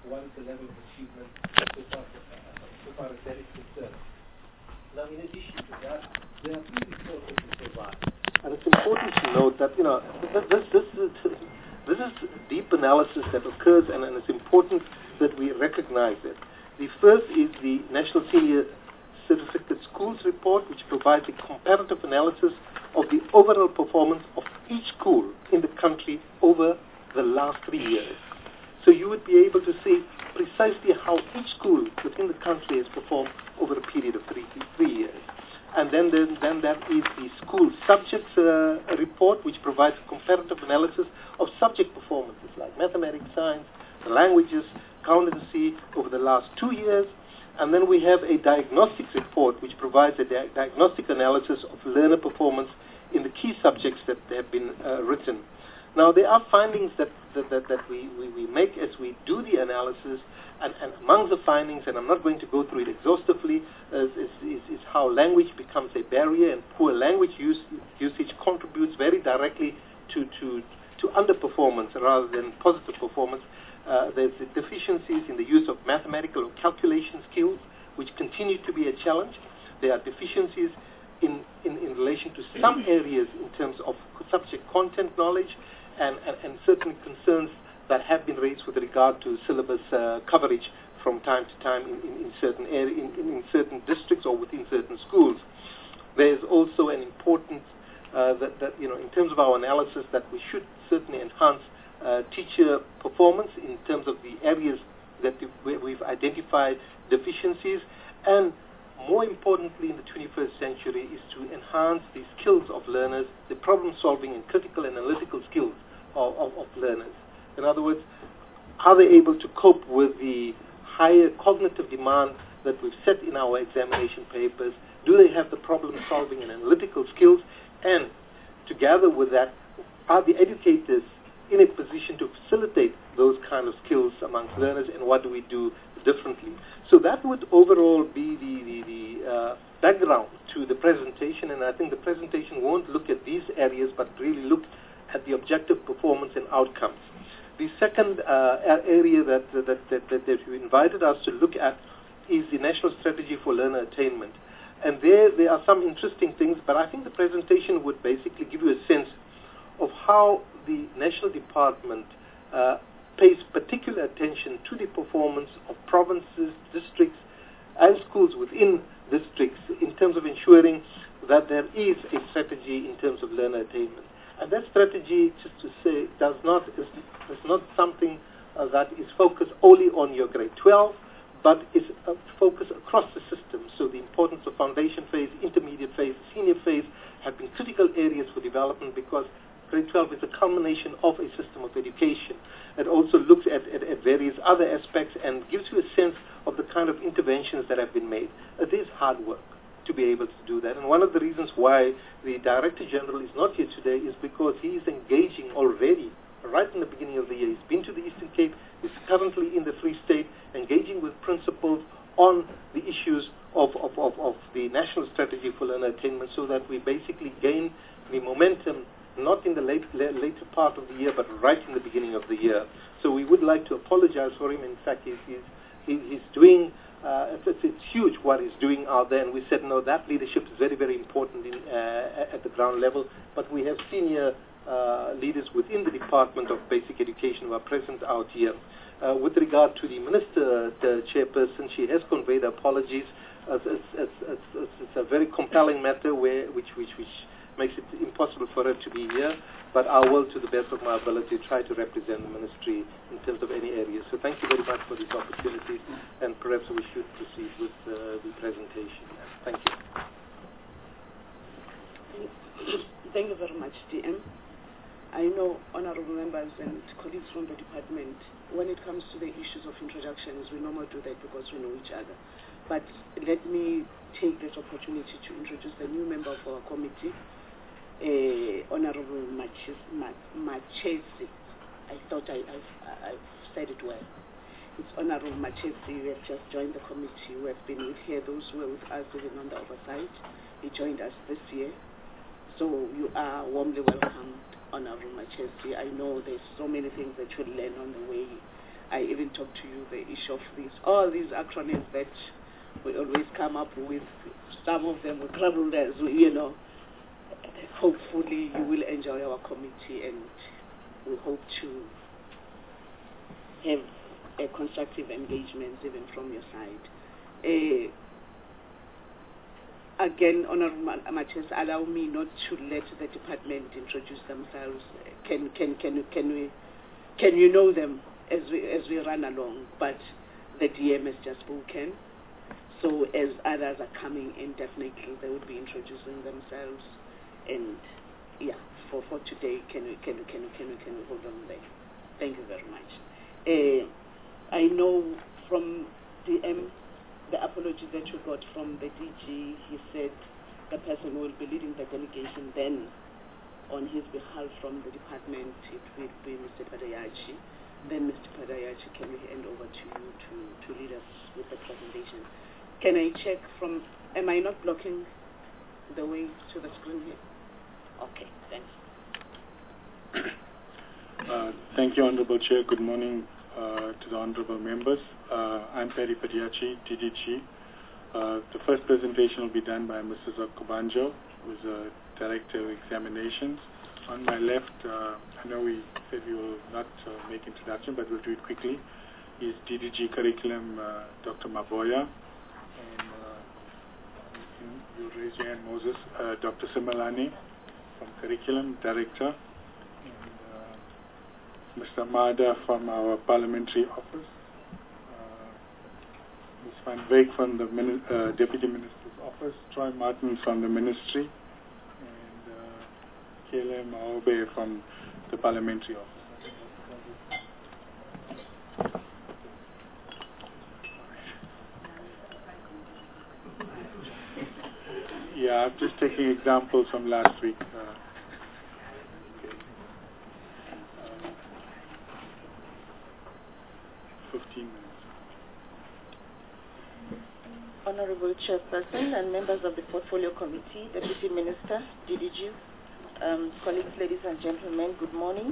what is the level of achievement so far as that is concerned. Now, in addition to that, there are three reports that we provide. And it's important to note that, this is deep analysis that occurs, and it's important that we recognize it. The first is the National Senior Certificate Schools Report, which provides a comparative analysis of the overall performance of each school in the country over the last 3 years. So you would be able to see precisely how each school within the country has performed over a period of 3 years. And then there is the school subjects report, which provides a comparative analysis of subject performances like mathematics, science, languages, accountancy over the last 2 years. And then we have a diagnostics report, which provides a diagnostic analysis of learner performance in the key subjects that have been written. Now, there are findings that we make as we do the analysis, and among the findings, and I'm not going to go through it exhaustively, is how language becomes a barrier, and poor language usage contributes very directly to underperformance rather than positive performance. There's deficiencies in the use of mathematical or calculation skills, which continue to be a challenge. There are deficiencies in relation to some areas in terms of subject content knowledge, and certain concerns that have been raised with regard to syllabus coverage from time to time in certain in certain districts or within certain schools. There is also an importance that in terms of our analysis, that we should certainly enhance teacher performance in terms of the areas that we've identified deficiencies, and more importantly in the 21st century is to enhance the skills of learners, the problem-solving and critical analytical skills of learners. In other words, are they able to cope with the higher cognitive demand that we've set in our examination papers? Do they have the problem-solving and analytical skills? And together with that, are the educators in a position to facilitate those kind of skills amongst learners, and what do we do differently? So that would overall be the background to the presentation, and I think the presentation won't look at these areas but really look at the objective performance and outcomes. The second area that you invited us to look at is the National Strategy for Learner Attainment. And there are some interesting things, but I think the presentation would basically give you a sense of how the National Department pays particular attention to the performance of provinces, districts, and schools within districts in terms of ensuring that there is a strategy in terms of learner attainment. And that strategy, just to say, is not something that is focused only on your grade 12, but is focused across the system. So the importance of foundation phase, intermediate phase, senior phase have been critical areas for development, because grade 12 is a culmination of a system of education. It also looks at various other aspects and gives you a sense of the kind of interventions that have been made. It is hard work to be able to do that. And one of the reasons why the Director General is not here today is because he is engaging already, right in the beginning of the year. He's been to the Eastern Cape, he's currently in the Free State, engaging with principals on the issues of the National Strategy for Learner Attainment, so that we basically gain the momentum not in the later part of the year, but right in the beginning of the year. So we would like to apologize for him. In fact, he's doing, it's huge what he's doing out there, and we said, no, that leadership is very, very important at the ground level. But we have senior leaders within the Department of Basic Education who are present out here. With regard to the Minister, the chairperson, she has conveyed apologies. It's a very compelling matter which makes it impossible for her to be here, but I will, to the best of my ability, try to represent the ministry in terms of any areas. So thank you very much for this opportunity, and perhaps we should proceed with the presentation. Thank you. Thank you very much, DM. I know, honorable members and colleagues from the department, when it comes to the issues of introductions, we normally do that because we know each other. But let me take this opportunity to introduce the new member of our committee, Honorable Machesi. I thought I've said it well. It's Honorable Machesi, who has just joined the committee, who have been with here, those who were with us even on the oversight. He joined us this year. So you are warmly welcomed, Honorable Machesi. I know there's so many things that you'll learn on the way I even talked to you the issue of all these acronyms that we always come up with. Some of them we crumble as hopefully you will enjoy our committee, and we hope to have a constructive engagement even from your side. Again, Honorable Matthias, allow me not to let the department introduce themselves. Can you know them as we run along? But the DM has just spoken, so as others are coming in, definitely they would be introducing themselves. And yeah, for today, can we hold on there? Thank you very much. I know from DM the apology that you got from the DG. He said the person who will be leading the delegation then, on his behalf from the department, it will be Mr. Padayachi. Then Mr. Padayachi, can we hand over to you to lead us with the presentation? Can I check from, am I not blocking the way to the screen here? Okay, thanks. Thank you, Honorable Chair. Good morning to the Honorable members. I'm Perry Padiachi, DDG. The first presentation will be done by Mrs. Okubanjo, who is a Director of Examinations. On my left, I know we said we will not make introduction, but we'll do it quickly, is DDG Curriculum, Dr. Maboya. And you'll raise your hand, Moses. Dr. Simalani from Curriculum, Director. And Mr. Mada from our Parliamentary Office. Ms. Van Wyk from the Deputy Minister's Office. Troy Martin from the Ministry. Kele Maobe from the Parliamentary Office. Yeah, I'm just taking examples from last week. 15 minutes. Honorable Chairperson and members of the Portfolio Committee, Deputy Minister, DDG, colleagues, ladies and gentlemen, good morning.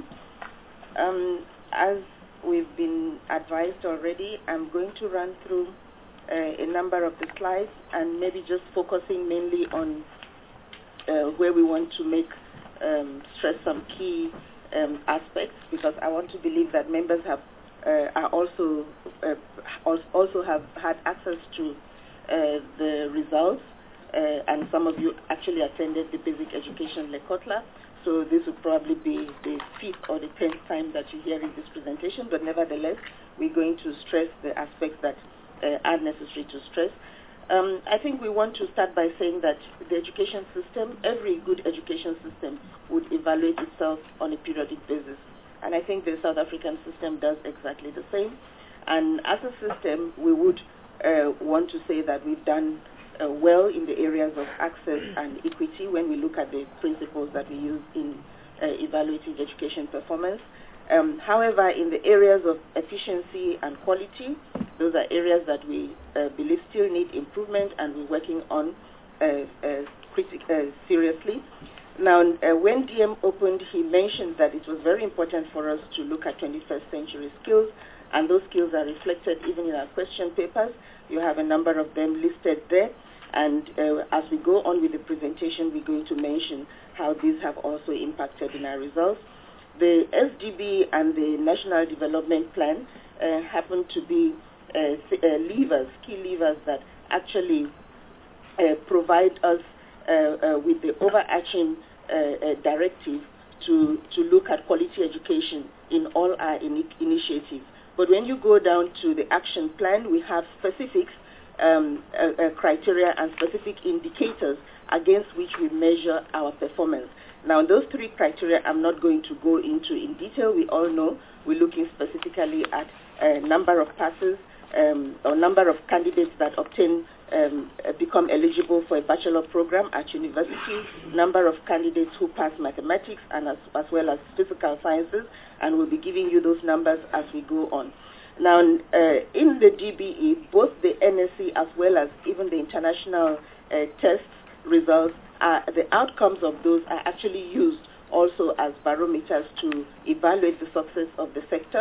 As we've been advised already, I'm going to run through a number of the slides and maybe just focusing mainly on where we want to make stress some key aspects, because I want to believe that members have also have had access to the results, and some of you actually attended the Basic Education Lekotla, so this will probably be the 5th or the 10th time that you're hearing this presentation, but nevertheless, we're going to stress the aspects that are necessary to stress. I think we want to start by saying that the education system, every good education system, would evaluate itself on a periodic basis. And I think the South African system does exactly the same. And as a system, we would want to say that we've done well in the areas of access and equity when we look at the principles that we use in evaluating education performance. However, in the areas of efficiency and quality, those are areas that we believe still need improvement, and we're working on seriously. Now, when DM opened, he mentioned that it was very important for us to look at 21st century skills, and those skills are reflected even in our question papers. You have a number of them listed there, and as we go on with the presentation, we're going to mention how these have also impacted in our results. The SDB and the National Development Plan happen to be key levers that actually provide us with the overarching directive to look at quality education in all our initiatives. But when you go down to the action plan, we have specific criteria and specific indicators against which we measure our performance. Now, those 3 criteria I'm not going to go into in detail. We all know we're looking specifically at a number of passes, or number of candidates that become eligible for a bachelor program at university, number of candidates who pass mathematics and as well as physical sciences, and we'll be giving you those numbers as we go on. Now, in the DBE, both the NSC as well as even the international test results, the outcomes of those are actually used also as barometers to evaluate the success of the sector,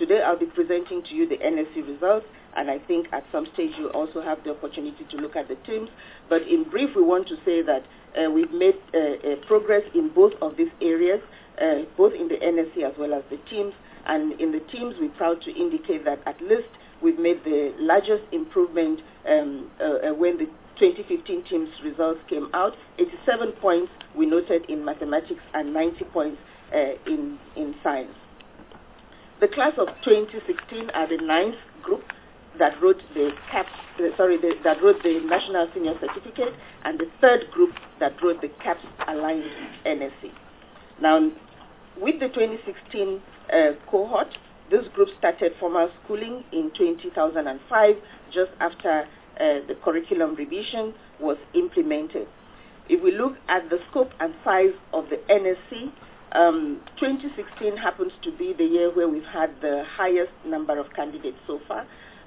Today I'll be presenting to you the NSC results, and I think at some stage you'll also have the opportunity to look at the teams. But in brief, we want to say that we've made progress in both of these areas, both in the NSC as well as the teams. And in the teams, we're proud to indicate that at least we've made the largest improvement when the 2015 teams results came out. 87 points we noted in mathematics and 90 points in science. The class of 2016 are the 9th group that wrote the that wrote the National Senior Certificate, and the 3rd group that wrote the CAPS aligned NSC. Now, with the 2016 cohort, this group started formal schooling in 2005, just after the curriculum revision was implemented. If we look at the scope and size of the NSC, 2016 happens to be the year where we've had the highest number of candidates so far.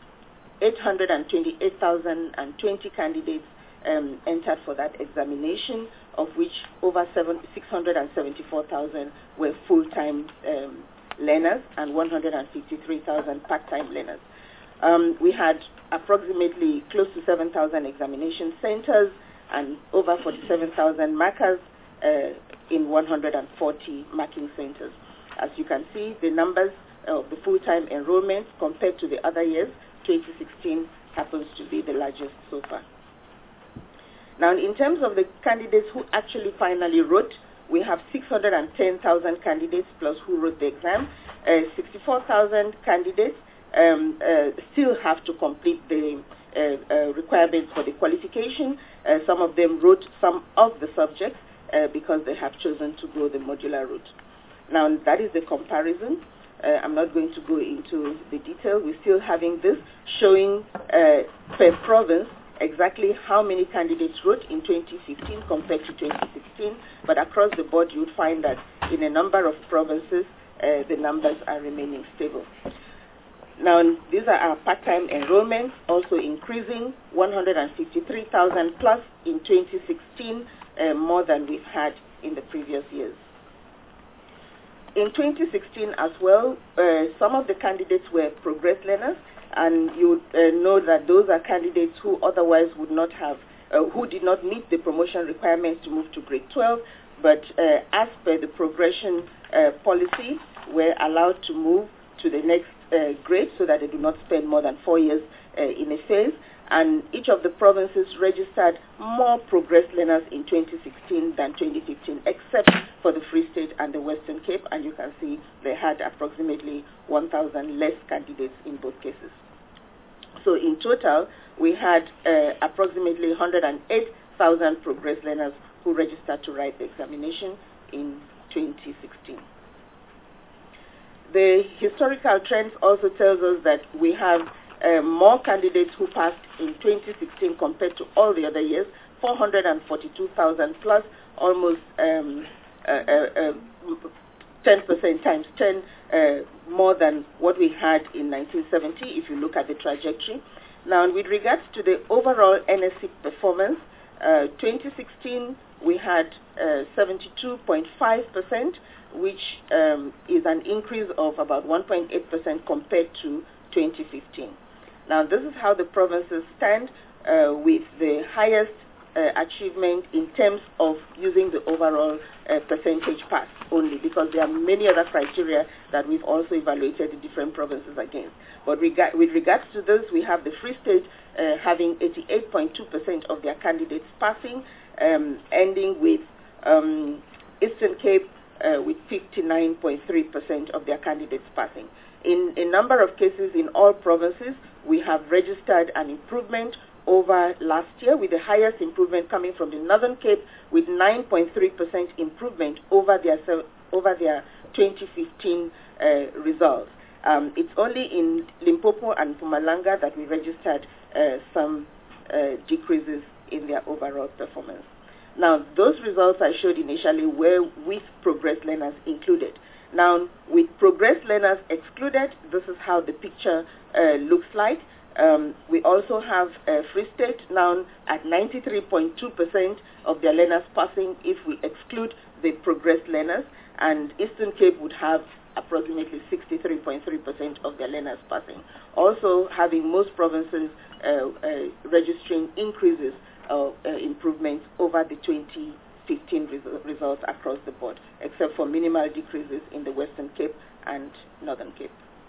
828,020 candidates entered for that examination, of which over 674,000 were full-time learners and 153,000 part-time learners. We had approximately close to 7,000 examination centers and over 47,000 markers in 140 marking centers. As you can see, the numbers of the full-time enrollments compared to the other years, 2016 happens to be the largest so far. Now, in terms of the candidates who actually finally wrote, we have 610,000 candidates plus who wrote the exam. 64,000 candidates still have to complete the requirements for the qualification. Some of them wrote some of the subjects because they have chosen to go the modular route. Now, that is the comparison. I'm not going to go into the detail. We're still having this showing per province exactly how many candidates wrote in 2015 compared to 2016. But across the board, you would find that in a number of provinces, the numbers are remaining stable. Now, these are our part-time enrollments, also increasing 153,000 plus in 2016, more than we've had in the previous years. In 2016 as well, some of the candidates were progress learners, and you know that those are candidates who otherwise would not have, who did not meet the promotion requirements to move to grade 12, but as per the progression policy, were allowed to move to the next grade so that they do not spend more than 4 years in a phase. And each of the provinces registered more progress learners in 2016 than 2015, except for the Free State and the Western Cape, and you can see they had approximately 1,000 less candidates in both cases. So in total, we had approximately 108,000 progress learners who registered to write the examination in 2016. The historical trends also tells us that we have more candidates who passed in 2016 compared to all the other years, 442,000 plus, almost 10% times 10 more than what we had in 1970 if you look at the trajectory. Now, with regards to the overall NSC performance, 2016 we had 72.5%, which is an increase of about 1.8% compared to 2015. Now, this is how the provinces stand with the highest achievement in terms of using the overall percentage pass only, because there are many other criteria that we've also evaluated the different provinces against. But with regards to this, we have the Free State having 88.2% of their candidates passing, ending with Eastern Cape with 59.3% of their candidates passing. In a number of cases in all provinces, we have registered an improvement over last year, with the highest improvement coming from the Northern Cape with 9.3% improvement over their 2015 results. It's only in Limpopo and Mpumalanga that we registered some decreases in their overall performance. Now, those results I showed initially were with progress learners included. Now, with progress learners excluded, this is how the picture looks like. We also have Free State now at 93.2% of their learners passing if we exclude the progress learners, and Eastern Cape would have approximately 63.3% of their learners passing. Also having most provinces registering increases of improvements over the 2015 results across the board, except for minimal decreases in the Western Cape and Northern Cape.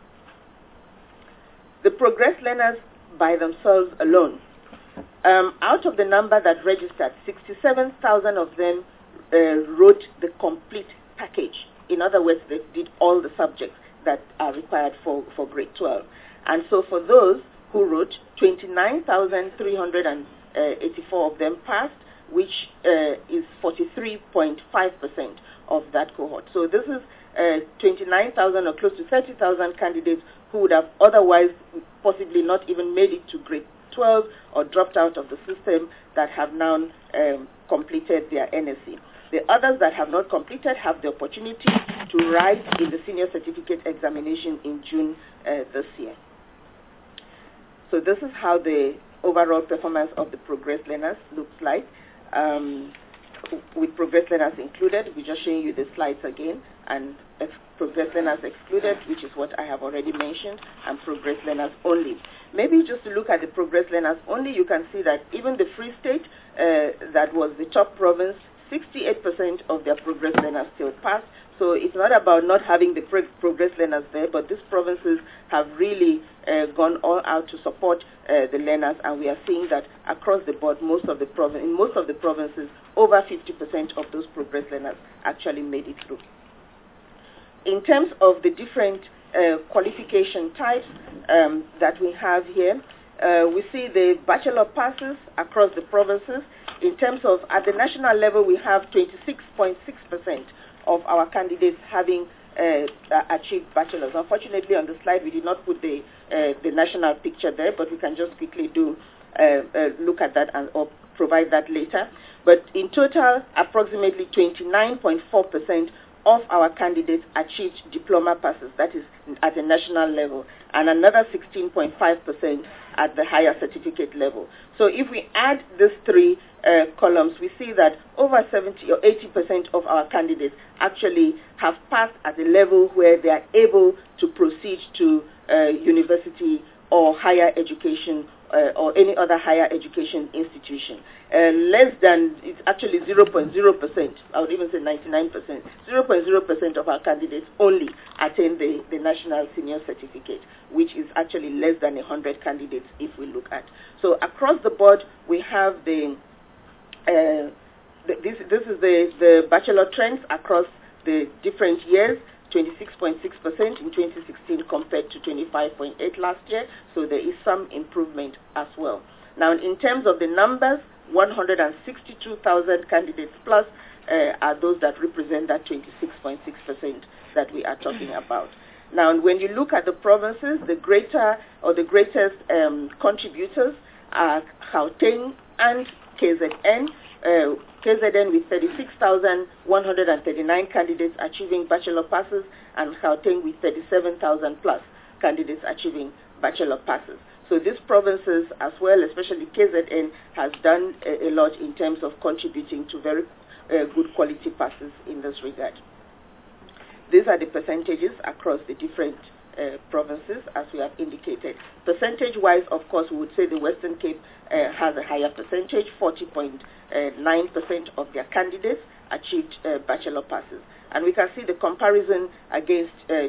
The progress learners by themselves alone, out of the number that registered, 67,000 of them wrote the complete package. In other words, they did all the subjects that are required for grade 12. And so for those who wrote, 29,384 of them passed, which is 43.5% of that cohort. So this is 29,000 or close to 30,000 candidates who would have otherwise possibly not even made it to grade 12 or dropped out of the system that have now completed their NSC. The others that have not completed have the opportunity to write in the senior certificate examination in June this year. So this is how the overall performance of the progress learners looks like. With progress learners included, we're just showing you the slides again, and progress learners excluded, which is what I have already mentioned, and progress learners only. Maybe just to look at the progress learners only, you can see that even the Free State, that was the top province, 68% of their progress learners still passed. So it's not about not having the progress learners there, but these provinces have really gone all out to support the learners, and we are seeing that across the board, in most of the provinces, over 50% of those progress learners actually made it through. In terms of the different qualification types that we have here, we see the bachelor passes across the provinces. In terms of, at the national level, we have 26.6% of our candidates having achieved bachelors. Unfortunately, on the slide, we did not put the national picture there, but we can just quickly do look at that or provide that later. But in total, approximately 29.4% of our candidates achieved diploma passes, that is at the national level, and another 16.5% at the higher certificate level. So if we add these three columns, we see that over 70 or 80% of our candidates actually have passed at the level where they are able to proceed to university or higher education or any other higher education institution. Less than, it's actually 0.0%, I would even say 99%, 0.0% of our candidates only attain the national senior certificate, which is actually less than 100 candidates if we look at. So across the board, we have this is the bachelor trends across the different years. 26.6% in 2016 compared to 25.8% last year, so there is some improvement as well. Now, in terms of the numbers, 162,000 candidates plus are those that represent that 26.6% that we are talking about. Now, when you look at the provinces, the greatest contributors are Gauteng and KZN. KZN with 36,139 candidates achieving bachelor passes, and Gauteng with 37,000 plus candidates achieving bachelor passes. So these provinces as well, especially KZN, has done a lot in terms of contributing to very good quality passes in this regard. These are the percentages across the different provinces, as we have indicated. Percentage-wise, of course, we would say the Western Cape has a higher percentage. 40.9% of their candidates achieved bachelor passes. And we can see the comparison against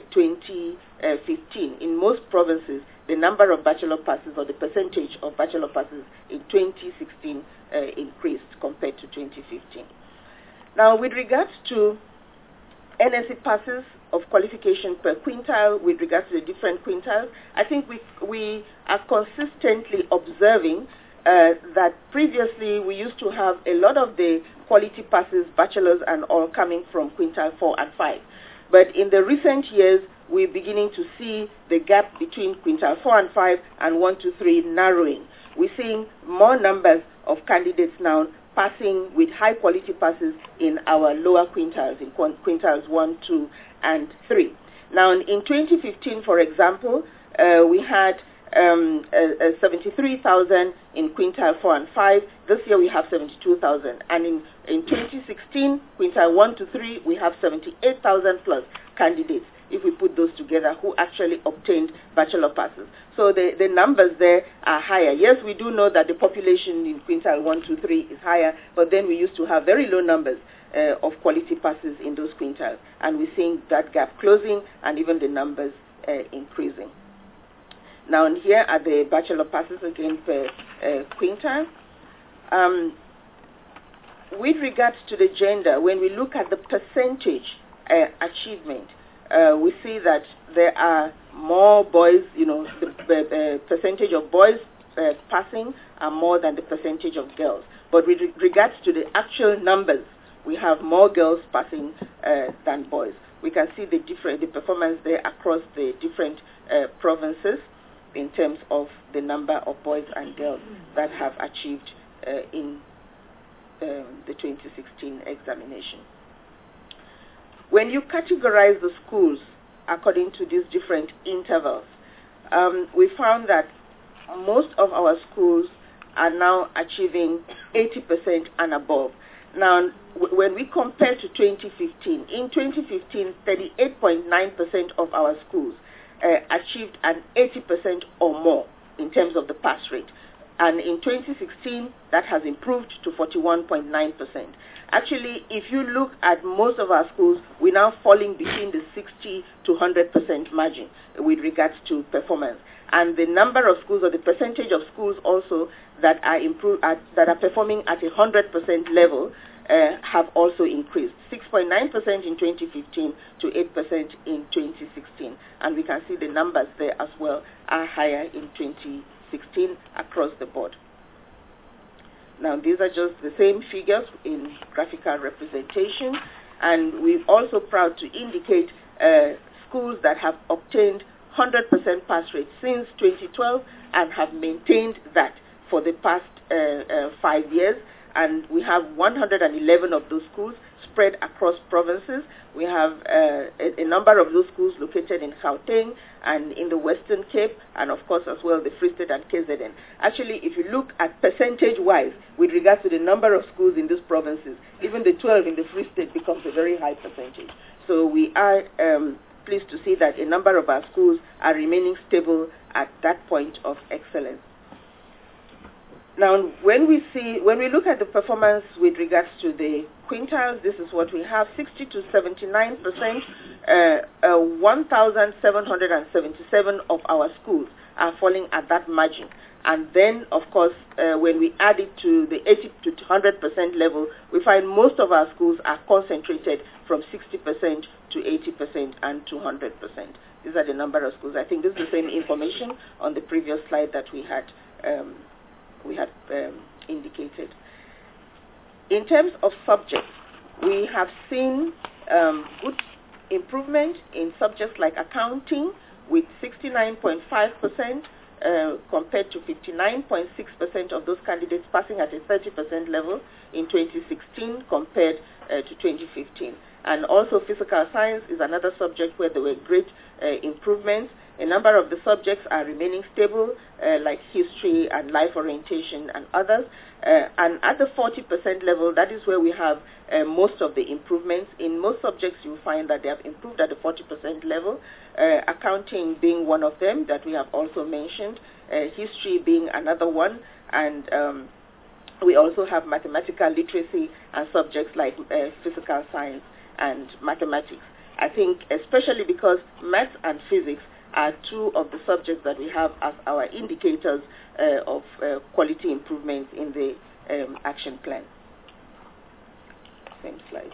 2015. In most provinces, the number of bachelor passes or the percentage of bachelor passes in 2016 increased compared to 2015. Now, with regards to NSC passes of qualification per quintile with regards to the different quintiles, I think we are consistently observing that previously we used to have a lot of the quality passes, bachelors and all, coming from quintile 4 and 5. But in the recent years, we're beginning to see the gap between quintile 4 and 5 and 1 to 3 narrowing. We're seeing more numbers of candidates now passing with high quality passes in our lower quintiles, in quintiles 1, 2, and 3. Now, in 2015, for example, we had 73,000 in quintile 4 and 5. This year we have 72,000. And in 2016, quintile 1 to 3, we have 78,000 plus candidates if we put those together, who actually obtained bachelor passes. So the numbers there are higher. Yes, we do know that the population in quintile 1, 2, 3 is higher, but then we used to have very low numbers of quality passes in those quintiles. And we're seeing that gap closing and even the numbers increasing. Now, here are the bachelor passes again per quintile. With regards to the gender, when we look at the percentage achievement, we see that there are more boys, the percentage of boys passing are more than the percentage of girls. But with regards to the actual numbers, we have more girls passing than boys. We can see the performance there across the different provinces in terms of the number of boys and girls that have achieved in the 2016 examination. When you categorize the schools according to these different intervals, we found that most of our schools are now achieving 80% and above. Now, when we compare to 2015, in 2015, 38.9% of our schools achieved an 80% or more in terms of the pass rate. And in 2016, that has improved to 41.9%. Actually, if you look at most of our schools, we're now falling between the 60 to 100% margin with regards to performance. And the number of schools, or the percentage of schools also that are performing at 100% level have also increased. 6.9% in 2015 to 8% in 2016. And we can see the numbers there as well are higher in 2016 across the board. Now, these are just the same figures in graphical representation, and we're also proud to indicate schools that have obtained 100% pass rate since 2012 and have maintained that for the past 5 years. And we have 111 of those schools spread across provinces. We have a number of those schools located in Gauteng and in the Western Cape, and of course as well the Free State and KZN. Actually, if you look at percentage-wise with regards to the number of schools in these provinces, even the 12 in the Free State becomes a very high percentage. So we are pleased to see that a number of our schools are remaining stable at that point of excellence. Now, when we look at the performance with regards to the quintiles, this is what we have: 60 to 79%. 1,777 of our schools are falling at that margin. And then, of course, when we add it to the 80 to 100% level, we find most of our schools are concentrated from 60% to 80% and to 100%. These are the number of schools. I think this is the same information on the previous slide that we had indicated. In terms of subjects, we have seen good improvement in subjects like accounting with 69.5% compared to 59.6% of those candidates passing at a 30% level in 2016 compared to 2015. And also physical science is another subject where there were great improvements. A number of the subjects are remaining stable, like history and life orientation and others. And at the 40% level, that is where we have most of the improvements. In most subjects, you find that they have improved at the 40% level, accounting being one of them that we have also mentioned, history being another one, and we also have mathematical literacy and subjects like physical science and mathematics. I think especially because maths and physics are two of the subjects that we have as our indicators of quality improvements in the action plan. Same slide.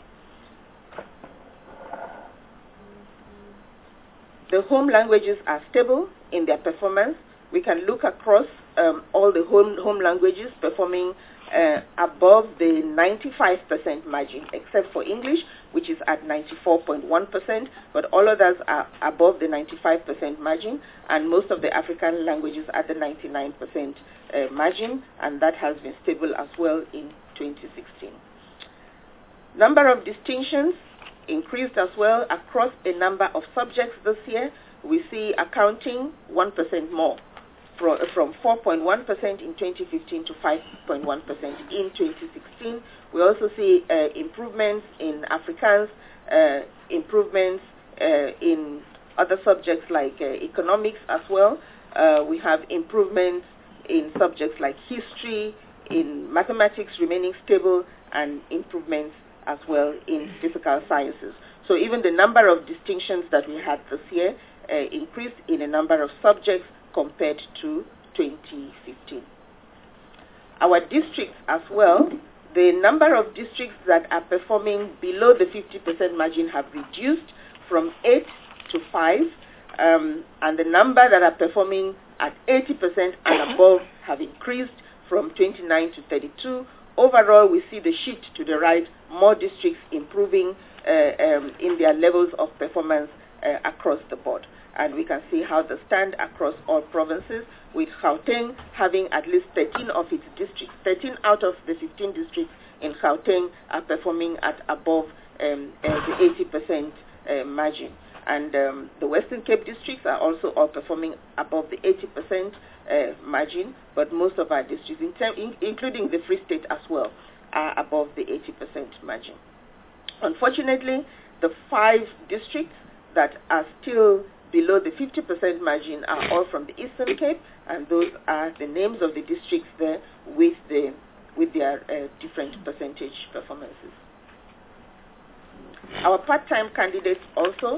The home languages are stable in their performance. We can look across all the home languages performing above the 95% margin, except for English, which is at 94.1%, but all others are above the 95% margin, and most of the African languages at the 99% margin, and that has been stable as well in 2016. Number of distinctions increased as well across a number of subjects this year. We see accounting 1% more, from 4.1% in 2015 to 5.1% in 2016. We also see improvements in Afrikaans, improvements in other subjects like economics as well. We have improvements in subjects like history, in mathematics remaining stable, and improvements as well in physical sciences. So even the number of distinctions that we had this year increased in a number of subjects compared to 2015. Our districts as well, the number of districts that are performing below the 50% margin have reduced from 8 to 5, and the number that are performing at 80% and above have increased from 29 to 32. Overall, we see the shift to the right, more districts improving in their levels of performance across the board. And we can see how they stand across all provinces, with Gauteng having at least 13 of its districts. 13 out of the 15 districts in Gauteng are performing at above the 80% margin. And the Western Cape districts are also all performing above the 80% margin, but most of our districts, including the Free State as well, are above the 80% margin. Unfortunately, the 5 districts that are still below the 50% margin are all from the Eastern Cape, and those are the names of the districts there with their different percentage performances. Our part-time candidates also,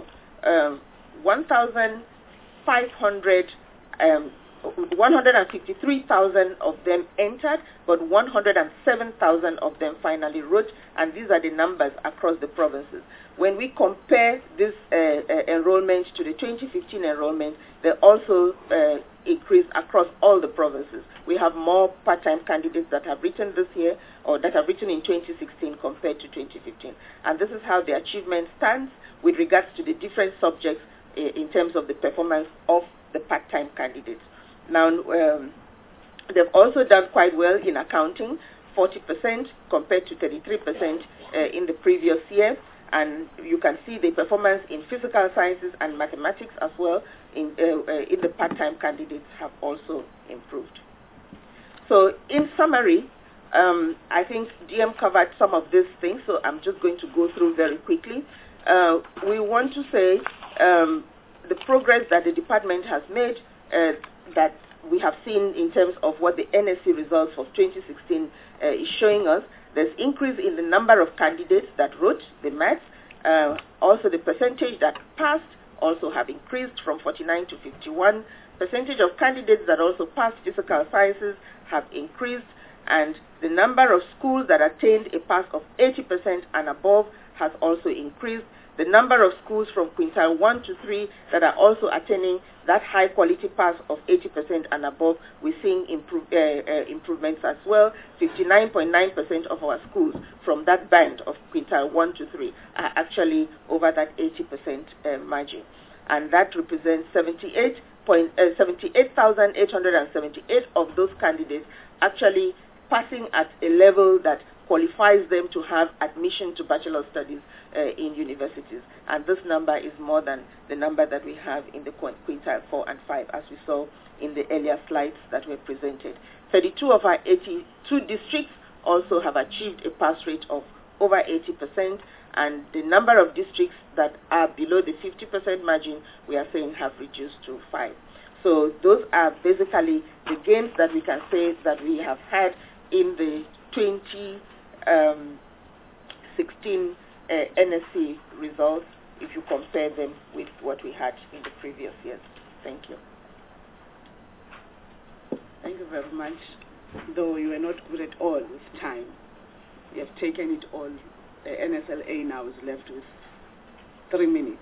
153,000 of them entered, but 107,000 of them finally wrote, and these are the numbers across the provinces. When we compare this enrollment to the 2015 enrollment, they also increased across all the provinces. We have more part-time candidates that have written this year, or that have written in 2016 compared to 2015. And this is how the achievement stands with regards to the different subjects in terms of the performance of the part-time candidates. Now, they've also done quite well in accounting, 40% compared to 33% in the previous year. And you can see the performance in physical sciences and mathematics as well in the part-time candidates have also improved. So in summary, I think DM covered some of these things, so I'm just going to go through very quickly. We want to say the progress that the department has made, that we have seen in terms of what the NSC results for 2016 is showing us. There's increase in the number of candidates that wrote the maths. Also the percentage that passed also have increased from 49 to 51. Percentage of candidates that also passed physical sciences have increased, and the number of schools that attained a pass of 80% and above has also increased. The number of schools from quintile 1 to 3 that are also attaining that high quality pass of 80% and above, we're seeing improvements as well. 59.9% of our schools from that band of quintile 1 to 3 are actually over that 80% margin. And that represents 78,878 of those candidates actually passing at a level that qualifies them to have admission to bachelor studies in universities. And this number is more than the number that we have in the quintile 4 and 5, as we saw in the earlier slides that were presented. 32 of our 82 districts also have achieved a pass rate of over 80%, and the number of districts that are below the 50% margin, we are saying, have reduced to 5. So those are basically the gains that we can say that we have had in the 2016 NSC results if you compare them with what we had in the previous years. Thank you. Thank you very much. Though you were not good at all with time, you have taken it all. The NSLA now is left with 3 minutes.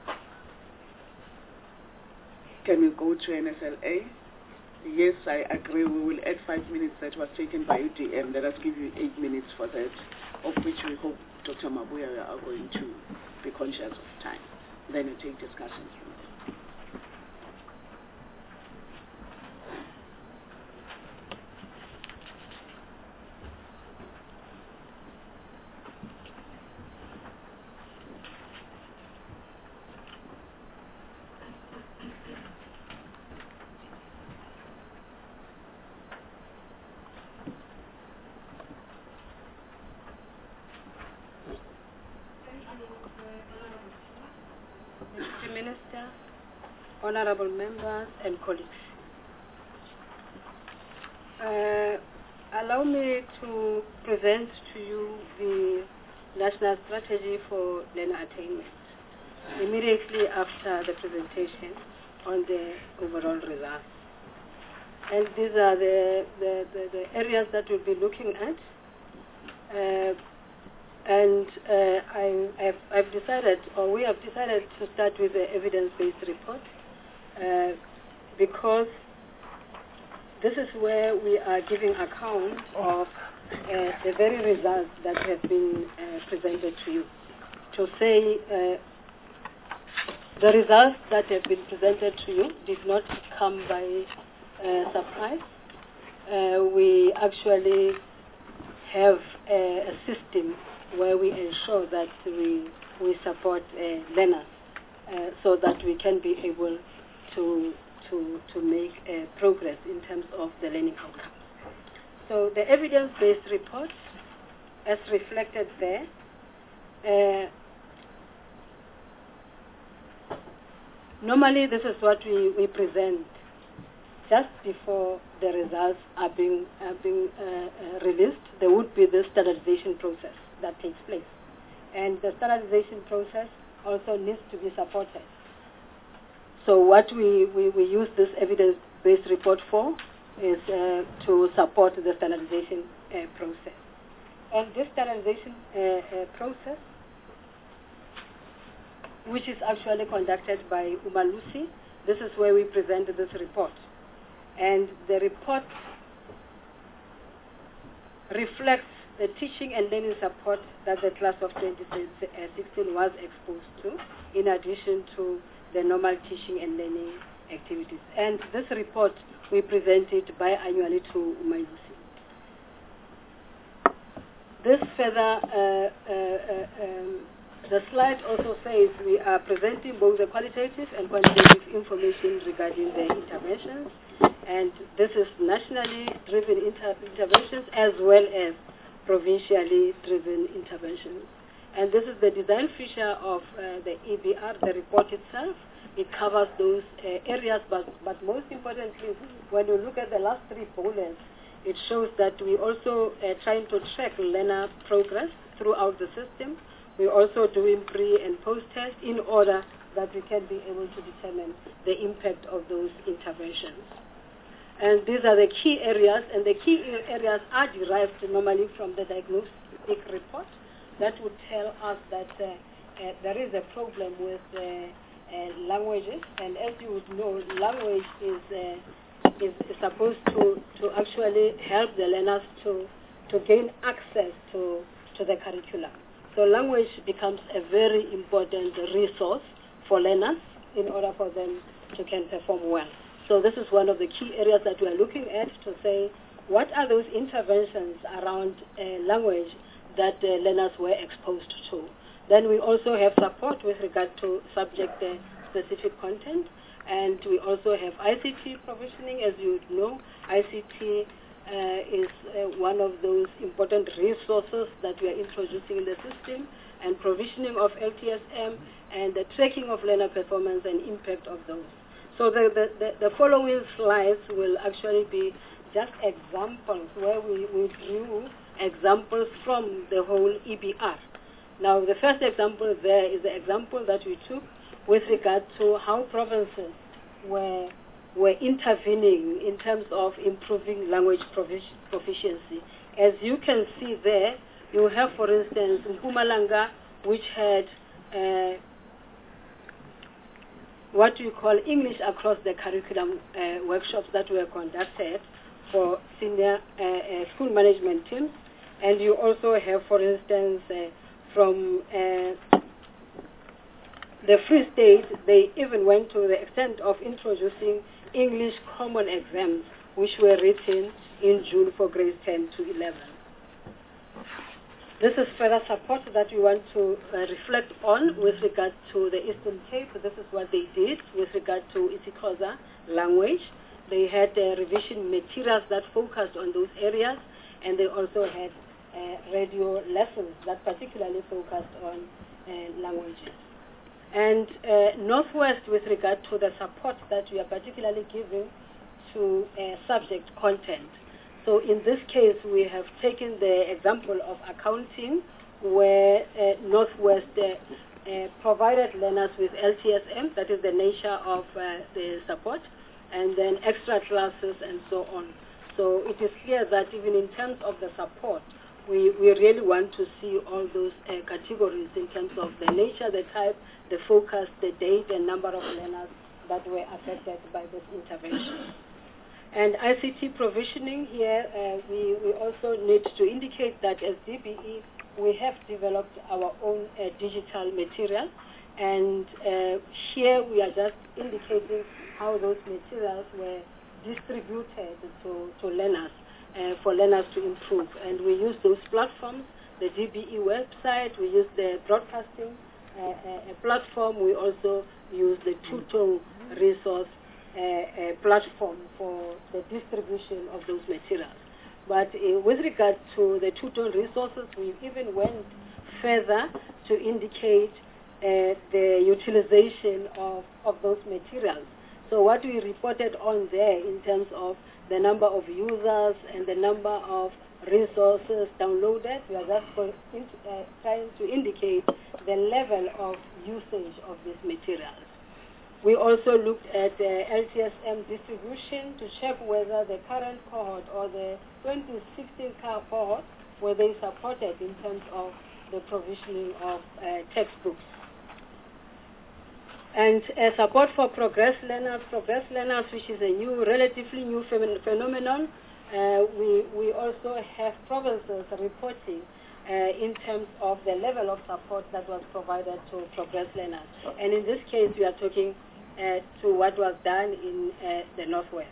Can we go to NSLA? Yes, I agree. We will add 5 minutes that was taken by UDM. Let us give you 8 minutes for that, of which we hope Dr. Mabuya are going to be conscious of time. Then we take discussions from there. honorable members and colleagues. Allow me to present to you the National Strategy for Learner Attainment immediately after the presentation on the overall results. And these are the areas that we'll be looking at. I've decided, or we have decided to start with the evidence-based report because this is where we are giving account of the very results that have been presented to you. To say the results that have been presented to you did not come by surprise. We actually have a system where we ensure that we support learners so that we can be able to make progress in terms of the learning outcomes. So the evidence-based report, as reflected there, normally this is what we present just before the results are being released. There would be this standardization process that takes place. And the standardization process also needs to be supported. So what we use this evidence-based report for is to support the standardization process. And this standardization process, which is actually conducted by Umalusi, this is where we present this report. And the report reflects the teaching and learning support that the class of 2016 was exposed to, in addition to the normal teaching and learning activities. And this report we presented biannually to Umalusi. This further, the slide also says we are presenting both the qualitative and quantitative information regarding the interventions, and this is nationally driven interventions as well as provincially driven interventions. And this is the design feature of the EBR, the report itself. It covers those areas, but most importantly, when you look at the last three bullets, it shows that we also trying to track learner progress throughout the system. We're also doing pre and post tests in order that we can be able to determine the impact of those interventions. And these are the key areas, and the key areas are derived normally from the diagnostic report that would tell us that there is a problem with languages, and as you would know, language is supposed to actually help the learners to gain access to the curriculum. So language becomes a very important resource for learners in order for them to can perform well. So this is one of the key areas that we are looking at to say, what are those interventions around language that learners were exposed to? Then we also have support with regard to subject-specific content, and we also have ICT provisioning. As you know, ICT is one of those important resources that we are introducing in the system, and provisioning of LTSM and the tracking of learner performance and impact of those. So the following slides will actually be just examples where we drew examples from the whole EBR. Now, the first example there is the example that we took with regard to how provinces were intervening in terms of improving language proficiency. As you can see there, you have, for instance, Mpumalanga, which had what we call English across the curriculum workshops that were conducted for senior school management teams. And you also have, for instance, from the Free State, they even went to the extent of introducing English common exams, which were written in June for grades 10 to 11. This is further support that we want to reflect on with regard to the Eastern Cape. This is what they did with regard to isiXhosa language. They had revision materials that focused on those areas, and they also had radio lessons that particularly focused on languages. And Northwest, with regard to the support that we are particularly giving to subject content. So in this case, we have taken the example of accounting, where Northwest provided learners with LTSM, that is the nature of the support, and then extra classes and so on. So it is clear that even in terms of the support, we really want to see all those categories in terms of the nature, the type, the focus, the date, and number of learners that were affected by this intervention. And ICT provisioning here, we also need to indicate that as DBE, we have developed our own digital material, and here we are just indicating how those materials were distributed to learners, for learners to improve. And we use those platforms, the DBE website, we use the broadcasting platform, we also use the Tuto resource platform for the distribution of those materials. But with regard to the Tuto resources, we even went further to indicate the utilization of those materials. So what we reported on there in terms of the number of users and the number of resources downloaded, we are just trying to indicate the level of usage of these materials. We also looked at LTSM distribution to check whether the current cohort or the 2016 cohort, were they supported in terms of the provisioning of textbooks. And support for progress learners, which is a relatively new phenomenon. We also have provinces reporting in terms of the level of support that was provided to progress learners. And in this case, we are talking to what was done in the Northwest.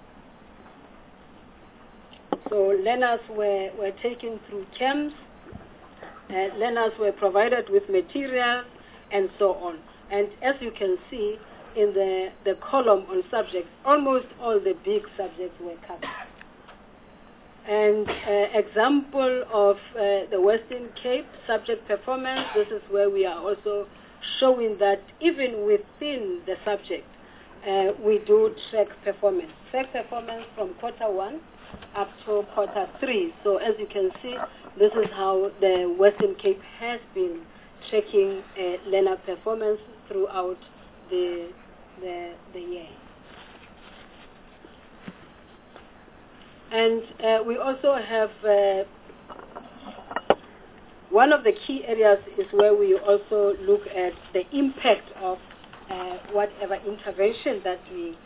So learners were taken through camps, learners were provided with material, and so on. And as you can see in the column on subjects, almost all the big subjects were covered. And example of the Western Cape subject performance, this is where we are also showing that even within the subject, we do track performance. Track performance from Q1 up to Q3. So as you can see, this is how the Western Cape has been tracking learner performance throughout the year. And we also have one of the key areas is where we also look at the impact of whatever intervention that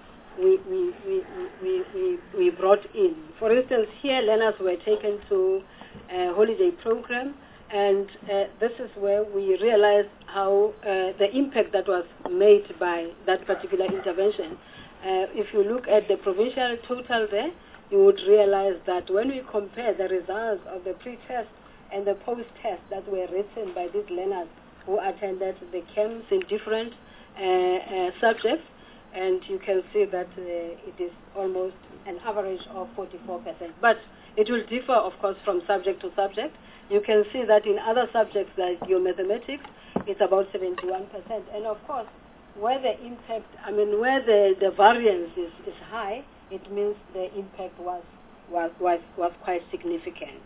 we brought in. For instance, here learners were taken to a holiday program, and this is where we realized how the impact that was made by that particular intervention. If you look at the provincial total there, you would realize that when we compare the results of the pre-test and the post-test that were written by these learners who attended the camps in different subjects, and you can see that it is almost an average of 44%. But it will differ, of course, from subject to subject. You can see that in other subjects like your mathematics, it's about 71%. And of course, where the impact, where the variance is high, it means the impact was quite significant.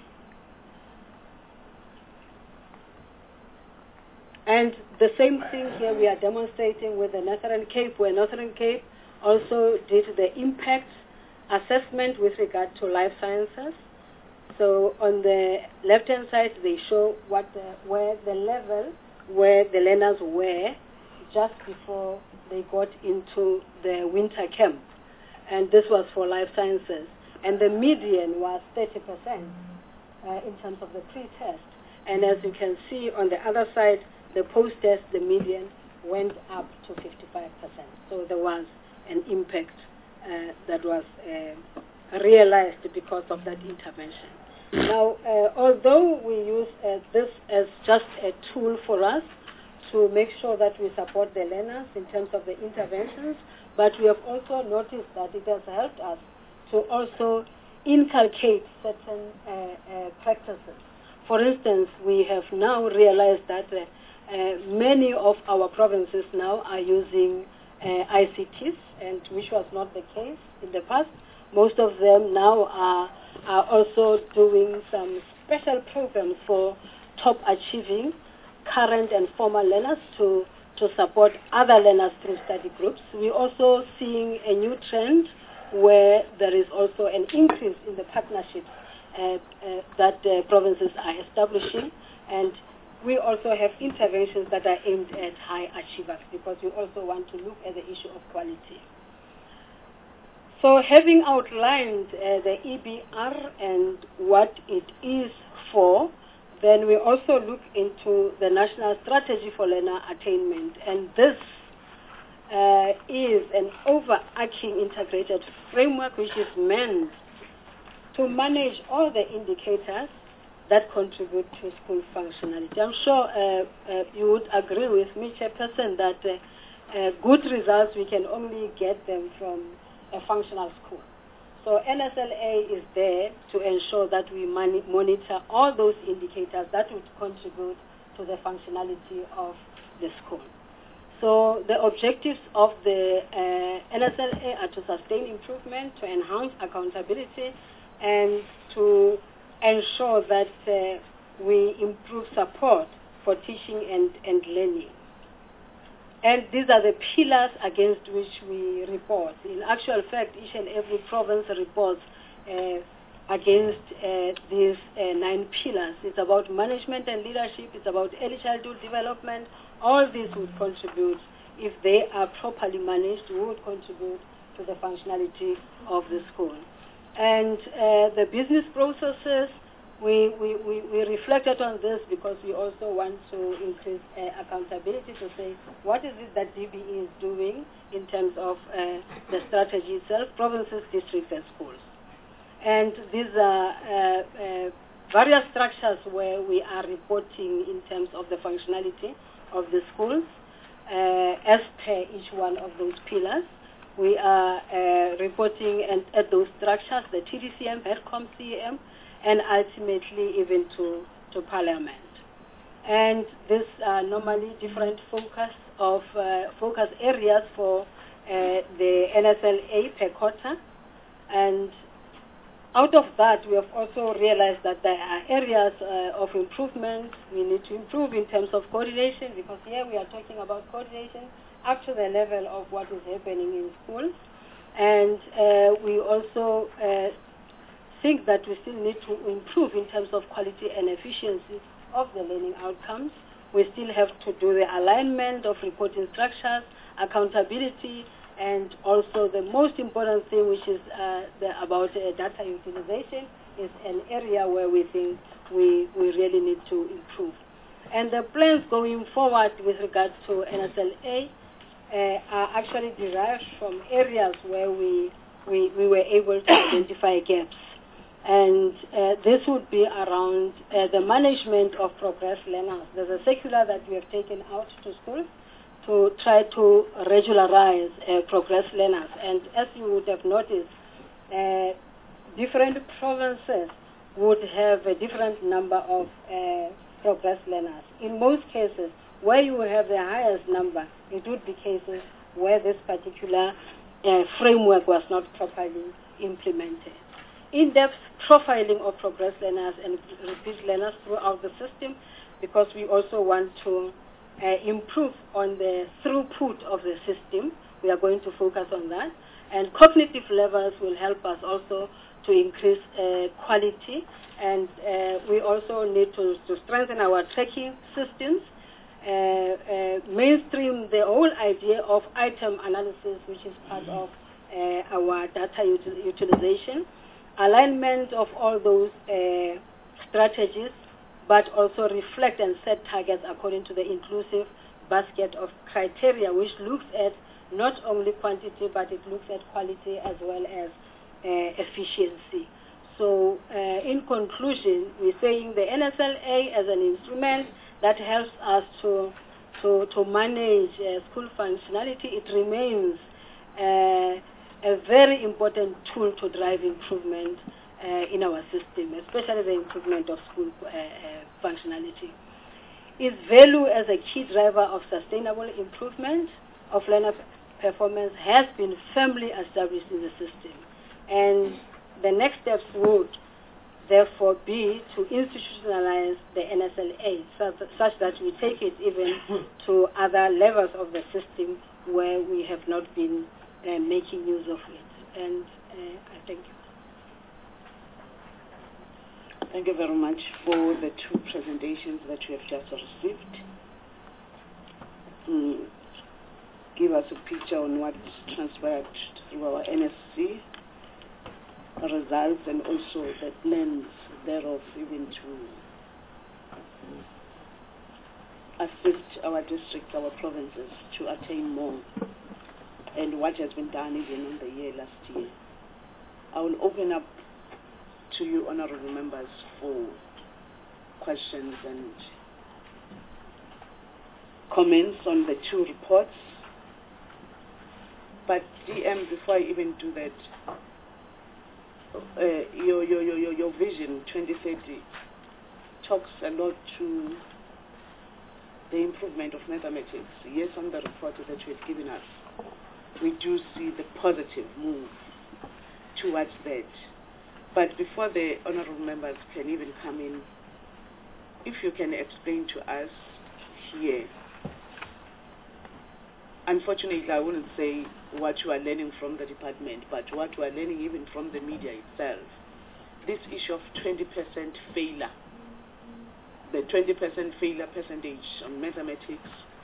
And the same thing here we are demonstrating with the Northern Cape, where Northern Cape also did the impact assessment with regard to life sciences. So on the left-hand side, they show where the level where the learners were just before they got into the winter camp. And this was for life sciences. And the median was 30% in terms of the pre-test. And as you can see on the other side, the post-test, the median went up to 55%. So there was an impact that was realized because of that intervention. Now, although we use this as just a tool for us to make sure that we support the learners in terms of the interventions, but we have also noticed that it has helped us to also inculcate certain practices. For instance, we have now realized that many of our provinces now are using ICTs, and which was not the case in the past. Most of them now are also doing some special programs for top achieving current and former learners to support other learners through study groups. We're also seeing a new trend where there is also an increase in the partnerships that provinces are establishing, and we also have interventions that are aimed at high achievers, because we also want to look at the issue of quality. So having outlined the EBR and what it is for, then we also look into the National Strategy for Learner Attainment, and this is an overarching integrated framework which is meant to manage all the indicators that contribute to school functionality. I'm sure you would agree with me, Chairperson, that good results, we can only get them from a functional school. So NSLA is there to ensure that we monitor all those indicators that would contribute to the functionality of the school. So the objectives of the NSLA are to sustain improvement, to enhance accountability, and to ensure that we improve support for teaching and learning. And these are the pillars against which we report. In actual fact, each and every province reports against these 9 pillars. It's about management and leadership. It's about early childhood development. All these would contribute, if they are properly managed, would contribute to the functionality of the school. And the business processes, we reflected on this because we also want to increase accountability to say what is it that DBE is doing in terms of the strategy itself, provinces, districts, and schools. And these are various structures where we are reporting in terms of the functionality of the schools as per each one of those pillars. We are reporting at those structures, the TDCM, HEDCOM, CEM, and ultimately even to Parliament. And these are normally different focus areas for the NSLA per quarter. And out of that, we have also realized that there are areas of improvement. We need to improve in terms of coordination, because here we are talking about coordination up to the level of what is happening in schools. And we also think that we still need to improve in terms of quality and efficiency of the learning outcomes. We still have to do the alignment of reporting structures, accountability, and also the most important thing, which is about data utilization, is an area where we think we really need to improve. And the plans going forward with regards to NSLA are actually derived from areas where we were able to identify gaps. And this would be around the management of progress learners. There's a circular that we have taken out to schools to try to regularize progress learners. And as you would have noticed, different provinces would have a different number of progress learners. In most cases, where you have the highest number, it would be cases where this particular framework was not properly implemented. In-depth profiling of progress learners and repeat learners throughout the system, because we also want to improve on the throughput of the system. We are going to focus on that. And cognitive levels will help us also to increase quality. And we also need to strengthen our tracking systems, mainstream the whole idea of item analysis, which is part of our data utilization, alignment of all those strategies, but also reflect and set targets according to the inclusive basket of criteria, which looks at not only quantity, but it looks at quality as well as efficiency. So in conclusion, we're saying the NSLA as an instrument that helps us to manage school functionality, it remains a very important tool to drive improvement in our system, especially the improvement of school functionality. Its value as a key driver of sustainable improvement of learner performance has been firmly established in the system. And the next steps would therefore be to institutionalize the NSLA such that we take it even to other levels of the system where we have not been making use of it. And I thank you. Thank you very much for the two presentations that you have just received. Give us a picture on what transpired through our NSC results and also the plans thereof, even to assist our districts, our provinces to attain more, and what has been done even in the year last year. I will open up to you, honorable members, for questions and comments on the two reports. But DM, before I even do that, your vision 2030 talks a lot to the improvement of mathematics. Yes, on the report that you have given us, we do see the positive move towards that. But before the honorable members can even come in, if you can explain to us here, unfortunately I wouldn't say what you are learning from the department, but what you are learning even from the media itself. This issue of 20% failure, the 20% failure percentage on mathematics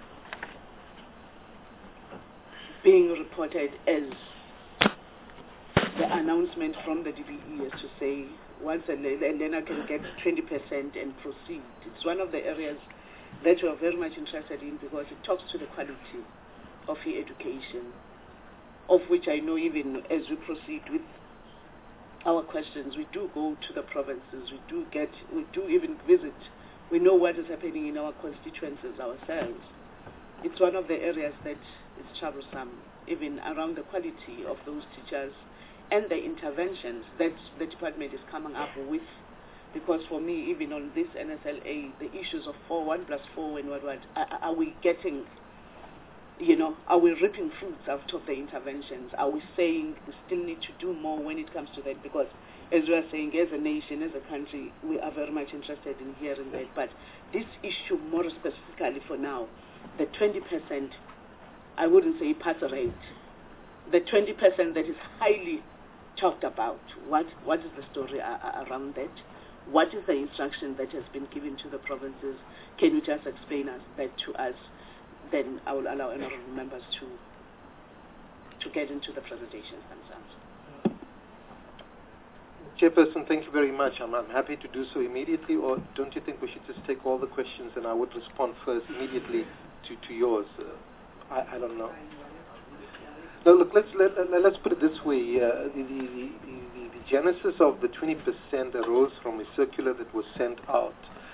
being reported as the announcement from the DBE is to say once a learner can get 20% and proceed. It's one of the areas that we are very much interested in because it talks to the quality of your education, of which I know even as we proceed with our questions, we do go to the provinces, we do even visit, we know what is happening in our constituencies ourselves. It's one of the areas that is troublesome, even around the quality of those teachers and the interventions that the department is coming up with. Because for me, even on this NSLA, the issues of 1 + 4 and what are we getting, are we reaping fruits out of the interventions? Are we saying we still need to do more when it comes to that? Because as we are saying, as a nation, as a country, we are very much interested in hearing that. But this issue more specifically for now, the 20%, I wouldn't say pass rate, the 20% that is highly talked about, what is the story around that? What is the instruction that has been given to the provinces? Can you just explain that to us? Then I will allow honorable members to get into the presentations themselves. Chairperson, thank you very much. I'm happy to do so immediately, or don't you think we should just take all the questions and I would respond first immediately to yours? I don't know. No, look, let's put it this way. The genesis of the 20% arose from a circular that was sent out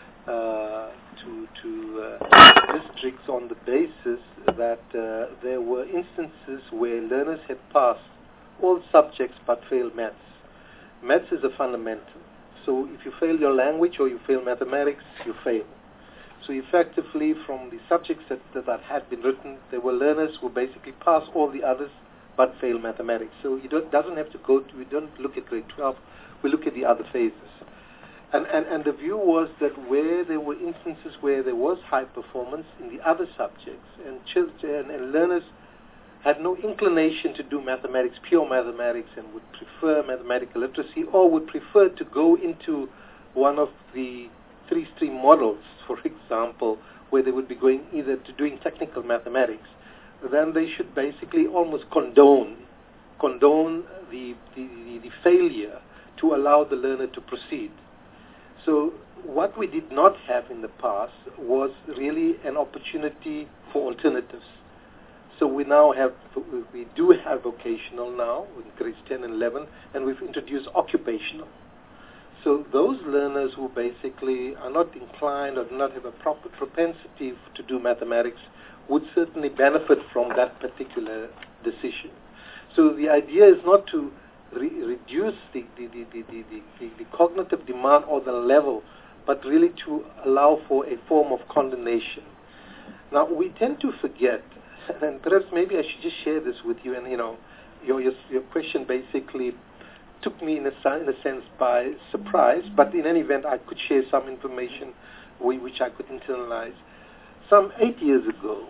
to districts on the basis that there were instances where learners had passed all subjects but failed maths. Maths is a fundamental. So if you fail your language or you fail mathematics, you fail. So effectively, from the subjects that had been written, there were learners who basically passed all the others but fail mathematics. So doesn't have to we don't look at grade 12, we look at the other phases. And the view was that where there were instances where there was high performance in the other subjects, and learners had no inclination to do mathematics, pure mathematics, and would prefer mathematical literacy, or would prefer to go into one of the 3-stream models, for example, where they would be going either to doing technical mathematics, then they should basically almost condone the failure to allow the learner to proceed. So what we did not have in the past was really an opportunity for alternatives. So we do have vocational now in grades 10 and 11, and we've introduced occupational. So those learners who basically are not inclined or do not have a proper propensity to do mathematics would certainly benefit from that particular decision. So the idea is not to reduce the cognitive demand or the level, but really to allow for a form of condemnation. Now, we tend to forget, and perhaps maybe I should just share this with you, and your question basically took me in a sense by surprise, but in any event I could share some information which I could internalize. Some 8 years ago,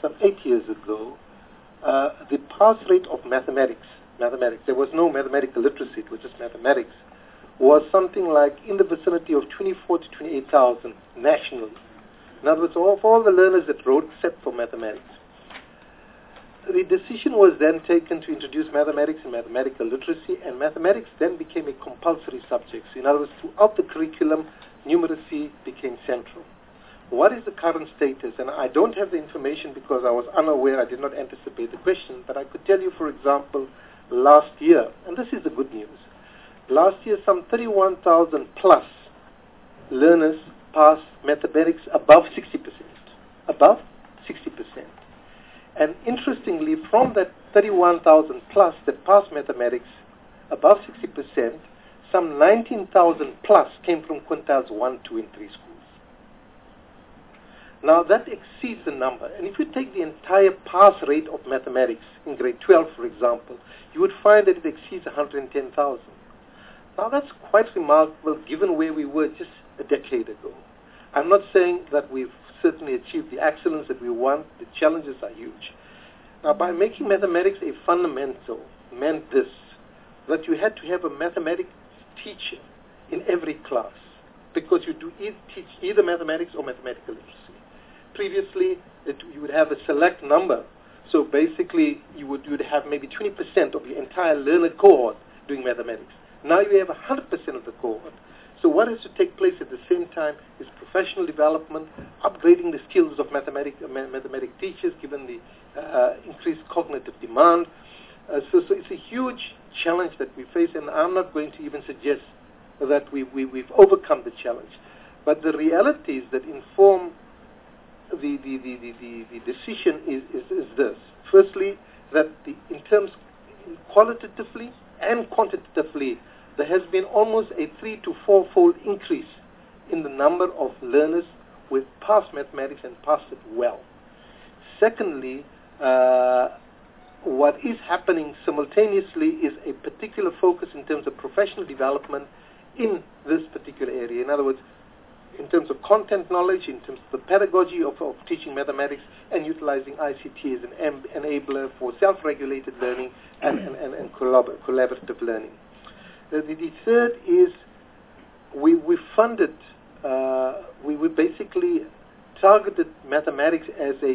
the pass rate of mathematics, there was no mathematical literacy, it was just mathematics, was something like in the vicinity of 24 to 28,000 nationally. In other words, of all the learners that wrote except for mathematics. The decision was then taken to introduce mathematics and mathematical literacy, and mathematics then became a compulsory subject. So in other words, throughout the curriculum, numeracy became central. What is the current status? And I don't have the information because I was unaware, I did not anticipate the question, but I could tell you, for example, last year, and this is the good news, last year some 31,000 plus learners passed mathematics above 60%. Above 60%. And interestingly, from that 31,000 plus that passed mathematics above 60%, some 19,000 plus came from quintiles 1, 2, and 3 schools. Now that exceeds the number. And if you take the entire pass rate of mathematics in grade 12, for example, you would find that it exceeds 110,000. Now that's quite remarkable given where we were just a decade ago. I'm not saying that we've certainly achieved the excellence that we want. The challenges are huge. Now, by making mathematics a fundamental meant this, that you had to have a mathematics teacher in every class because you do teach either mathematics or mathematical literacy. Previously, you would have a select number. So basically, you would have maybe 20% of the entire learner cohort doing mathematics. Now you have 100% of the cohort. So what has to take place at the same time is professional development, upgrading the skills of mathematics teachers given the increased cognitive demand. So it's a huge challenge that we face, and I'm not going to even suggest that we've overcome the challenge. But the realities that inform the decision is this. Firstly, that in terms qualitatively and quantitatively, there has been almost a 3 to 4-fold increase in the number of learners who have passed mathematics and passed it well. Secondly, what is happening simultaneously is a particular focus in terms of professional development in this particular area. In other words, in terms of content knowledge, in terms of the pedagogy of teaching mathematics, and utilizing ICT as an enabler for self-regulated learning and collaborative learning. The third is we funded, we basically targeted mathematics as a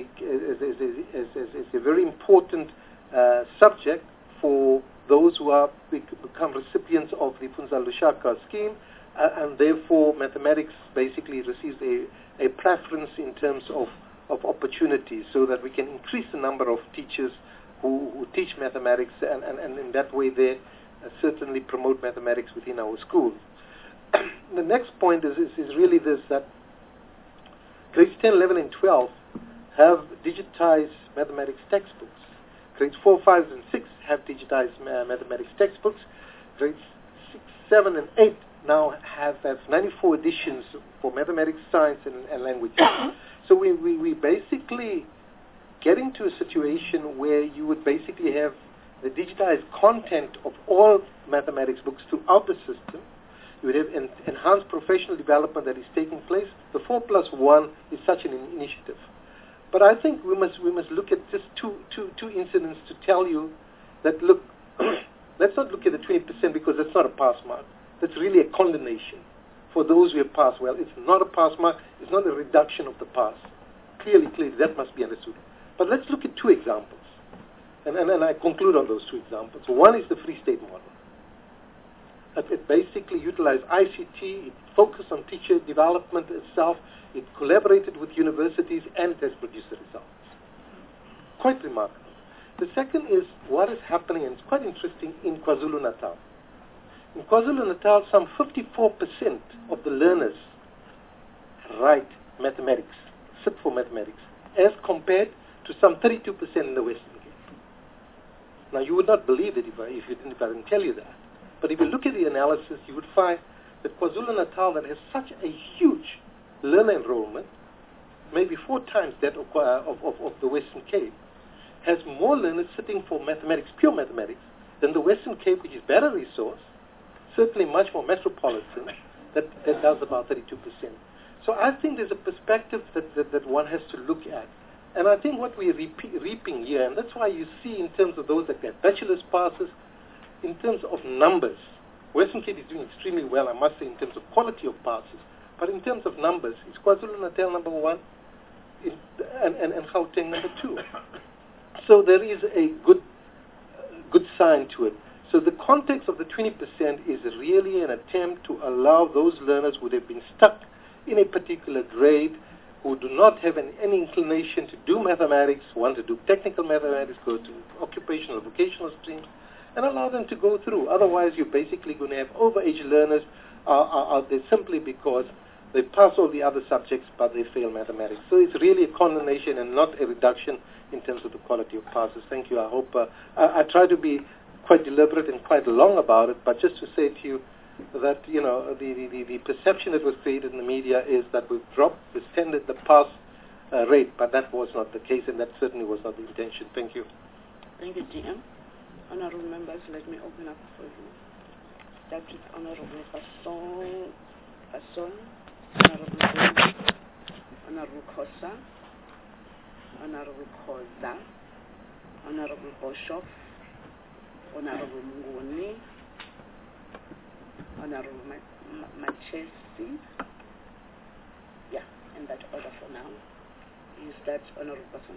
very important subject for those who are become recipients of the Funza Lushaka scheme, and therefore mathematics basically receives a preference in terms of opportunities, so that we can increase the number of teachers who teach mathematics, and in that way they certainly promote mathematics within our schools. The next point is really this, that grades 10, 11, and 12 have digitized mathematics textbooks. Grades 4, 5, and 6 have digitized mathematics textbooks. Grades 6, 7, and 8 now have 94 editions for mathematics, science, and language. So we basically getting to a situation where you would basically have the digitized content of all mathematics books throughout the system. You would have enhanced professional development that is taking place. The 4+1 is such an initiative. But I think we must look at just two incidents to tell you that, look, let's not look at the 20% because that's not a pass mark. That's really a condemnation for those who have passed well. It's not a pass mark. It's not a reduction of the pass. Clearly, that must be understood. But let's look at two examples. And I conclude on those two examples. One is the Free State model. It basically utilized ICT, it focused on teacher development itself, it collaborated with universities, and it has produced the results. Quite remarkable. The second is what is happening, and it's quite interesting, in KwaZulu-Natal. In KwaZulu-Natal, some 54% of the learners write mathematics, sit for mathematics, as compared to some 32% in the Western Cape. Now, you would not believe it if I didn't tell you that. But if you look at the analysis, you would find that KwaZulu-Natal, that has such a huge learner enrollment, maybe 4 times that of the Western Cape, has more learners sitting for mathematics, pure mathematics, than the Western Cape, which is better resource, certainly much more metropolitan, that does about 32%. So I think there's a perspective that one has to look at. And I think what we're reaping here, and that's why you see in terms of those that get bachelor's passes, in terms of numbers, Western Cape is doing extremely well, I must say, in terms of quality of passes. But in terms of numbers, it's KwaZulu-Natal number 1 and Gauteng number 2. So there is a good sign to it. So the context of the 20% is really an attempt to allow those learners who have been stuck in a particular grade, who do not have any inclination to do mathematics, want to do technical mathematics, go to occupational, vocational streams, and allow them to go through. Otherwise, you're basically going to have overage learners out there simply because they pass all the other subjects, but they fail mathematics. So it's really a condemnation and not a reduction in terms of the quality of passes. Thank you. I hope I try to be quite deliberate and quite long about it, but just to say to you that, you know, the perception that was created in the media is that we've extended the pass rate, but that was not the case, and that certainly was not the intention. Thank you. Thank you, GM. Honorable members, let me open up for you. Start with Honorable Fasson, Honorable Boni, Honorable Khosa, Honorable Khoza, Honorable Boshoff, Honorable Mnguni, Honorable Machesi. Yeah, in that order for now. Is that Honorable Fasson?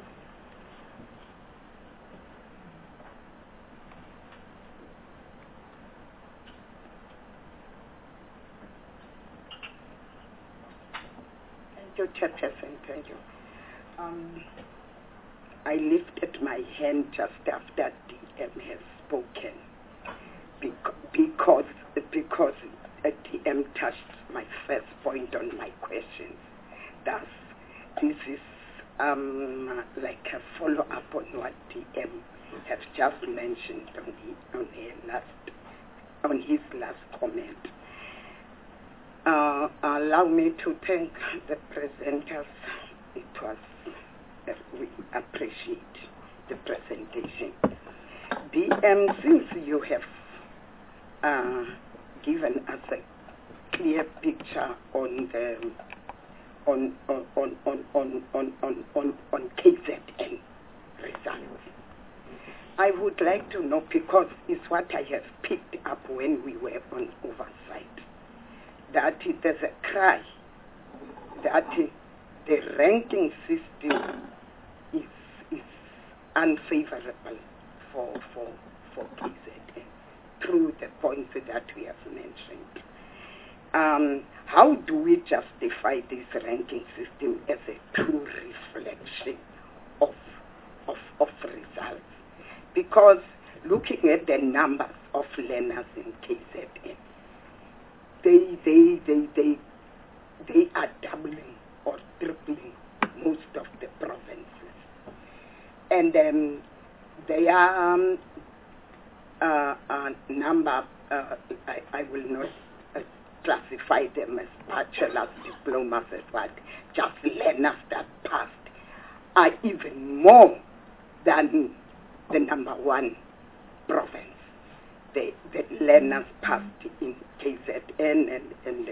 Thank you, Chairperson. Thank you. I lifted my hand just after DM has spoken because DM touched my first point on my questions. Thus, this is like a follow-up on what DM has just mentioned on his last comment. Allow me to thank the presenters. We appreciate the presentation. DM, since you have given us a clear picture on the on KZN results, I would like to know, because it's what I have picked up when we were on oversight, that there's a cry that the ranking system is unfavorable for KZN through the points that we have mentioned. How do we justify this ranking system as a true reflection of results? Because looking at the numbers of learners in KZN, they are doubling or tripling most of the provinces, and their number, I will not classify them as bachelor's diplomas as what, just learners that passed, are even more than the number 1 province. The learners passed in KZN and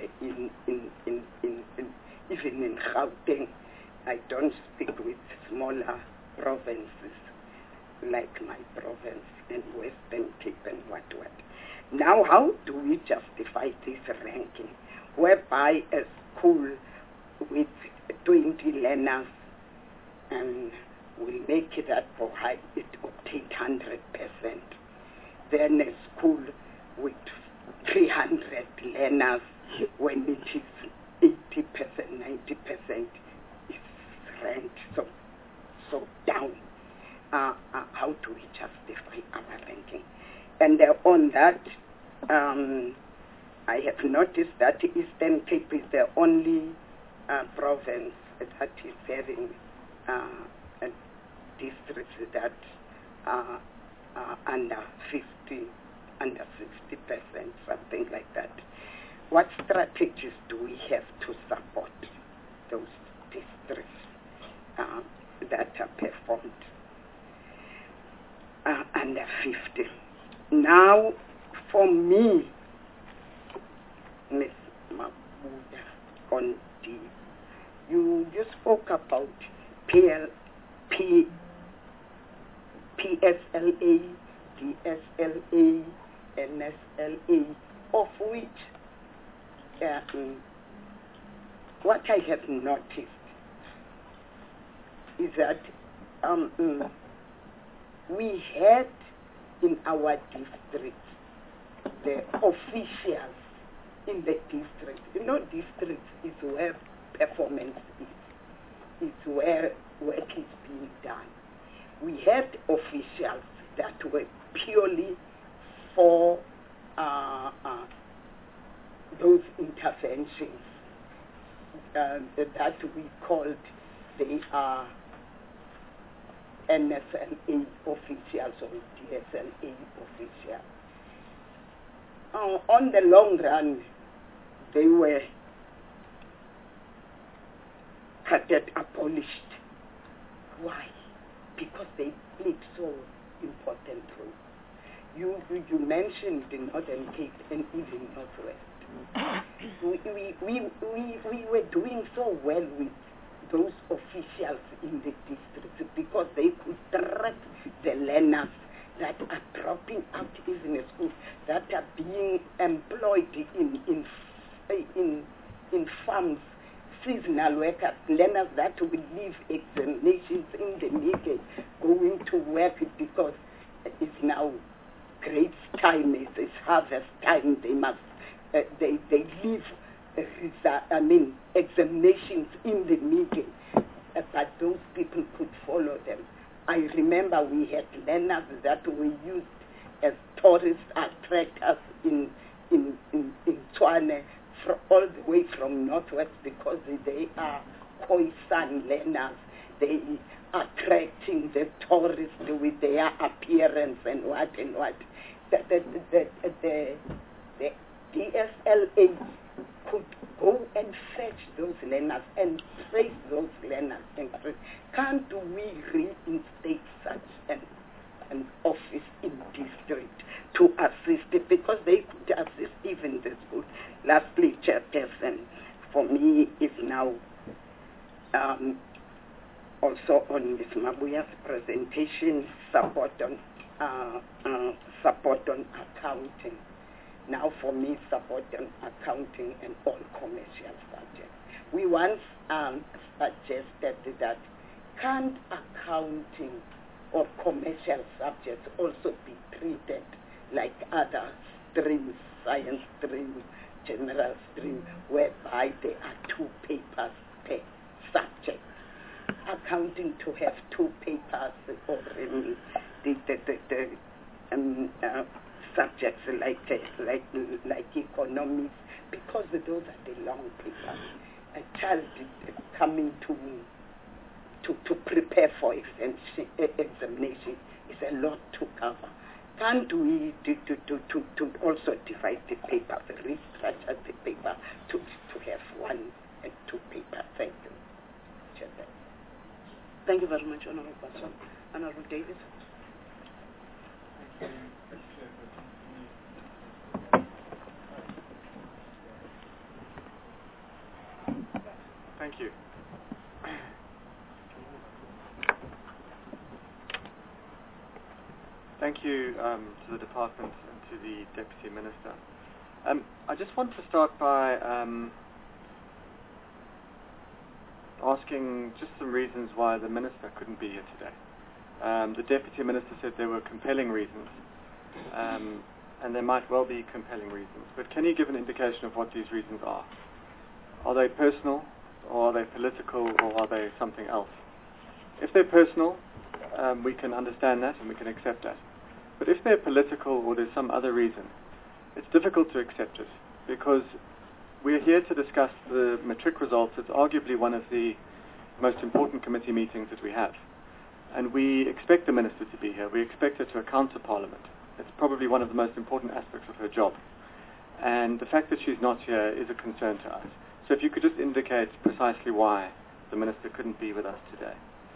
even in Gauteng. I don't speak with smaller provinces like my province and Western Cape and what. Now, how do we justify this ranking, whereby a school with 20 learners and will make it that for high, it obtained 100%. Then a school with 300 learners, when it is 80%, 90%, is ranked so down. How do we justify our ranking? And on that, I have noticed that Eastern Cape is the only province that is having districts that are under 60%, something like that. what strategies do we have to support those districts that are performed under 50? Now, for me, Ms. Mabuda, on you spoke about PSLA, DSLA, NSLA, of which what I have noticed is that we had in our district the officials in the district. You know, district is where performance is. It's where work is being done. We had officials that were purely for those interventions that we called the NSLA officials or DSLA officials. On the long run, they were abolished. Why? Because they played so important role. You mentioned the Northern Cape and even Northwest. We were doing so well with those officials in the district because they could track the learners that are dropping out even in schools, that are being employed in farms, seasonal workers, learners that will leave examinations in the middle, going to work because it's now grades time, it's harvest time. They must they leave examinations in the middle, but those people could follow them. I remember we had learners that were used as tourist attractors in Tshwane, all the way from Northwest, because they are Khoisan learners. They are attracting the tourists with their appearance and what. The DSLA could go and fetch those learners and trace those learners. Can't we reinstate such an office in district to assist it? Because they could assist even the schools. Lastly, Chairperson, for me is now also on Ms. Mabuya's presentation, support on accounting. Now for me, support on accounting and all commercial subjects. We once suggested that can't accounting or commercial subjects also be treated like other streams, science stream, general stream, whereby there are 2 papers per subject. Accounting to have 2 papers, or the subjects like economics, because those are the long papers. A child coming to prepare for examination is a lot to cover. Can't we to also divide the papers, restructure the paper to have 1 and 2 papers? Thank you. Chairman. Thank you very much, Honorable Person. Honorable Davis. Thank you. Thank you to the Department and to the Deputy Minister. I just want to start by asking just some reasons why the Minister couldn't be here today. The Deputy Minister said there were compelling reasons, and there might well be compelling reasons, but can you give an indication of what these reasons are? Are they personal, or are they political, or are they something else? If they're personal, we can understand that and we can accept that. But if they're political or there's some other reason, it's difficult to accept it, because we're here to discuss the matric results. It's arguably one of the most important committee meetings that we have. And we expect the Minister to be here. We expect her to account to Parliament. It's probably one of the most important aspects of her job. and the fact that she's not here is a concern to us. So if you could just indicate precisely why the Minister couldn't be with us today.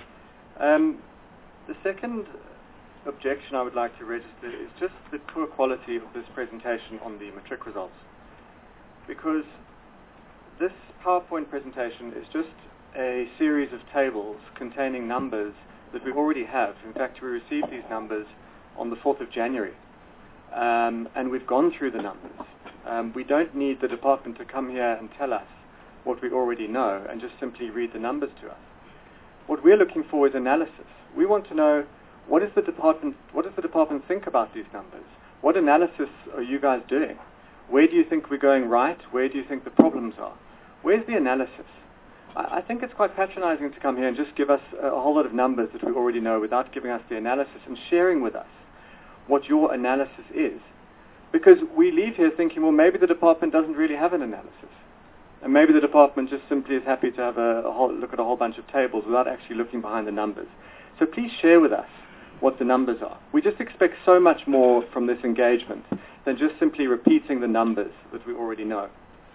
The second objection I would like to register is just the poor quality of this presentation on the matric results. Because this PowerPoint presentation is just a series of tables containing numbers that we already have. In fact, we received these numbers on the 4th of January, and we've gone through the numbers. We don't need the department to come here and tell us what we already know and just simply read the numbers to us. What we're looking for is analysis. We want to know what does the department think about these numbers? What analysis are you guys doing? Where do you think we're going right? Where do you think the problems are? Where's the analysis? I think it's quite patronizing to come here and just give us a whole lot of numbers that we already know without giving us the analysis and sharing with us what your analysis is. Because we leave here thinking, well, maybe the department doesn't really have an analysis. And maybe the department just simply is happy to have look at a whole bunch of tables without actually looking behind the numbers. So please share with us what the numbers are. We just expect so much more from this engagement than just simply repeating the numbers that we already know.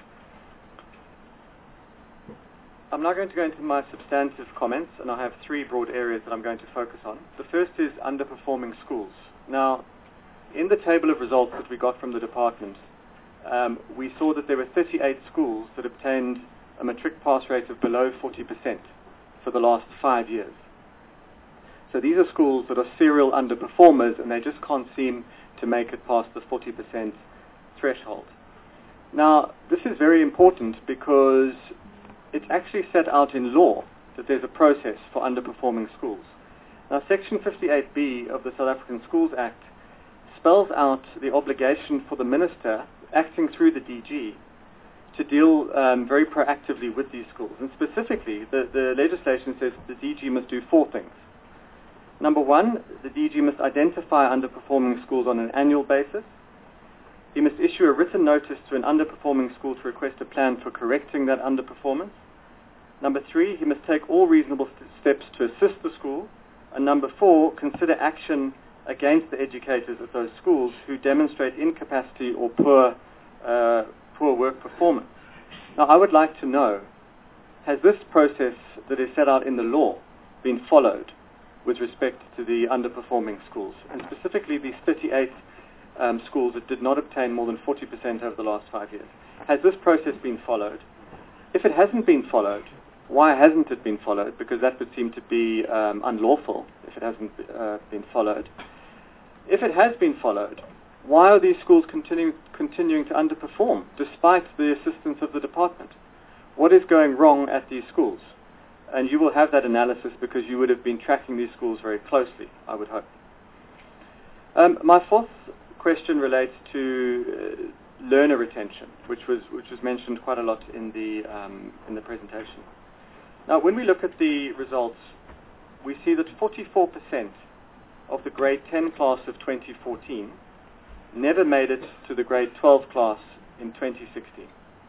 I'm now going to go into my substantive comments, and I have three broad areas that I'm going to focus on. The first is underperforming schools. Now, in the table of results that we got from the department, we saw that there were 38 schools that obtained a matric pass rate of below 40% for the last 5 years. So these are schools that are serial underperformers, and they just can't seem to make it past the 40% threshold. Now, this is very important because it's actually set out in law that there's a process for underperforming schools. Now, Section 58B of the South African Schools Act spells out the obligation for the Minister, acting through the DG, to deal very proactively with these schools. And specifically, the legislation says the DG must do four things. Number one, the DG must identify underperforming schools on an annual basis. He must issue a written notice to an underperforming school to request a plan for correcting that underperformance. Number three, he must take all reasonable steps to assist the school. And number four, consider action against the educators at those schools who demonstrate incapacity or poor work performance. Now, I would like to know, has this process that is set out in the law been followed with respect to the underperforming schools, and specifically these 38 schools that did not obtain more than 40% over the last 5 years? Has this process been followed? If it hasn't been followed, why hasn't it been followed? Because that would seem to be unlawful if it hasn't been followed. If it has been followed, why are these schools continuing to underperform despite the assistance of the department? What is going wrong at these schools? And you will have that analysis because you would have been tracking these schools very closely, I would hope. My fourth question relates to learner retention, which was mentioned quite a lot in the presentation. Now, when we look at the results, we see that 44% of the grade 10 class of 2014 never made it to the grade 12 class in 2016.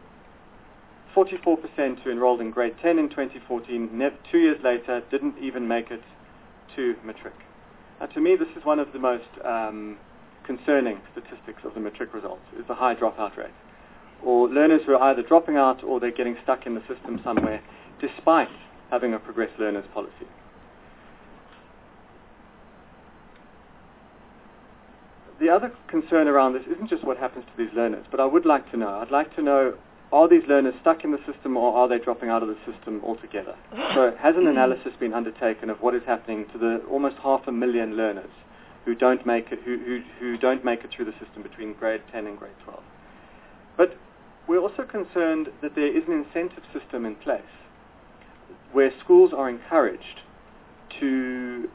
44% who enrolled in grade 10 in 2014, 2 years later, didn't even make it to matric. Now, to me, this is one of the most concerning statistics of the matric results, is the high dropout rate. Or learners who are either dropping out or they're getting stuck in the system somewhere, despite having a progressed learners policy. The other concern around this isn't just what happens to these learners, but I would like to know, are these learners stuck in the system or are they dropping out of the system altogether? So has an analysis been undertaken of what is happening to the almost 500,000 learners who don't make it, who don't make it through the system between grade 10 and grade 12? But we're also concerned that there is an incentive system in place where schools are encouraged to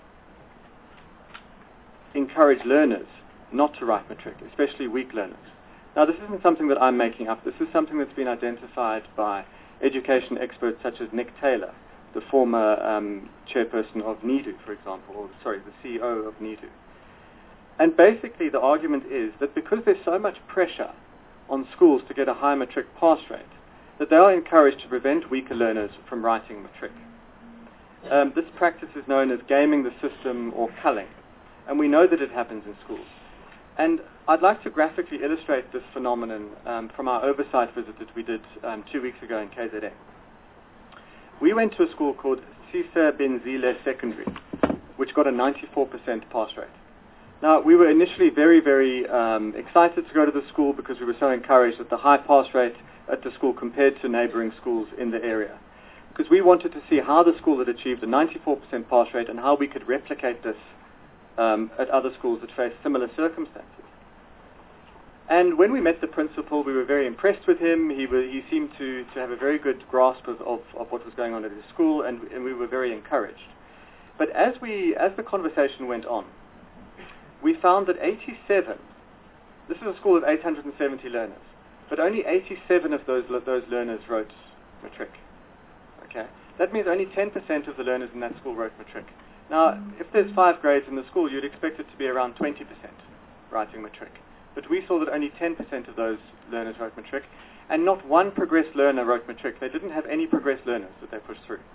encourage learners not to write matric, especially weak learners. Now, this isn't something that I'm making up. This is something that's been identified by education experts such as Nick Taylor, the former chairperson of NEDU, for example, the CEO of NEDU. And basically the argument is that because there's so much pressure on schools to get a high matric pass rate, that they are encouraged to prevent weaker learners from writing matric. This practice is known as gaming the system or culling, and we know that it happens in schools. And I'd like to graphically illustrate this phenomenon from our oversight visit that we did 2 weeks ago in KZN. We went to a school called Sisa Benzile Secondary, which got a 94% pass rate. Now, we were initially very, very excited to go to the school because we were so encouraged at the high pass rate at the school compared to neighboring schools in the area. Because we wanted to see how the school had achieved a 94% pass rate and how we could replicate this at other schools that face similar circumstances. And when we met the principal, we were very impressed with him. He seemed to have a very good grasp of what was going on at his school, and we were very encouraged. But as the conversation went on, we found that 87, this is a school of 870 learners, but only 87 of those learners wrote matric. Okay, that means only 10% of the learners in that school wrote matric. Now, if there's 5 grades in the school, you'd expect it to be around 20% writing matric. But we saw that only 10% of those learners wrote matric, and not one progressed learner wrote matric. They didn't have any progressed learners that they pushed through.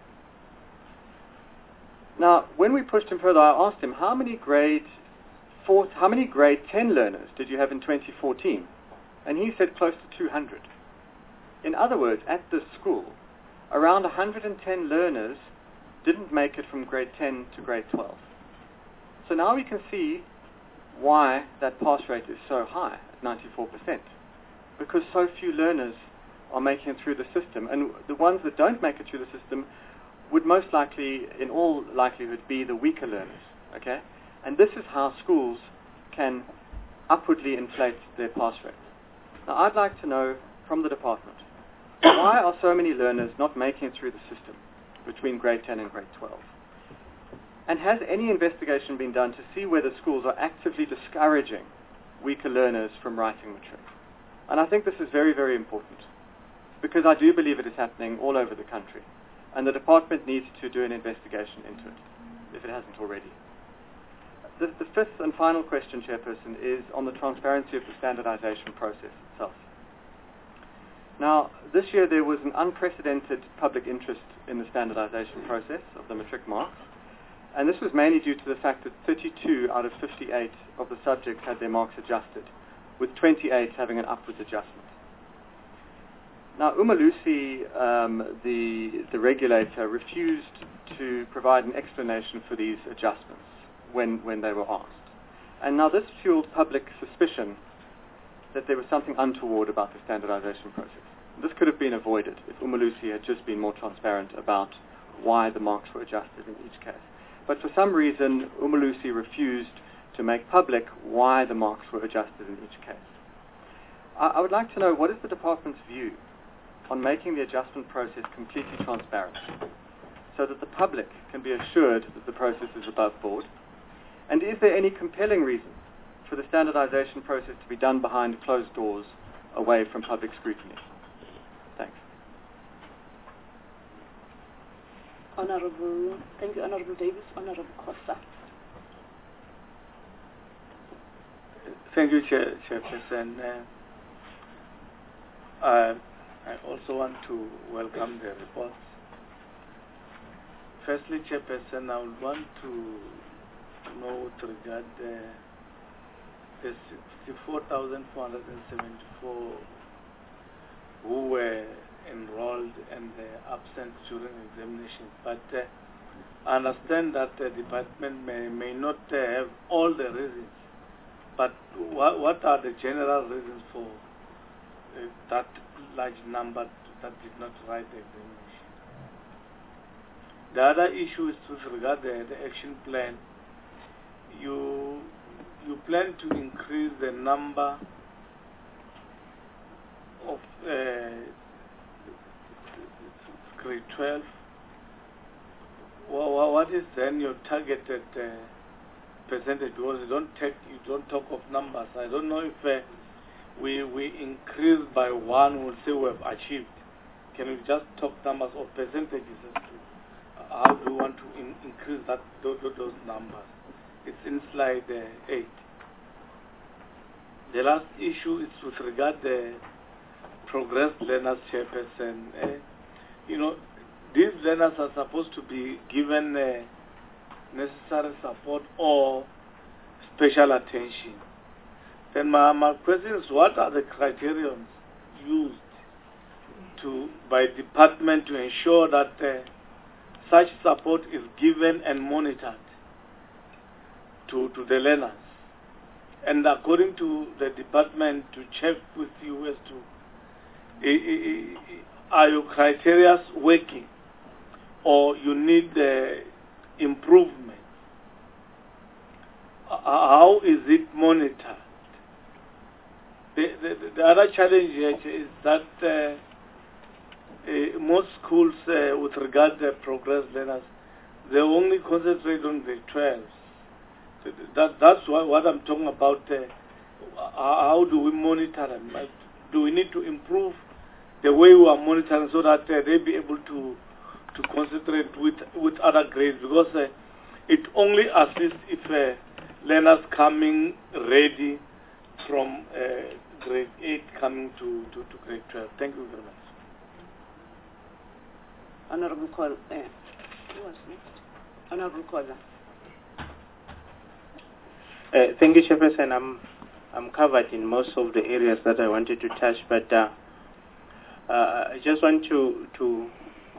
Now, when we pushed him further, I asked him, how many grade 10 learners did you have in 2014? And he said close to 200. In other words, at this school, around 110 learners didn't make it from grade 10 to grade 12. So now we can see why that pass rate is so high at 94%. Because so few learners are making it through the system. And the ones that don't make it through the system would most likely, in all likelihood, be the weaker learners. Okay? And this is how schools can upwardly inflate their pass rate. Now, I'd like to know from the department, why are so many learners not making it through the system between grade 10 and grade 12? And has any investigation been done to see whether schools are actively discouraging weaker learners from writing matric? And I think this is very, very important, because I do believe it is happening all over the country, and the department needs to do an investigation into it, if it hasn't already. The fifth and final question, Chairperson, is on the transparency of the standardization process itself. Now, this year there was an unprecedented public interest in the standardization process of the matric marks, and this was mainly due to the fact that 32 out of 58 of the subjects had their marks adjusted, with 28 having an upwards adjustment. Now, Umalusi, the regulator, refused to provide an explanation for these adjustments when they were asked. And now this fueled public suspicion that there was something untoward about the standardization process. This could have been avoided if Umalusi had just been more transparent about why the marks were adjusted in each case. But for some reason, Umalusi refused to make public why the marks were adjusted in each case. I would like to know, what is the department's view on making the adjustment process completely transparent, so that the public can be assured that the process is above board? And is there any compelling reason for the standardization process to be done behind closed doors, away from public scrutiny? Thanks. Thank you, Honorable Davis. Honorable Khosa. Thank you, Chairperson. I also want to welcome the reports. Firstly, Chairperson, I would want to know with regard the 64,474 who were enrolled and absent during examinations. But I understand that the department may not have all the reasons. But what are the general reasons for that large number that did not write the examination? The other issue is with regard to the action plan. You plan to increase the number of grade 12. What is then your targeted percentage? Because you don't talk of numbers. I don't know if we increase by 1, we'll say we have achieved. Can you just talk numbers or percentages as to how do you want to increase those numbers? It's in slide 8. The last issue is with regard the progressed learners, Chairperson. These learners are supposed to be given necessary support or special attention. Then my question is, what are the criteria used by department to ensure that such support is given and monitored to the learners? And according to the department, to check with you as to are your criteria working, or you need improvement? How is it monitored? The other challenge here is that most schools, with regard to progress learners, they only concentrate on grade 12. So that's what I'm talking about. How do we monitor them? Do we need to improve the way we are monitoring so that they'll be able to concentrate with other grades? Because it only assists if learners coming ready from grade 8 coming to grade 12. Thank you very much. Honorable Call, who was next? Honorable Caller. Thank you, Chairperson. I'm covered in most of the areas that I wanted to touch, but I just want to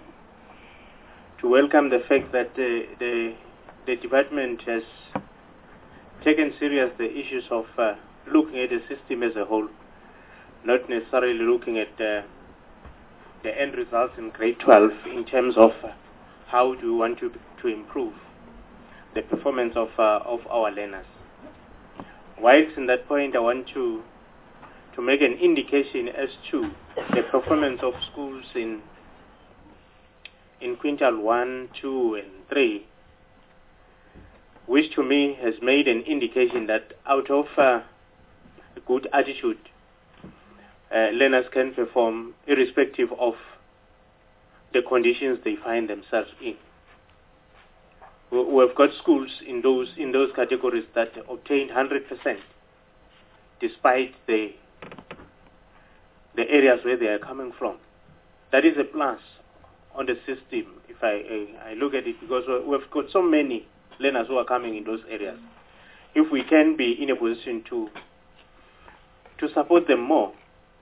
welcome the fact that the department has taken serious the issues of looking at the system as a whole, not necessarily looking at the end results in grade 12 in terms of how do we want to improve the performance of our learners. Whilst in that point, I want to make an indication as to the performance of schools in quintile 1, 2, and 3, which to me has made an indication that out of a good attitude, learners can perform irrespective of the conditions they find themselves in. We've got schools in those categories that obtained 100% despite the areas where they are coming from. That is a plus on the system if I look at it, because we've got so many learners who are coming in those areas. If we can be in a position to support them more,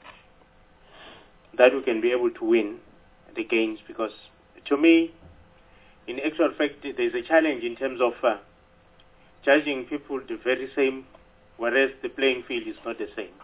that we can be able to win the games, because to me, in actual fact, there's a challenge in terms of judging people the very same, whereas the playing field is not the same.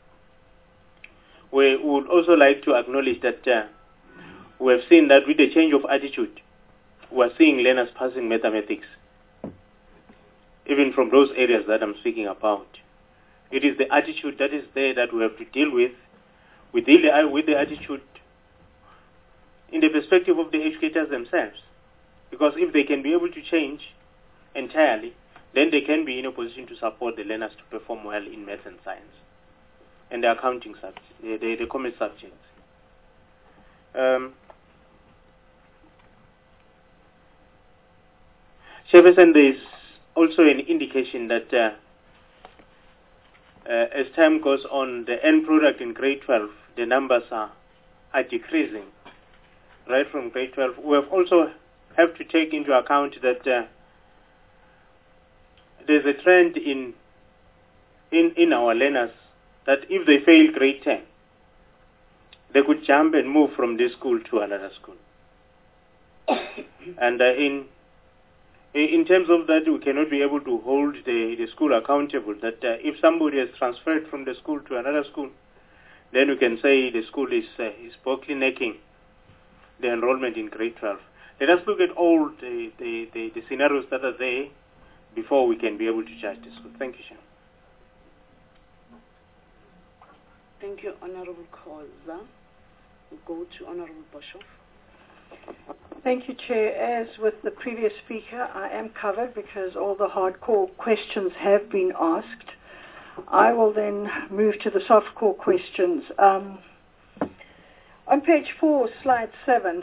We would also like to acknowledge that we have seen that with the change of attitude, we are seeing learners passing mathematics, even from those areas that I'm speaking about. It is the attitude that is there that we have to deal with. We deal with the attitude in the perspective of the educators themselves. Because if they can be able to change entirely, then they can be in a position to support the learners to perform well in math and science and the accounting subjects, the commerce subjects. Chairperson, there is also an indication that as time goes on, the end product in grade 12, the numbers are decreasing right from grade 12. We have also have to take into account that there's a trend in our learners that if they fail grade 10, they could jump and move from this school to another school. And in terms of that, we cannot be able to hold the school accountable, that if somebody has transferred from the school to another school, then we can say the school is bottlenecking the enrollment in grade 12. Let us look at all the scenarios that are there before we can be able to judge the school. Thank you, Chair. Thank you, Honorable Khoza. We'll go to Honorable Boshoff. Thank you, Chair. As with the previous speaker, I am covered because all the hardcore questions have been asked. I will then move to the softcore questions. On page 4, slide 7,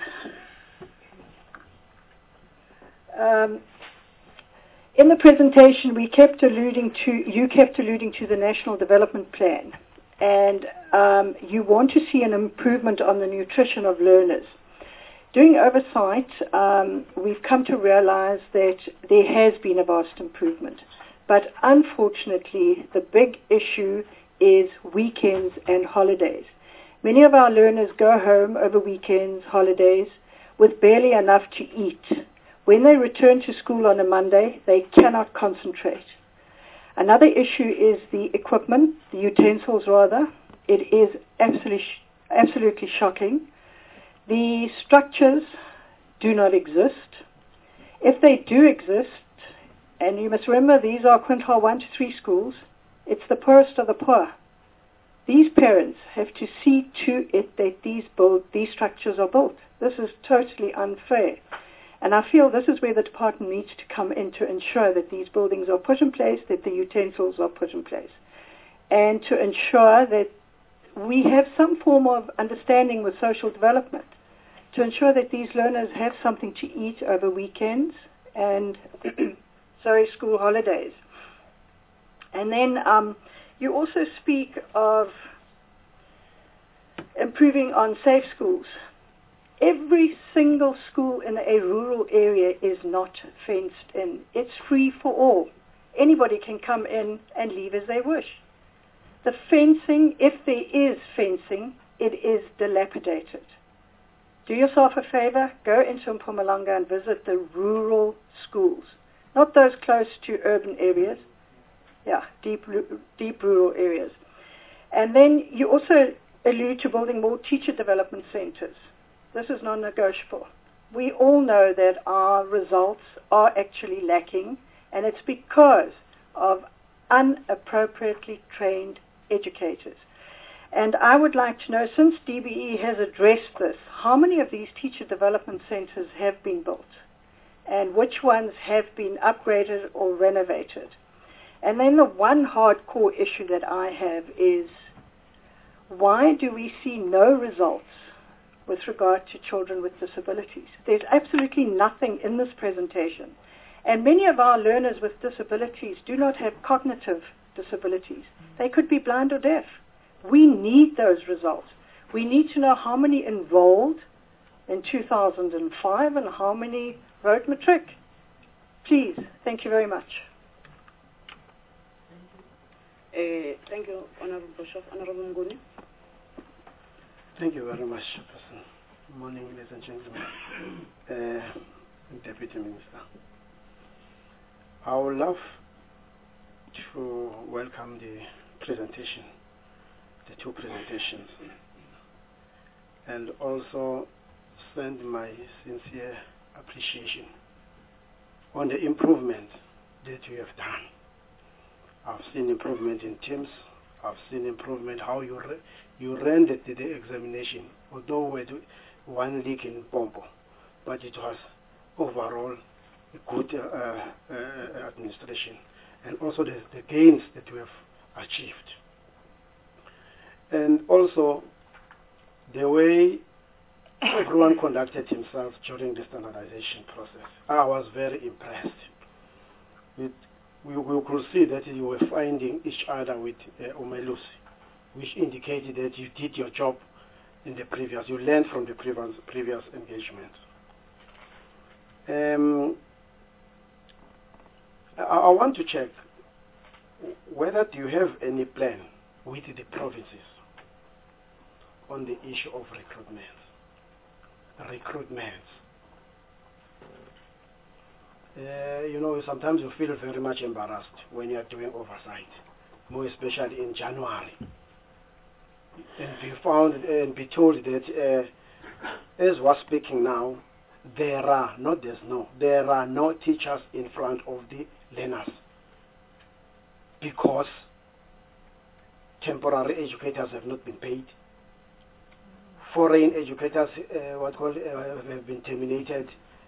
in the presentation you kept alluding to the National Development Plan, and you want to see an improvement on the nutrition of learners. Doing oversight, we've come to realize that there has been a vast improvement, But unfortunately, the big issue is weekends and holidays. Many of our learners go home over weekends, holidays, with barely enough to eat. When they return to school on a Monday, they cannot concentrate. Another issue is the equipment, the utensils rather. It is absolutely shocking. The structures do not exist. If they do exist, and you must remember these are quintile 1 to 3 schools, it's the poorest of the poor. These parents have to see to it that these structures are built. This is totally unfair. And I feel this is where the department needs to come in to ensure that these buildings are put in place, that the utensils are put in place, and to ensure that we have some form of understanding with social development, to ensure that these learners have something to eat over weekends and school holidays. And then you also speak of improving on safe schools. Every single school in a rural area is not fenced in. It's free for all. Anybody can come in and leave as they wish. The fencing, if there is fencing, it is dilapidated. Do yourself a favor, go into Mpumalanga and visit the rural schools. Not those close to urban areas. Yeah, deep rural areas. And then you also allude to building more teacher development centers. This is non-negotiable. We all know that our results are actually lacking, and it's because of inappropriately trained educators. And I would like to know, since DBE has addressed this, how many of these teacher development centers have been built, and which ones have been upgraded or renovated? And then the one hardcore issue that I have is, why do we see no results with regard to children with disabilities? There's absolutely nothing in this presentation. And many of our learners with disabilities do not have cognitive disabilities. They could be blind or deaf. We need those results. We need to know how many enrolled in 2005 and how many wrote matric. Please, thank you very much. Thank you, Honorable Bishop. Honorable Nguni. Thank you very much, Person. Good morning, ladies and gentlemen. Deputy Minister. I would love to welcome the presentation, the two presentations, and also send my sincere appreciation on the improvement that you have done. I've seen improvement in Teams. I've seen improvement how you rendered the examination, although with one leak in Pompo, but it was overall a good administration, and also the gains that we have achieved. And also the way everyone conducted himself during the standardization process. I was very impressed. We could see that you were finding each other with Umelusi, which indicated that you did your job in the previous, you learned from the previous engagement. I want to check whether do you have any plan with the provinces on the issue of recruitment. You know, sometimes you feel very much embarrassed when you are doing oversight, more especially in January, and be found and be told that as we're speaking now, there are no teachers in front of the learners because temporary educators have not been paid. Foreign educators, have been terminated.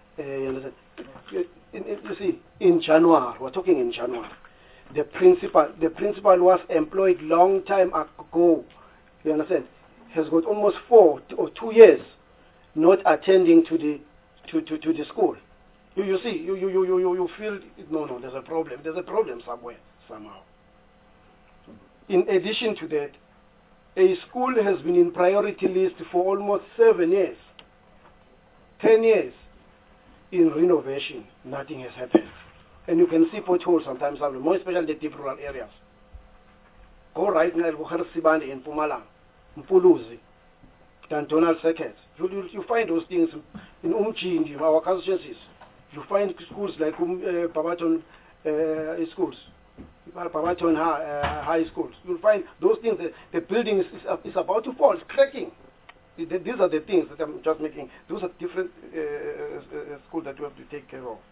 You see, in January, we're talking in January, the principal was employed long time ago. You understand? Has got almost 4 or 2 years not attending to the school. You see, you feel no, there's a problem. There's a problem somewhere, somehow. In addition to that, a school has been in priority list for almost 7 years, 10 years. In renovation, nothing has happened. And you can see potholes sometimes, more especially the deep rural areas. Go right now to Harsibani in Pumalang, Mpuluzi, and Donald Circuit. You find those things in Umchi, in our constituencies. You find schools like Babaton schools, Babaton high schools. You'll find those things, the building is about to fall, it's cracking. These are the things that I'm just making. Those are different schools that you have to take care of.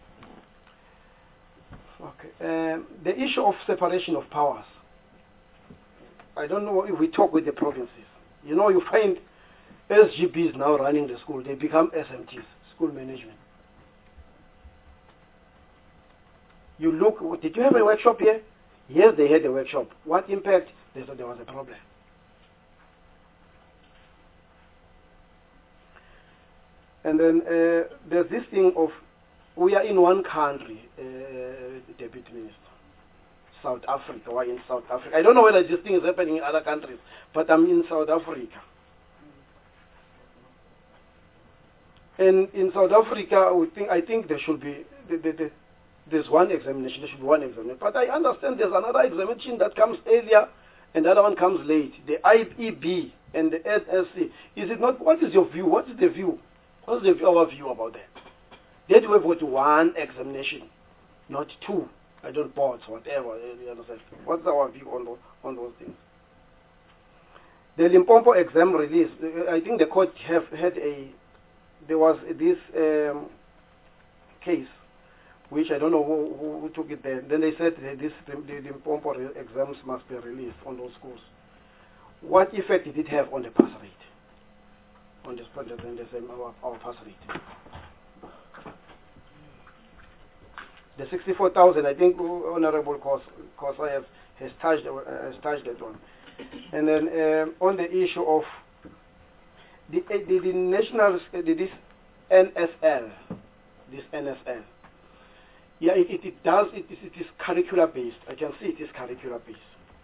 Okay. The issue of separation of powers. I don't know if we talk with the provinces. You know, you find SGBs now running the school. They become SMTs, school management. You look, did you have a workshop here? Yes, they had a workshop. What impact? They said there was a problem. And then there's this thing of, we are in one country, Deputy Minister. South Africa, why in South Africa? I don't know whether this thing is happening in other countries, but I'm in South Africa. And in South Africa, I think there should be, there's one examination, there should be one examination. But I understand there's another examination that comes earlier and the other one comes late. The IEB and the SSC. Is it not, what is your view? What is the view? What is our view about that? That we have got one examination, not two. I don't boards, whatever, you understand. What's our view on those things? The Limpopo exam release, I think the court there was this case, which I don't know who took it there. Then they said that the Limpopo exams must be released on those schools. What effect did it have on the pass rate? On this project and our pass rate? The 64,000, I think Honorable Kosa has touched that one. And then on the issue of the national, this NSL, yeah, it is curricular based. I can see it is curricular based.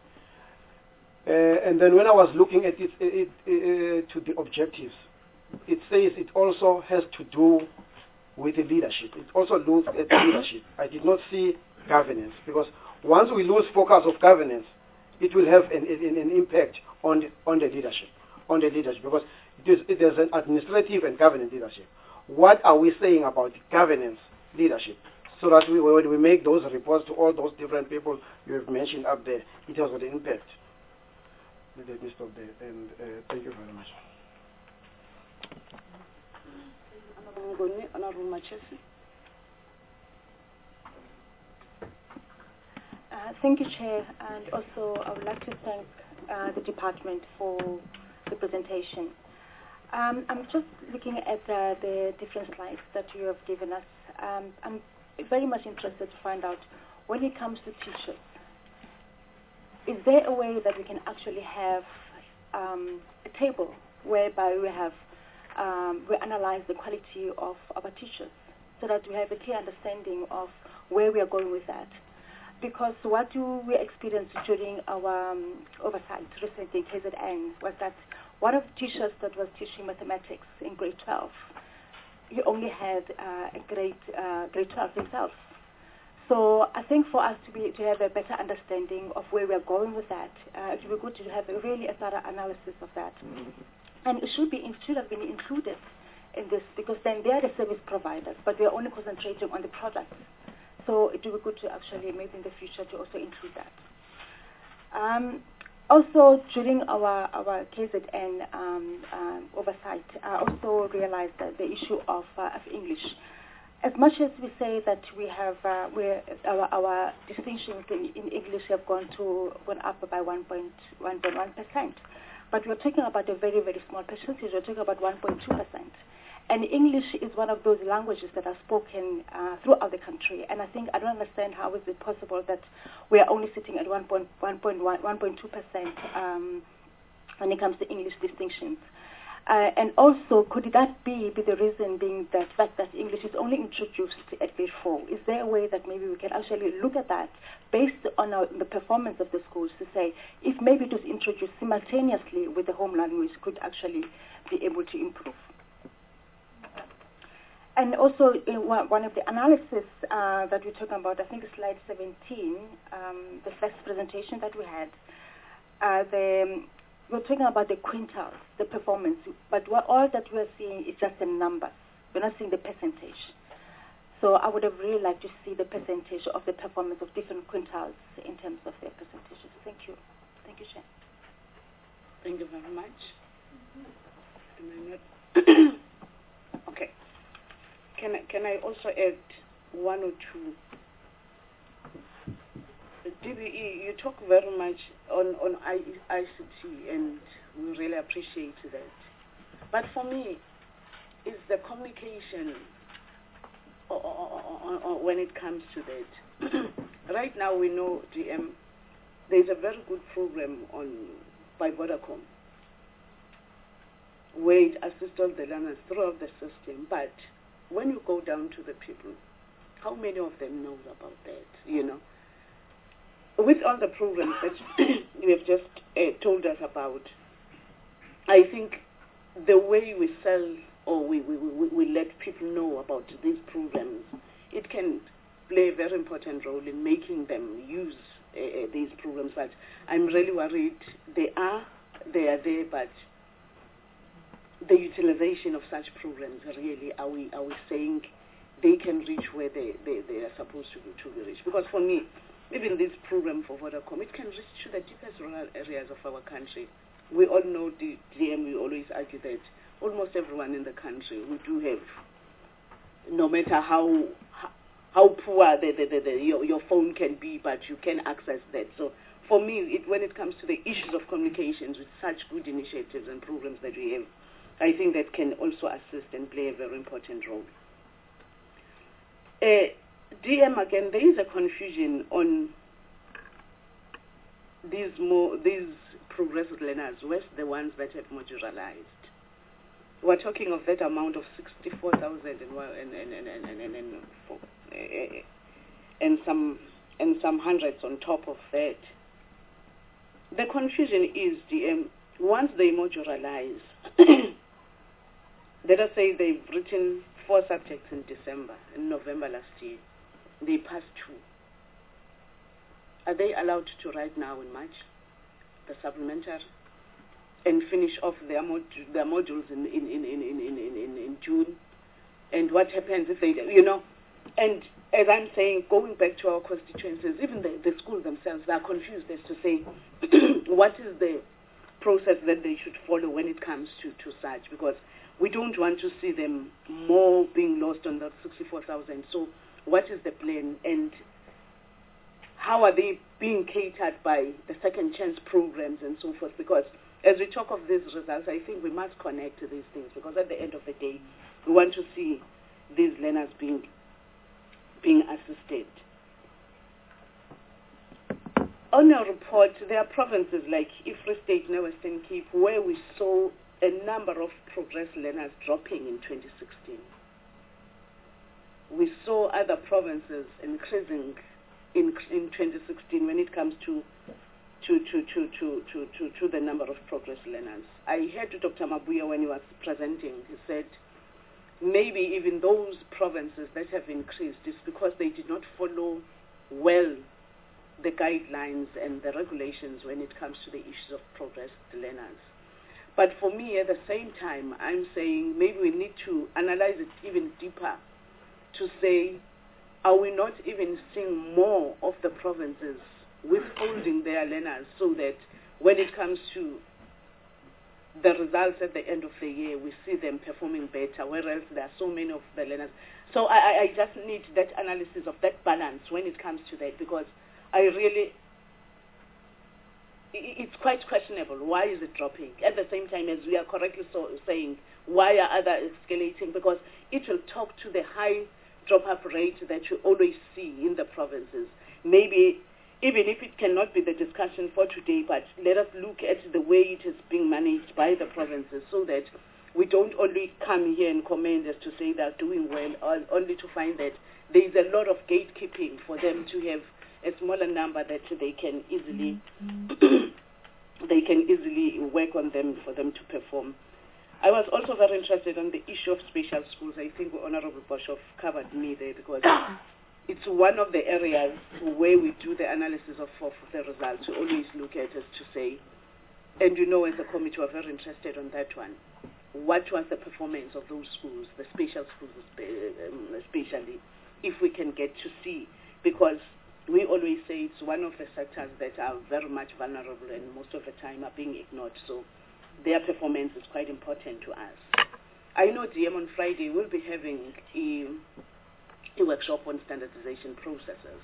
And then when I was looking at it to the objectives, it says it also has to do with the leadership. It also looks at leadership. I did not see governance, because once we lose focus of governance, it will have an impact on the leadership, because there's an administrative and governance leadership. What are we saying about governance leadership? So that when we make those reports to all those different people you have mentioned up there, it has an impact. Let me stop there, and thank you very much. Thank you, Chair, and also I would like to thank the department for the presentation. I'm just looking at the different slides that you have given us. I'm very much interested to find out, when it comes to teachers, is there a way that we can actually have a table whereby we analyze the quality of our teachers, so that we have a clear understanding of where we are going with that? Because what we experienced during our oversight recently in KZN was that one of the teachers that was teaching mathematics in grade 12, he only had a grade 12 himself. So I think for us to have a better understanding of where we are going with that, it would be good to have a thorough analysis of that. And it should have been included in this, because then they are the service providers, but we are only concentrating on the products. So it would be good to actually, maybe in the future, to also include that. Also, during our KZN oversight, I also realized that the issue of English. As much as we say that we have our distinctions in English have gone up by 1.1%, but we're talking about a very, very small percentage. We're talking about 1.2%. And English is one of those languages that are spoken throughout the country. And I don't understand how is it possible that we are only sitting at 1.2% when it comes to English distinctions. And also, could that be the reason being that English is only introduced at grade 4? Is there a way that maybe we can actually look at that based on the performance of the schools to say, if maybe it was introduced simultaneously with the home language, could actually be able to improve? And also, in one of the analysis that we're talking about, I think it's slide 17, the first presentation that we had, we're talking about the quintiles, the performance, but all that we're seeing is just the numbers. We're not seeing the percentage. So I would have really liked to see the percentage of the performance of different quintiles in terms of their percentages. Thank you. Thank you, Chair. Thank you very much. Am I not? Okay. Can I also add one or two? DBE, you talk very much on ICT, and we really appreciate that. But for me, it's the communication when it comes to that. Right now, we know there's a very good program by Vodacom where it assists all the learners throughout the system. But when you go down to the people, how many of them know about that, you know? With all the programs that you have just told us about, I think the way we sell or we let people know about these programs, it can play a very important role in making them use these programs. But I'm really worried they are there, but the utilization of such programs, really, are we saying they can reach where they are supposed to be reached? Because for me, even this program for Vodacom, it can reach to the deepest rural areas of our country. We all know the DM, we always argue that almost everyone in the country, we do have, no matter how poor your phone can be, but you can access that. So for me, when it comes to the issues of communications with such good initiatives and programs that we have, I think that can also assist and play a very important role. DM, again, there is a confusion on these progressive learners, where's the ones that have modularized. We're talking of that amount of 64,000 and some hundreds on top of that. The confusion is DM, once they modularize, let us say they've written 4 subjects in November last year. They passed 2. Are they allowed to write now in March, the supplementary, and finish off their modules in June? And what happens if they, you know? And as I'm saying, going back to our constituencies, even the schools themselves, they are confused as to say, what is the process that they should follow when it comes to such? Because we don't want to see them more being lost on that 64,000. So what is the plan, and how are they being catered by the second chance programs and so forth? Because as we talk of these results, I think we must connect to these things, because at the end of the day, we want to see these learners being assisted. On our report, there are provinces like Free State and Western Cape where we saw a number of progress learners dropping in 2016. We saw other provinces increasing in 2016 when it comes to the number of progress learners. I heard Dr. Mabuya when he was presenting. He said maybe even those provinces that have increased is because they did not follow well the guidelines and the regulations when it comes to the issues of progress learners. But for me, at the same time, I'm saying maybe we need to analyze it even deeper to say, are we not even seeing more of the provinces withholding their learners so that when it comes to the results at the end of the year, we see them performing better, whereas there are so many of the learners. So I just need that analysis of that balance when it comes to that, because it's quite questionable. Why is it dropping? At the same time, as we are correctly saying, why are others escalating? Because it will talk to the high drop-up rate that you always see in the provinces. Maybe, even if it cannot be the discussion for today, but let us look at the way it is being managed by the provinces so that we don't only come here and comment as to say they're doing well, only to find that there is a lot of gatekeeping for them to have a smaller number that they can easily work on them for them to perform. I was also very interested on the issue of special schools. I think Honorable Boshoff covered me there because it's one of the areas where we do the analysis of the results. We always look at it to say, and you know as a committee we're very interested on that one. What was the performance of those schools, the special schools especially, if we can get to see, because we always say it's one of the sectors that are very much vulnerable and most of the time are being ignored. So their performance is quite important to us. I know DM on Friday will be having a workshop on standardization processes.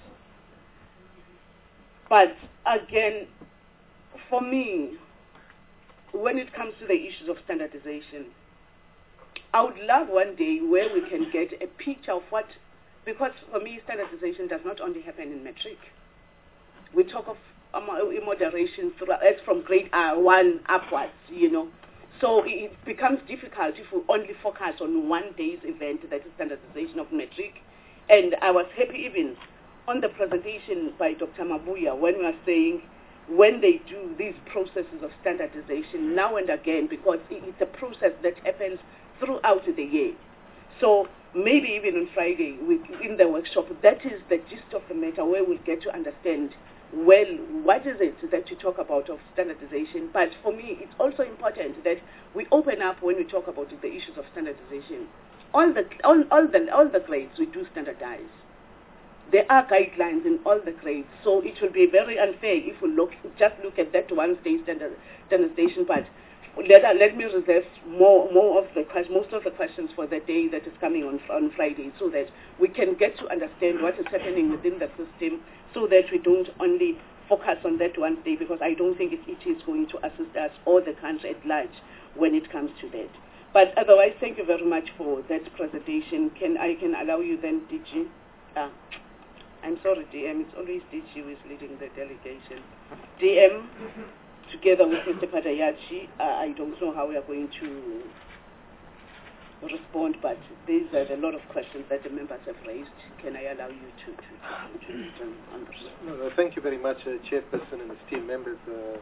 But again, for me, when it comes to the issues of standardization, I would love one day where we can get a picture of what, because for me standardization does not only happen in matric. We talk of moderation as from grade 1 upwards, you know. So it becomes difficult if we only focus on one day's event, that is standardization of matric. And I was happy even on the presentation by Dr. Mabuya when we were saying when they do these processes of standardization now and again, because it's a process that happens throughout the year. So maybe even on Friday in the workshop, that is the gist of the matter, where we'll get to understand, well, what is it that you talk about of standardization? But for me, it's also important that we open up when we talk about the issues of standardization. All the grades we do standardize. There are guidelines in all the grades, so it will be very unfair if we just look at that one stage standardization. But let me reserve most of the questions for the day that is coming on Friday, so that we can get to understand what is happening within the system, so that we don't only focus on that one day, because I don't think it is going to assist us or the country at large when it comes to that. But otherwise, thank you very much for that presentation. I can allow you then, DG. I'm sorry, DM. It's always DG who is leading the delegation. DM, together with Mr. Padayachi, I don't know how we are going to respond, but these are a lot of questions that the members have raised. Can I allow you to on this? No, thank you very much, Chairperson and esteemed members.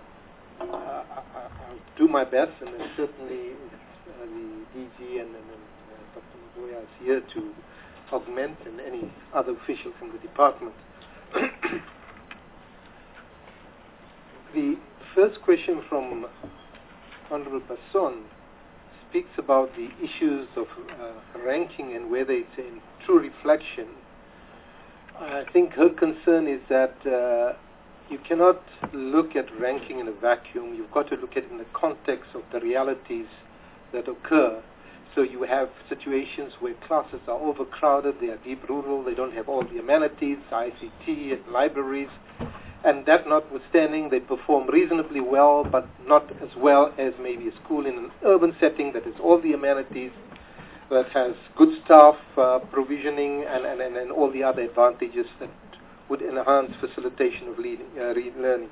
I'll do my best, and certainly the DG and Dr. Mabuya is here to augment, and any other official from the department. The first question from Honorable Basson speaks about the issues of ranking and whether it's a true reflection. I think her concern is that you cannot look at ranking in a vacuum. You've got to look at it in the context of the realities that occur. So you have situations where classes are overcrowded, they are deep rural, they don't have all the amenities, ICT and libraries, and that notwithstanding, they perform reasonably well, but not as well as maybe a school in an urban setting that has all the amenities, that has good staff provisioning and all the other advantages that would enhance facilitation of learning.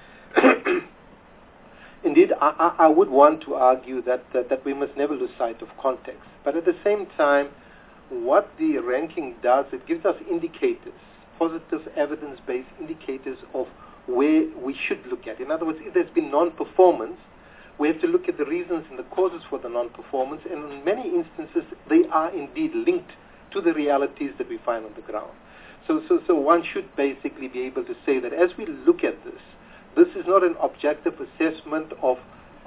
Indeed, I would want to argue that we must never lose sight of context. But at the same time, what the ranking does, it gives us indicators, positive evidence-based indicators of where we should look at. In other words, if there's been non-performance, we have to look at the reasons and the causes for the non-performance, and in many instances, they are indeed linked to the realities that we find on the ground. So one should basically be able to say that as we look at this, this is not an objective assessment of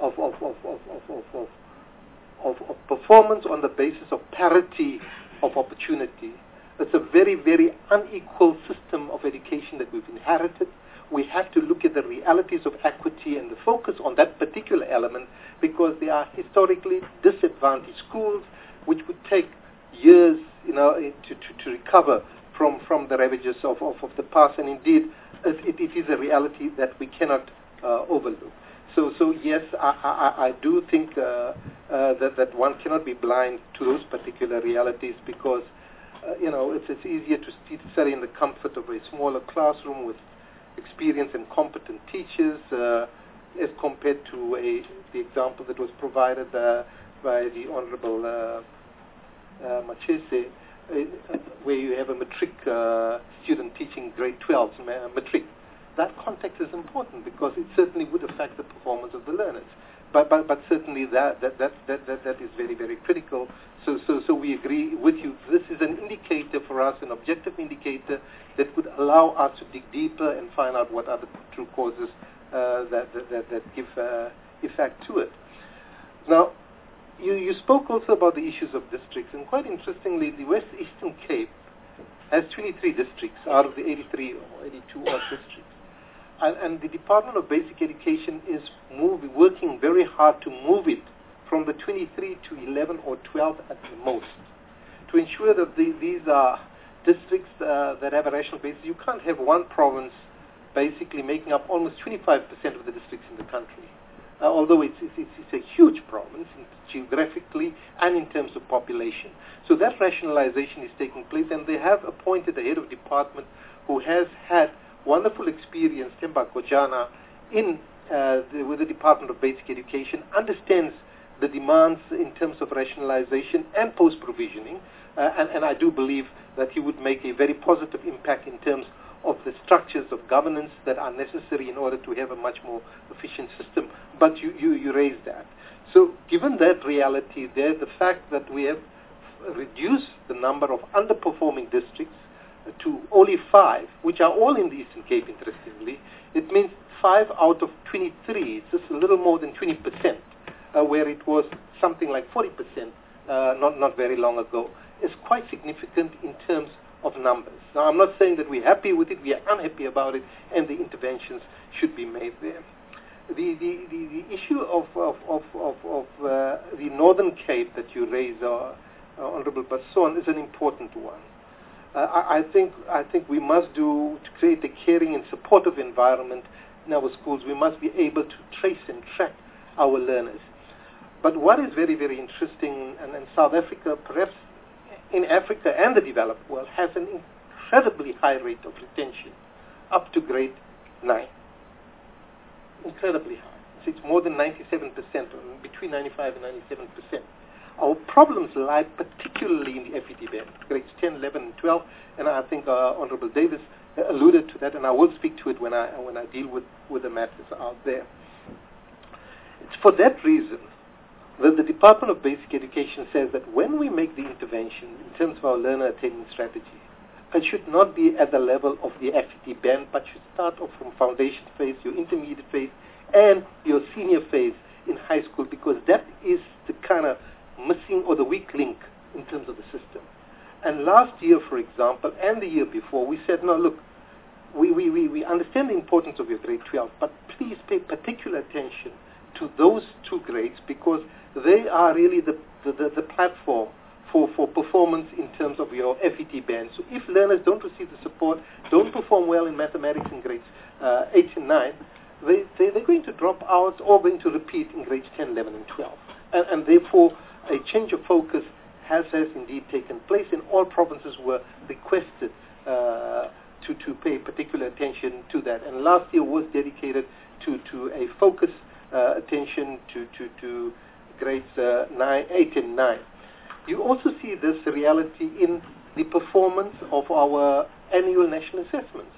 performance on the basis of parity of opportunity. It's a very, very unequal system of education that we've inherited. We have to look at the realities of equity and the focus on that particular element, because there are historically disadvantaged schools which would take years, to recover from the ravages of the past, and indeed it is a reality that we cannot overlook. So yes, I do think that one cannot be blind to those particular realities, because it's easier to study in the comfort of a smaller classroom with experienced and competent teachers as compared to the example that was provided by the Honorable Machese, where you have a matric student teaching grade 12 matric. That context is important because it certainly would affect the performance of the learners. but certainly that is very, very critical. So we agree with you. This is an indicator for us, an objective indicator that would allow us to dig deeper and find out what are the true causes that give effect to it. Now, you spoke also about the issues of districts, and quite interestingly, the West Eastern Cape has 23 districts out of the 83 or 82 odd districts. And the Department of Basic Education is working very hard to move it from the 23 to 11 or 12 at the most, to ensure that these are districts that have a rational basis. You can't have one province basically making up almost 25% of the districts in the country, although it's a huge province geographically and in terms of population. So that rationalization is taking place, and they have appointed a head of department who has had wonderful experience, Themba Kojana, with the Department of Basic Education, understands the demands in terms of rationalization and post-provisioning, and I do believe that he would make a very positive impact in terms of the structures of governance that are necessary in order to have a much more efficient system. But you raised that. So given that reality there, the fact that we have reduced the number of underperforming districts to only 5, which are all in the Eastern Cape, interestingly, it means 5 out of 23, it's just a little more than 20%, where it was something like 40% not very long ago, is quite significant in terms of numbers. Now, I'm not saying that we're happy with it, we are unhappy about it, and the interventions should be made there. The issue of the Northern Cape that you raised, Honorable Basson, is an important one. I think we must to create a caring and supportive environment in our schools. We must be able to trace and track our learners. But what is very, very interesting, and South Africa, perhaps in Africa and the developed world, has an incredibly high rate of retention, up to grade 9. Incredibly high. So it's more than 97%, or between 95 and 97%. Our problems lie particularly in the FET band, grades 10, 11, and 12, and I think Honorable Davis alluded to that, and I will speak to it when I deal with the matters out there. It's for that reason that the Department of Basic Education says that when we make the intervention in terms of our learner attainment strategy, it should not be at the level of the FET band, but should start off from foundation phase, your intermediate phase, and your senior phase in high school, because that is the kind of missing or the weak link in terms of the system. And last year, for example, and the year before, we said, no, look, we understand the importance of your grade 12, but please pay particular attention to those 2 grades, because they are really the platform for performance in terms of your FET band. So if learners don't receive the support, don't perform well in mathematics in grades 8 and 9, they're going to drop out or going to repeat in grades 10, 11, and 12. And therefore, a change of focus has indeed taken place, and all provinces were requested to pay particular attention to that. And last year was dedicated to a focus attention to grades 8 and 9. You also see this reality in the performance of our annual national assessments.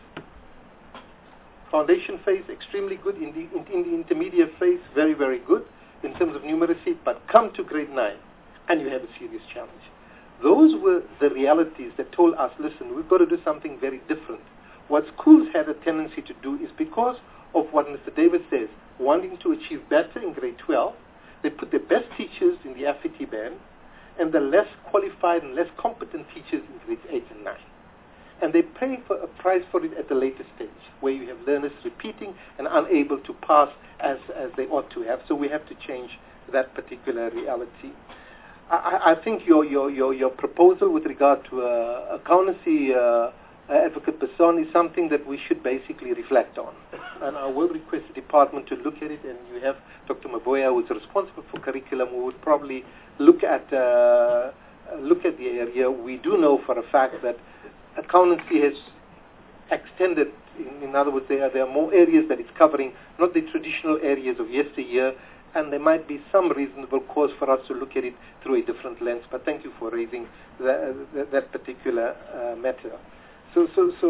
Foundation phase, extremely good. In the intermediate phase, very, very good in terms of numeracy, but come to grade 9 and you have a serious challenge. Those were the realities that told us, listen, we've got to do something very different. What schools had a tendency to do is, because of what Mr. David says, wanting to achieve better in grade 12, they put the best teachers in the FET band and the less qualified and less competent teachers in grades 8 and 9. And they pay for a price for it at the later stage, where you have learners repeating and unable to pass as they ought to have. So we have to change that particular reality. I think your proposal with regard to accountancy, Advocate Basson, is something that we should basically reflect on. And I will request the department to look at it, and you have Dr. Maboya, who is responsible for curriculum, who would probably look at the area. We do know for a fact that accountancy has extended. In other words, there are more areas that it's covering, not the traditional areas of yesteryear, and there might be some reasonable cause for us to look at it through a different lens. But thank you for raising that particular matter. So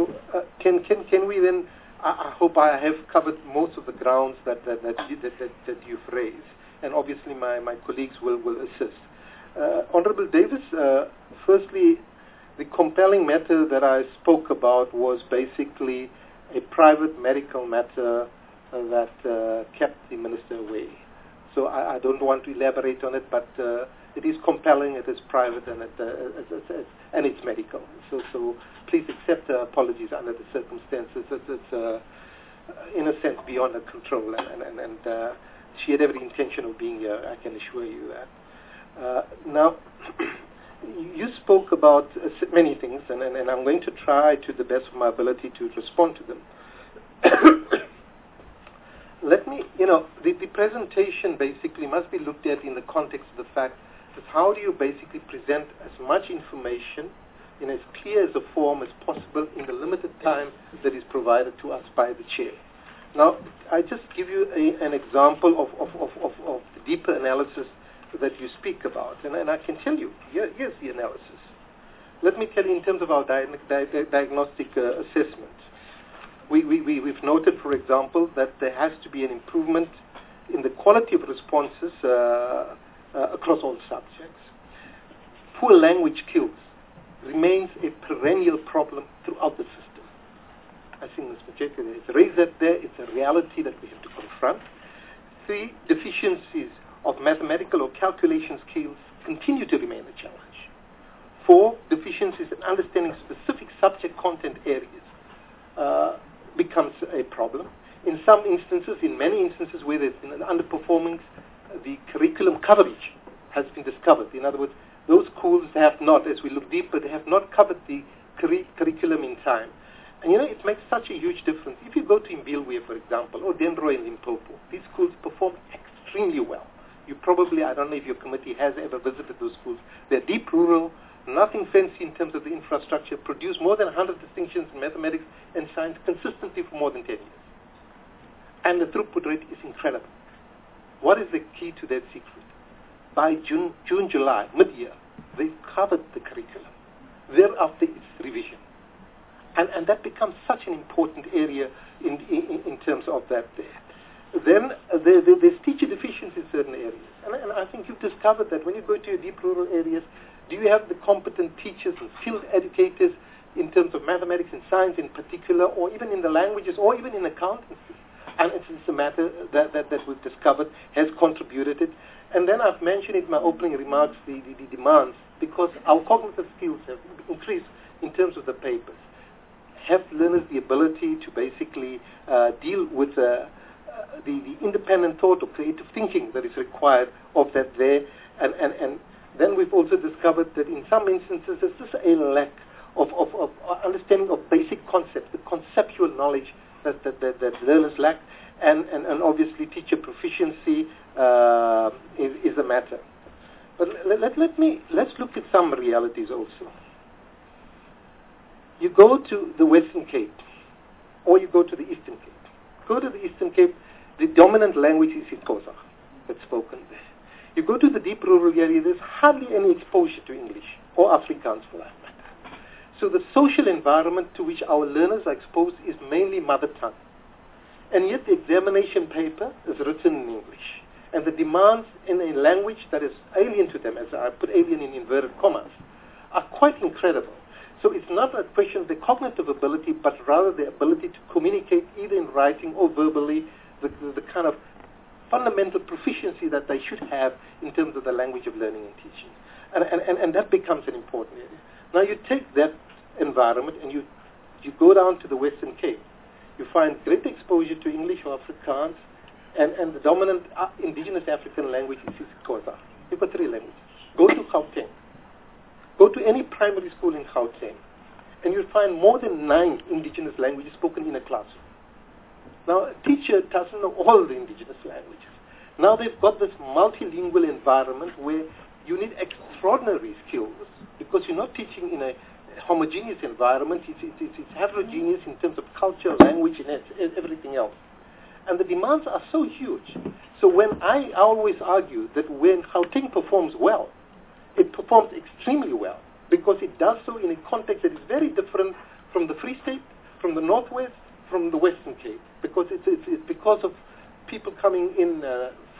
can we then? I hope I have covered most of the grounds that you've raised. and obviously my colleagues will assist. Honorable Davis, firstly, the compelling matter that I spoke about was basically a private medical matter that kept the minister away. So I don't want to elaborate on it, but it is compelling, it is private, and it's medical. So please accept apologies under the circumstances. It's in a sense beyond her control, and she had every intention of being here, I can assure you that. Now, you spoke about many things, and I'm going to try to the best of my ability to respond to them. Let me, the presentation basically must be looked at in the context of the fact that how do you basically present as much information in as clear as a form as possible in the limited time that is provided to us by the chair. Now, I just give you an example of the deeper analysis that you speak about, and I can tell you, here's the analysis. Let me tell you in terms of our diagnostic assessment. We've noted, for example, that there has to be an improvement in the quality of responses across all subjects. Poor language skills remains a perennial problem throughout the system. I think Mr. Jacob has raised that there. It's a reality that we have to confront. 3, deficiencies of mathematical or calculation skills continue to remain a challenge. 4, deficiencies in understanding specific subject content areas becomes a problem. In some instances, in many instances where there's been an underperformance, the curriculum coverage has been discovered. In other words, those schools have not, as we look deeper, they have not covered the curriculum in time. And it makes such a huge difference. If you go to Mbilwe, for example, or Denroy and Limpopo, these schools perform extremely well. You probably, I don't know if your committee has ever visited those schools. They're deep rural, nothing fancy in terms of the infrastructure, produce more than 100 distinctions in mathematics and science consistently for more than 10 years. And the throughput rate is incredible. What is the key to that secret? By June, July, mid-year, they've covered the curriculum. Thereafter, it's revision. And that becomes such an important area in terms of that there. Then there's teacher deficiency in certain areas. And I think you've discovered that when you go to your deep rural areas, do you have the competent teachers and skilled educators in terms of mathematics and science in particular, or even in the languages, or even in accountancy? And it's a matter that we've discovered has contributed it. And then I've mentioned in my opening remarks the demands, because our cognitive skills have increased in terms of the papers. Have learners the ability to basically deal with the independent thought or creative thinking that is required of that there. And then we've also discovered that in some instances there's just a lack of understanding of basic concepts, the conceptual knowledge that learners lack, and obviously teacher proficiency is a matter. But let's look at some realities also. You go to the Western Cape, or you go to the Eastern Cape. Go to the Eastern Cape, the dominant language is isiXhosa that's spoken there. You go to the deep rural area, there's hardly any exposure to English, or Afrikaans for that matter. So the social environment to which our learners are exposed is mainly mother tongue. And yet the examination paper is written in English. And the demands in a language that is alien to them, as I put alien in inverted commas, are quite incredible. So it's not a question of the cognitive ability, but rather the ability to communicate either in writing or verbally, the kind of fundamental proficiency that they should have in terms of the language of learning and teaching. And that becomes an important area. Now you take that environment and you go down to the Western Cape. You find great exposure to English or Afrikaans, and the dominant indigenous African language is isiXhosa. You've got 3 languages. Go to Gauteng. Go to any primary school in Gauteng, and you'll find more than 9 indigenous languages spoken in a classroom. Now, a teacher doesn't know all the indigenous languages. Now they've got this multilingual environment where you need extraordinary skills, because you're not teaching in a homogeneous environment. It's heterogeneous in terms of culture, language, and everything else. And the demands are so huge. So when I always argue that when Gauteng performs well, it performs extremely well, because it does so in a context that is very different from the Free State, from the Northwest, from the Western Cape, because it's because of people coming in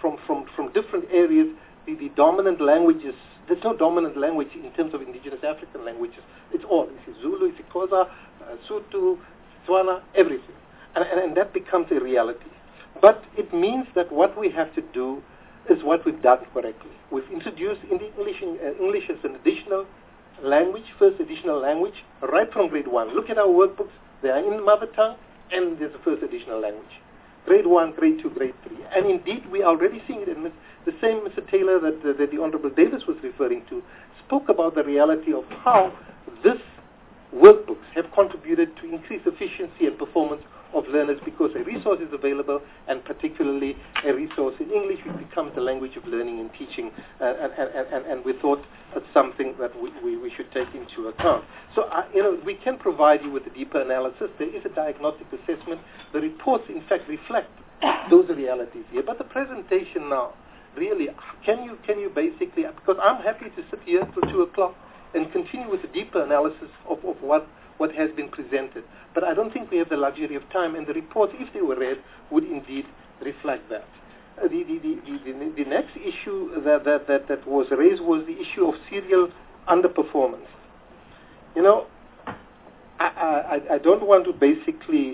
from different areas, the dominant languages. There's no dominant language in terms of indigenous African languages. It's all. It's Zulu, it's Xhosa, Sotho, Tswana, everything. And that becomes a reality. But it means that what we have to do is what we've done correctly. We've introduced English as an additional language, first additional language, right from grade 1. Look at our workbooks. They are in mother tongue, and there's a first additional language. Grade 1, grade 2, grade 3. And indeed, we are already seeing it. And the same Mr. Taylor that the Honorable Davis was referring to spoke about the reality of how this workbooks have contributed to increased efficiency and performance of learners because a resource is available, and particularly a resource in English, which becomes the language of learning and teaching, and we thought that's something that we should take into account. So, we can provide you with a deeper analysis. There is a diagnostic assessment. The reports, in fact, reflect those realities here. But the presentation now, really, can you basically, because I'm happy to sit here till 2 o'clock and continue with a deeper analysis of what has been presented. But I don't think we have the luxury of time, and the reports, if they were read, would indeed reflect that. The next issue that was raised was the issue of serial underperformance. I don't want to basically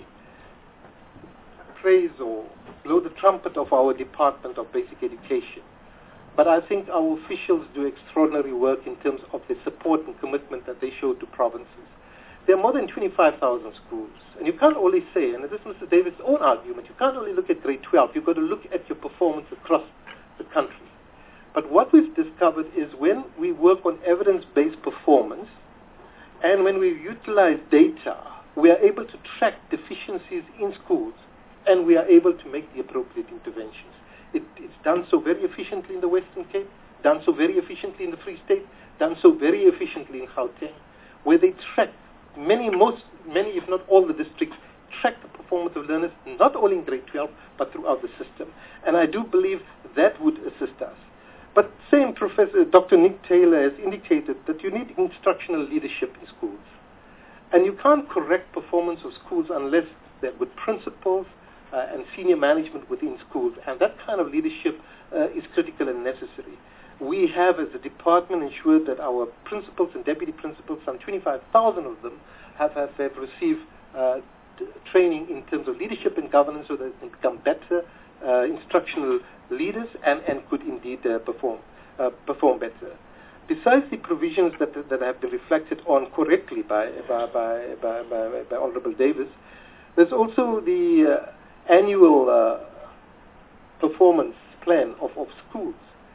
praise or blow the trumpet of our Department of Basic Education, but I think our officials do extraordinary work in terms of the support and commitment that they show to provinces. There are more than 25,000 schools, and you can't only say, and this is Mr. Davis' own argument, you can't only look at grade 12, you've got to look at your performance across the country. But what we've discovered is when we work on evidence-based performance, and when we utilize data, we are able to track deficiencies in schools, and we are able to make the appropriate interventions. It's done so very efficiently in the Western Cape, done so very efficiently in the Free State, done so very efficiently in Gauteng, where they track many, if not all the districts, track the performance of learners, not only in grade 12, but throughout the system. And I do believe that would assist us. But same Professor Dr. Nick Taylor has indicated that you need instructional leadership in schools. And you can't correct performance of schools unless there are good principals and senior management within schools. And that kind of leadership is critical and necessary. We have, as a department, ensured that our principals and deputy principals, some 25,000 of them, have received training in terms of leadership and governance so that they can become better instructional leaders and could indeed perform better. Besides the provisions that have been reflected on correctly by Honorable Davis, there's also the annual performance plan of schools,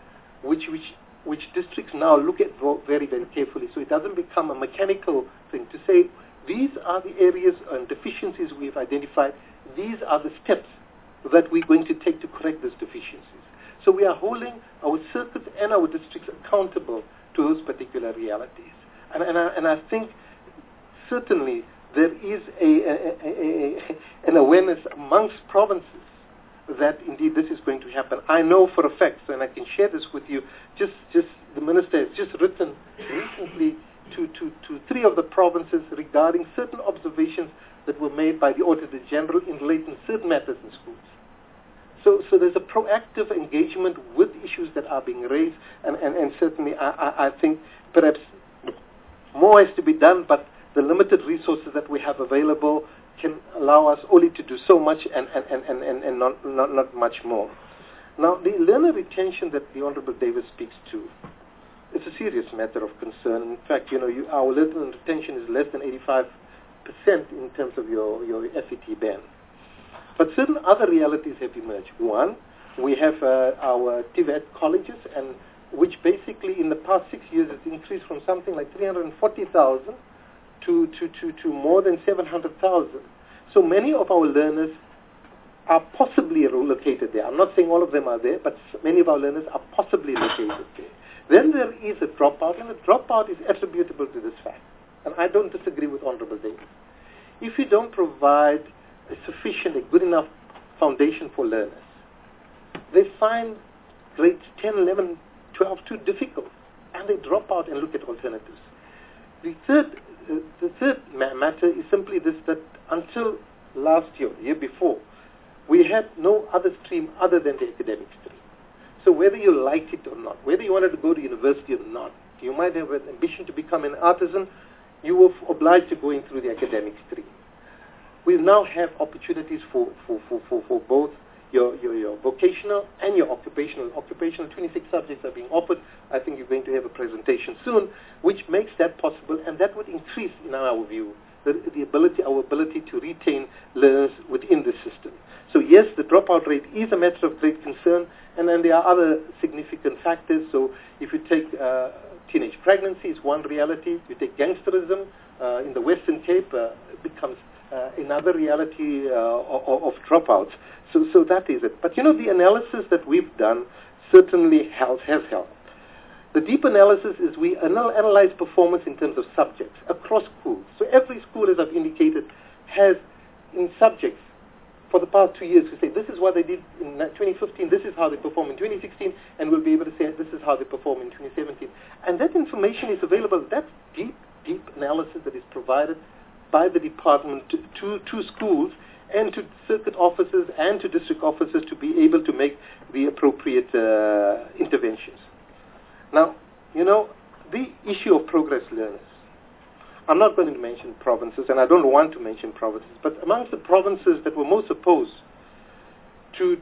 which districts now look at very, very carefully, so it doesn't become a mechanical thing to say, these are the areas and deficiencies we've identified, these are the steps that we're going to take to correct those deficiencies. So we are holding our circuits and our districts accountable to those particular realities. And I think certainly there is an awareness amongst provinces that indeed this is going to happen. I know for a fact, and I can share this with you, just the Minister has just written recently to 3 of the provinces regarding certain observations that were made by the Auditor General in relating to certain matters in schools. So there's a proactive engagement with issues that are being raised, and certainly I think perhaps more has to be done, but the limited resources that we have available can allow us only to do so much and not much more. Now, the learner retention that the Honorable Davis speaks to, it's a serious matter of concern. In fact, our learner retention is less than 85% in terms of your FET band. But certain other realities have emerged. One, we have our TVET colleges, and which basically in the past 6 years has increased from something like 340,000 to more than 700,000. So many of our learners are possibly located there. I'm not saying all of them are there, but many of our learners are possibly located there. Then there is a dropout, and the dropout is attributable to this fact. And I don't disagree with Honorable Davis. If you don't provide a good enough foundation for learners, they find grades 10, 11, 12 too difficult, and they drop out and look at alternatives. The third matter is simply this, that until last year, the year before, we had no other stream other than the academic stream. So whether you like it or not, whether you wanted to go to university or not, you might have an ambition to become an artisan, you were obliged to going through the academic stream. We now have opportunities for both your vocational and your occupational. Occupational, 26 subjects are being offered. I think you're going to have a presentation soon, which makes that possible, and that would increase, in our view, our ability to retain learners within the system. So yes, the dropout rate is a matter of great concern, and then there are other significant factors. So if you take teenage pregnancy, is one reality. You take gangsterism in the Western Cape, it becomes another reality of dropouts. So that is it. But the analysis that we've done certainly has helped. The deep analysis is we analyze performance in terms of subjects across schools. So every school, as I've indicated, has in subjects for the past 2 years to say this is what they did in 2015, this is how they perform in 2016, and we'll be able to say this is how they perform in 2017. And that information is available. That's deep analysis that is provided by the department to schools and to circuit officers and to district officers to be able to make the appropriate interventions. Now, the issue of progress learners. I'm not going to mention provinces, and I don't want to mention provinces, but amongst the provinces that were most opposed to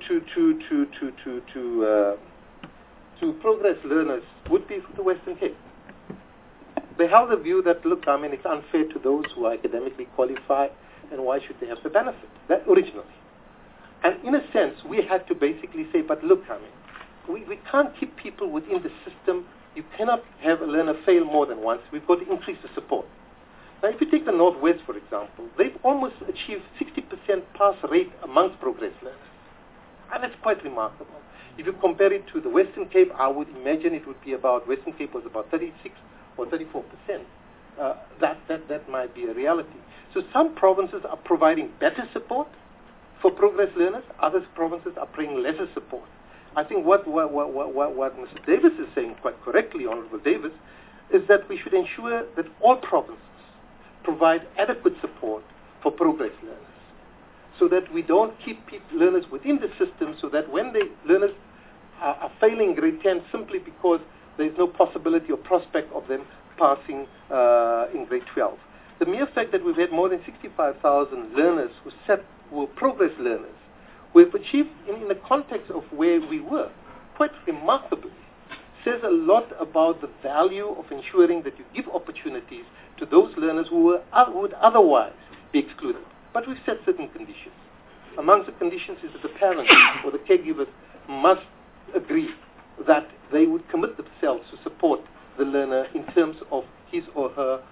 progress learners would be the Western Cape. They held the view that, look, it's unfair to those who are academically qualified, and why should they have the benefit? That originally. And in a sense, we had to basically say, but look, we can't keep people within the system. You cannot have a learner fail more than once. We've got to increase the support. Now, if you take the Northwest, for example, they've almost achieved 60% pass rate amongst progress learners. And that's quite remarkable. If you compare it to the Western Cape, I would imagine it would be Western Cape was about 36 or 34%. That might be a reality. So some provinces are providing better support for progress learners. Other provinces are providing lesser support. I think what Mr. Davis is saying quite correctly, Honorable Davis, is that we should ensure that all provinces provide adequate support for progress learners, so that we don't keep learners within the system, so that when learners are failing grade 10 simply because there is no possibility or prospect of them passing in grade 12. The mere fact that we've had more than 65,000 learners who were progress learners, we've achieved in the context of where we were, quite remarkably, says a lot about the value of ensuring that you give opportunities to those learners who would otherwise be excluded. But we've set certain conditions. Amongst the conditions is that the parents or the caregivers must agree that they would commit themselves to support the learner in terms of his or her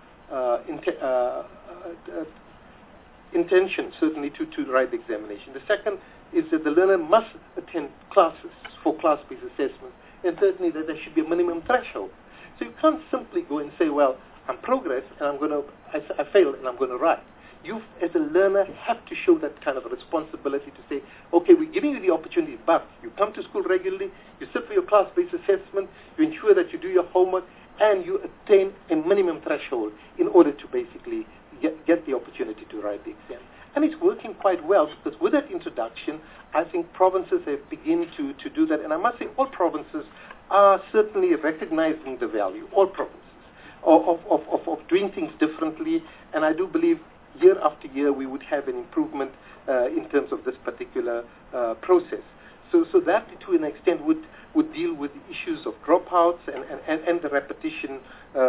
intention, certainly to write the examination. The second is that the learner must attend classes for class-based assessments, and certainly that there should be a minimum threshold. So you can't simply go and say, well, I'm progress, and I failed, and I'm going to write. You, as a learner, have to show that kind of a responsibility to say, okay, we're giving you the opportunity, but you come to school regularly, you sit for your class-based assessment, you ensure that you do your homework, and you attain a minimum threshold in order to basically get the opportunity to write the exam. And it's working quite well, because with that introduction, I think provinces have begun to do that. And I must say, all provinces are certainly recognizing the value, all provinces, of doing things differently. And I do believe year after year we would have an improvement in terms of this particular process. So that, to an extent, would deal with the issues of dropouts and the repetition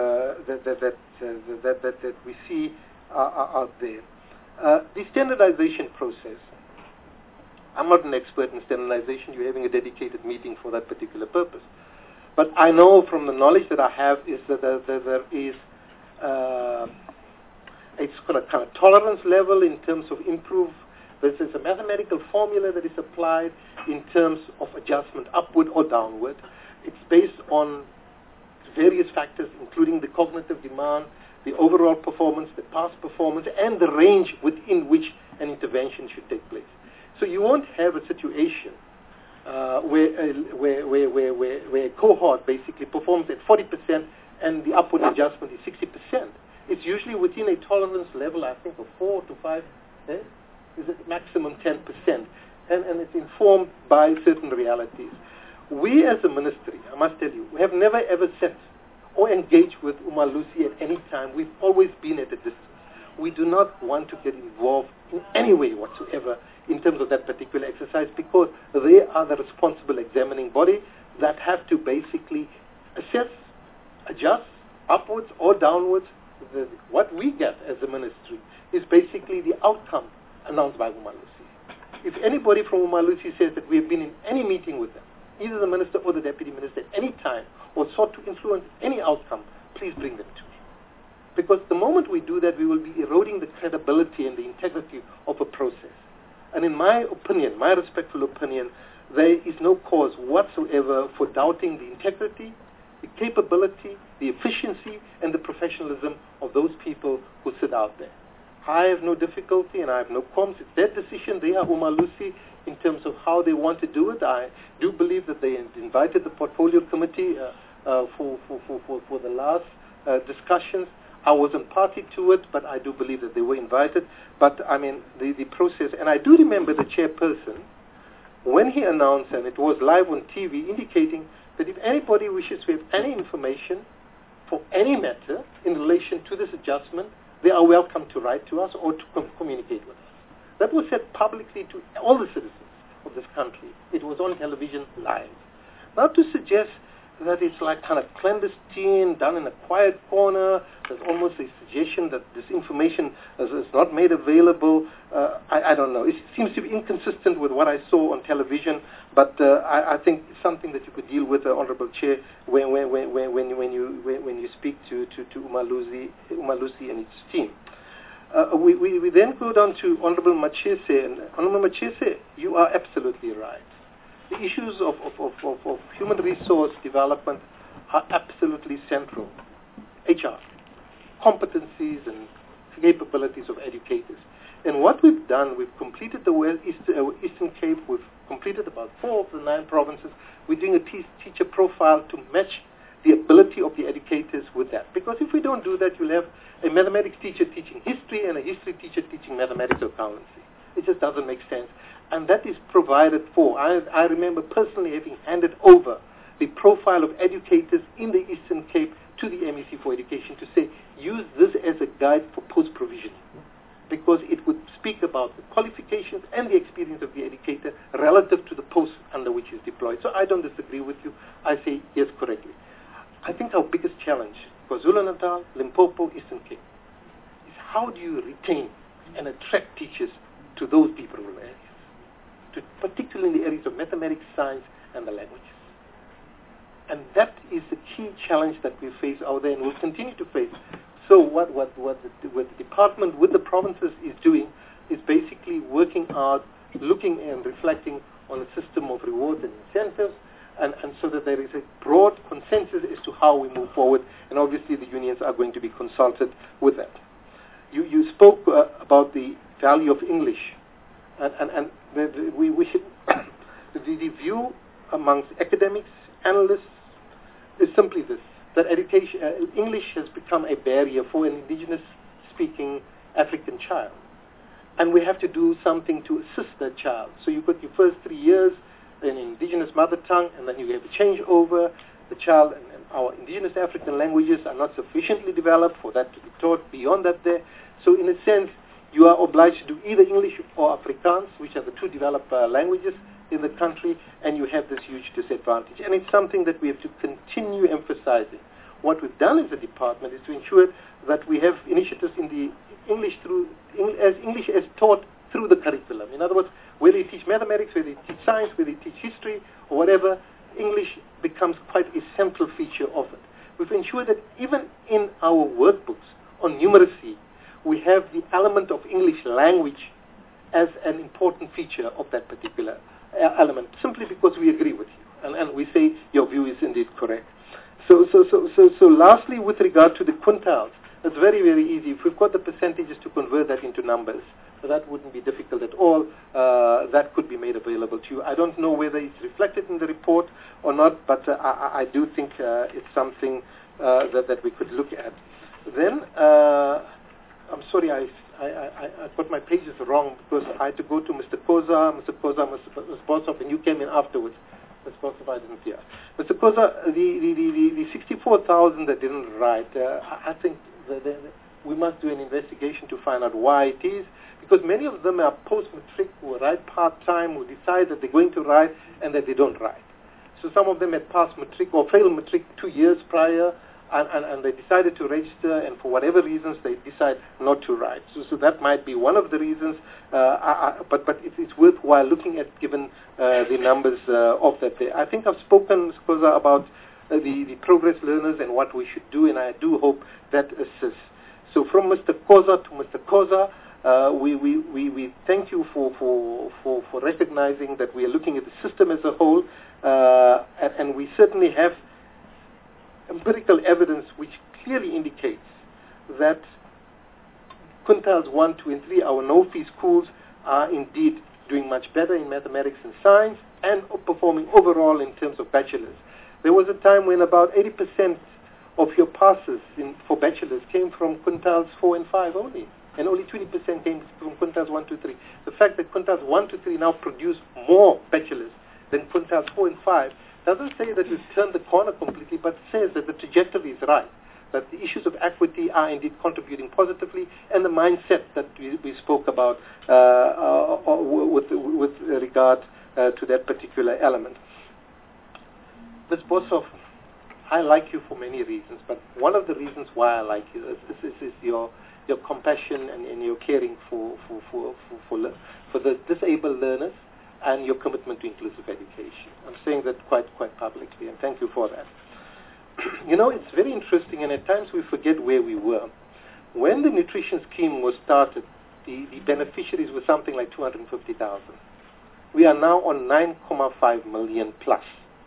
that we see out there. The standardization process. I'm not an expert in standardization. You're having a dedicated meeting for that particular purpose. But I know from the knowledge that I have is that there is it's got a kind of tolerance level in terms of improve. There's a mathematical formula that is applied in terms of adjustment upward or downward. It's based on various factors, including the cognitive demand, the overall performance, the past performance, and the range within which an intervention should take place. So you won't have a situation where a cohort basically performs at 40% and the upward adjustment is 60%. It's usually within a tolerance level, I think, of 4 to 5, is it maximum 10%, and it's informed by certain realities. We as a ministry, I must tell you, we have never ever sat or engaged with Umalusi at any time. We've always been at a distance. We do not want to get involved in any way whatsoever in terms of that particular exercise, because they are the responsible examining body that have to basically assess, adjust, upwards or downwards. What we get as a ministry is basically the outcome announced by Umalusi. If anybody from Umalusi says that we have been in any meeting with them, either the minister or the deputy minister at any time, or sought to influence any outcome, please bring them to me. Because the moment we do that, we will be eroding the credibility and the integrity of a process. And in my opinion, my respectful opinion, there is no cause whatsoever for doubting the integrity, the capability, the efficiency, and the professionalism of those people who sit out there. I have no difficulty and I have no qualms. It's their decision. They are Umalusi in terms of how they want to do it. I do believe that they invited the portfolio committee for the last discussions. I wasn't party to it, but I do believe that they were invited. But I mean, the process, and I do remember the chairperson, when he announced, and it was live on TV, indicating that if anybody wishes to have any information for any matter in relation to this adjustment, they are welcome to write to us or to communicate with us. That was said publicly to all the citizens of this country. It was on television live. Now to suggest that it's like kind of clandestine, done in a quiet corner, there's almost a suggestion that this information is not made available. I don't know. It seems to be inconsistent with what I saw on television, but I think it's something that you could deal with, Honourable Chair, when you speak to Umalusi and its team. We then go down to Honourable Machese, and Honourable Machese, you are absolutely right. The issues of human resource development are absolutely central. HR, competencies and capabilities of educators. And what we've done, we've completed the Eastern Cape, we've completed about 4 of the 9 provinces. We're doing a teacher profile to match the ability of the educators with that. Because if we don't do that, you'll have a mathematics teacher teaching history and a history teacher teaching mathematics or accountancy. It just doesn't make sense. And that is provided for. I remember personally having handed over the profile of educators in the Eastern Cape to the MEC for Education to say, use this as a guide for post-provisioning, because it would speak about the qualifications and the experience of the educator relative to the post under which he's deployed. So I don't disagree with you. I say yes correctly. I think our biggest challenge for KwaZulu-Natal, Limpopo, Eastern Cape is how do you retain and attract teachers to those deep rural areas, particularly in the areas of mathematics, science, and the languages. And that is the key challenge that we face out there and will continue to face. So what the department with the provinces is doing is basically working out, looking and reflecting on a system of rewards and incentives, and so that there is a broad consensus as to how we move forward, and obviously the unions are going to be consulted with that. You spoke about the value of English, and we should the view amongst academics, analysts, is simply this, that education, English has become a barrier for an indigenous-speaking African child. And we have to do something to assist that child. So you've got your first 3 years in indigenous mother tongue, and then you have a changeover. The child and our indigenous African languages are not sufficiently developed for that to be taught beyond that there. So in a sense, you are obliged to do either English or Afrikaans, which are the 2 developed languages in the country, and you have this huge disadvantage. And it's something that we have to continue emphasizing. What we've done as a department is to ensure that we have initiatives in the English as taught through the curriculum. In other words, whether you teach mathematics, whether you teach science, whether you teach history, or whatever, English becomes quite a central feature of it. We've ensured that even in our workbooks on numeracy, we have the element of English language as an important feature of that particular element, simply because we agree with you, and we say your view is indeed correct. So lastly, with regard to the quintiles, it's very, very easy. If we've got the percentages to convert that into numbers, that wouldn't be difficult at all. That could be made available to you. I don't know whether it's reflected in the report or not, but I do think it's something that we could look at. Then, I'm sorry, I got my pages wrong because I had to go to Mr. Koza, Mr. Boshoff, and you came in afterwards. Mr. Koza, I didn't hear. Mr. Koza, the 64,000 that didn't write, I think we must do an investigation to find out why it is, because many of them are post-matric who write part-time, who decide that they're going to write and that they don't write. So some of them had passed matric or failed matric 2 years prior, and they decided to register, and for whatever reasons they decide not to write. So that might be one of the reasons, but it's worthwhile looking at given the numbers of that there. I think I've spoken, Mr. Koza, about the progress learners and what we should do, and I do hope that assists. So from Mr. Koza to Mr. Koza, we thank you for recognizing that we are looking at the system as a whole, and we certainly have empirical evidence which clearly indicates that quintiles 1, 2, and 3, our no-fee schools, are indeed doing much better in mathematics and science and performing overall in terms of bachelors. There was a time when about 80% of your passes for bachelors came from quintiles 4 and 5 only, and only 20% came from quintiles 1, 2, 3. The fact that quintiles 1, 2, 3 now produce more bachelors than quintiles 4 and 5 doesn't say that we've turned the corner completely, but says that the trajectory is right, that the issues of equity are indeed contributing positively, and the mindset that we spoke about with regard to that particular element. Ms. Boshoff, I like you for many reasons, but one of the reasons why I like you is your compassion and your caring for the disabled learners, and your commitment to inclusive education. I'm saying that quite publicly, and thank you for that. You know, it's very interesting, and at times we forget where we were. When the nutrition scheme was started, the beneficiaries were something like 250,000. We are now on 9.5 million plus.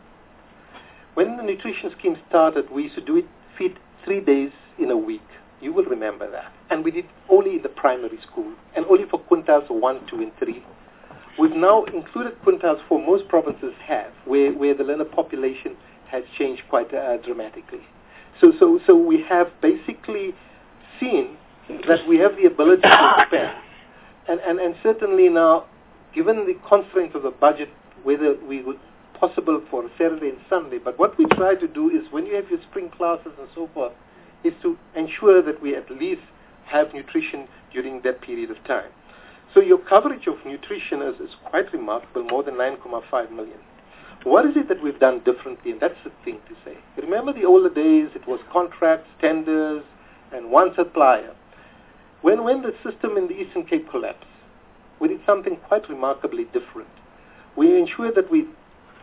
When the nutrition scheme started, we used to feed 3 days in a week. You will remember that. And we did only in the primary school, and only for quintiles 1, 2, and 3. We've now included quintiles 4, most provinces have, where the learner population has changed quite dramatically. So we have basically seen that we have the ability to expand. And certainly now, given the constraints of the budget, whether we would possible for Saturday and Sunday, but what we try to do is when you have your spring classes and so forth, is to ensure that we at least have nutrition during that period of time. So your coverage of nutrition is quite remarkable, more than 9.5 million. What is it that we've done differently? And that's the thing to say. Remember the older days, it was contracts, tenders, and one supplier. When the system in the Eastern Cape collapsed, we did something quite remarkably different. We ensured that we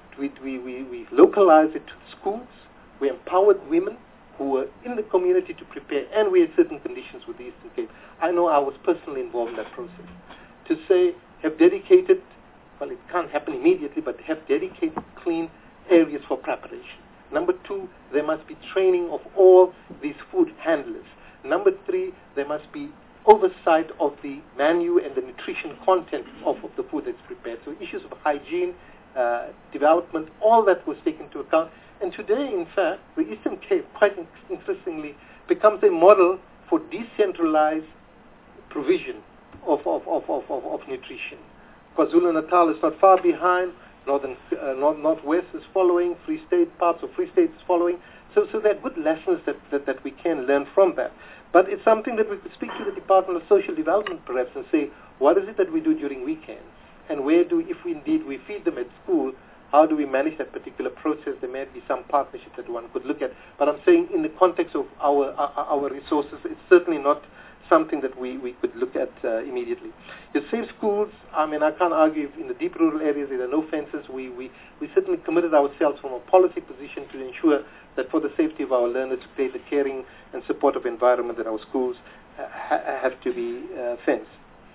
localized it to schools. We empowered women who were in the community to prepare, and we had certain conditions with the Eastern Cape. I know I was personally involved in that process. To say, have dedicated, well, it can't happen immediately, but have dedicated clean areas for preparation. Number 2, there must be training of all these food handlers. Number 3, there must be oversight of the menu and the nutrition content of the food that's prepared. So issues of hygiene, development, all that was taken into account. And today, in fact, the Eastern Cape, quite interestingly, becomes a model for decentralized provision of nutrition. KwaZulu-Natal is not far behind. Northwest is following. Free State, parts of Free State is following. So there are good lessons that we can learn from that. But it's something that we could speak to the Department of Social Development perhaps and say, what is it that we do during weekends? And if we feed them at school, how do we manage that particular process? There may be some partnership that one could look at. But I'm saying in the context of our resources, it's certainly not something that we could look at immediately. The safe schools, I mean, I can't argue in the deep rural areas there are no fences. We certainly committed ourselves from a policy position to ensure that for the safety of our learners to create the caring and supportive environment that our schools have to be fenced.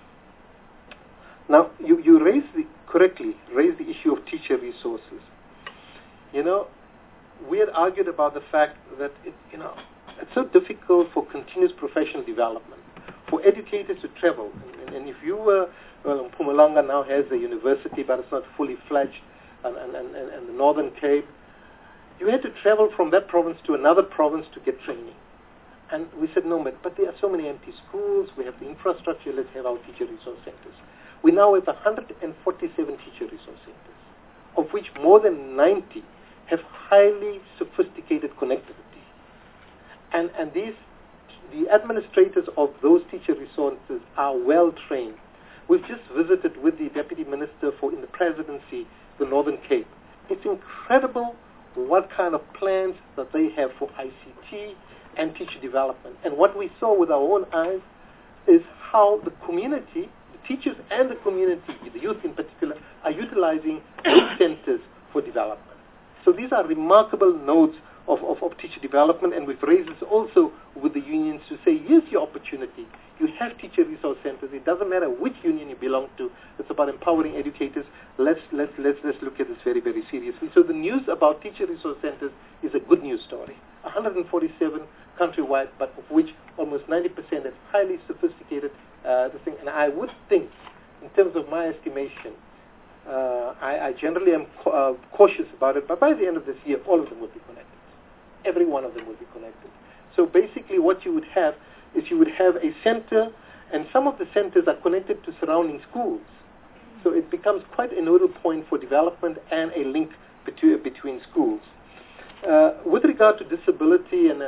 Now, you correctly raised the issue of teacher resources. You know, we had argued about the fact that it's so difficult for continuous professional development, for educators to travel. And if you were, Mpumalanga now has a university, but it's not fully fledged, and the Northern Cape, you had to travel from that province to another province to get training. And we said, no, but there are so many empty schools, we have the infrastructure, let's have our teacher resource centers. We now have 147 teacher resource centers. of which more than 90 have highly sophisticated connectivity. And the administrators of those teacher resources are well trained. We've just visited with the Deputy Minister in the Presidency, the Northern Cape. It's incredible what kind of plans that they have for ICT and teacher development. And what we saw with our own eyes is how the community, the teachers and the community, the youth in particular, are utilizing those centers for development. So these are remarkable nodes of teacher development, and we've raised this also with the unions to say, here's your opportunity. You have teacher resource centers. It doesn't matter which union you belong to. It's about empowering educators. Let's look at this very, very seriously. So the news about teacher resource centers is a good news story. 147 countrywide, but of which almost 90% is highly sophisticated. And I would think, in terms of my estimation, I generally am cautious about it, but by the end of this year, all of them will be connected. Every one of them will be connected. So basically what you would have is you would have a center, and some of the centers are connected to surrounding schools. So it becomes quite a nodal point for development and a link between schools. With regard to disability and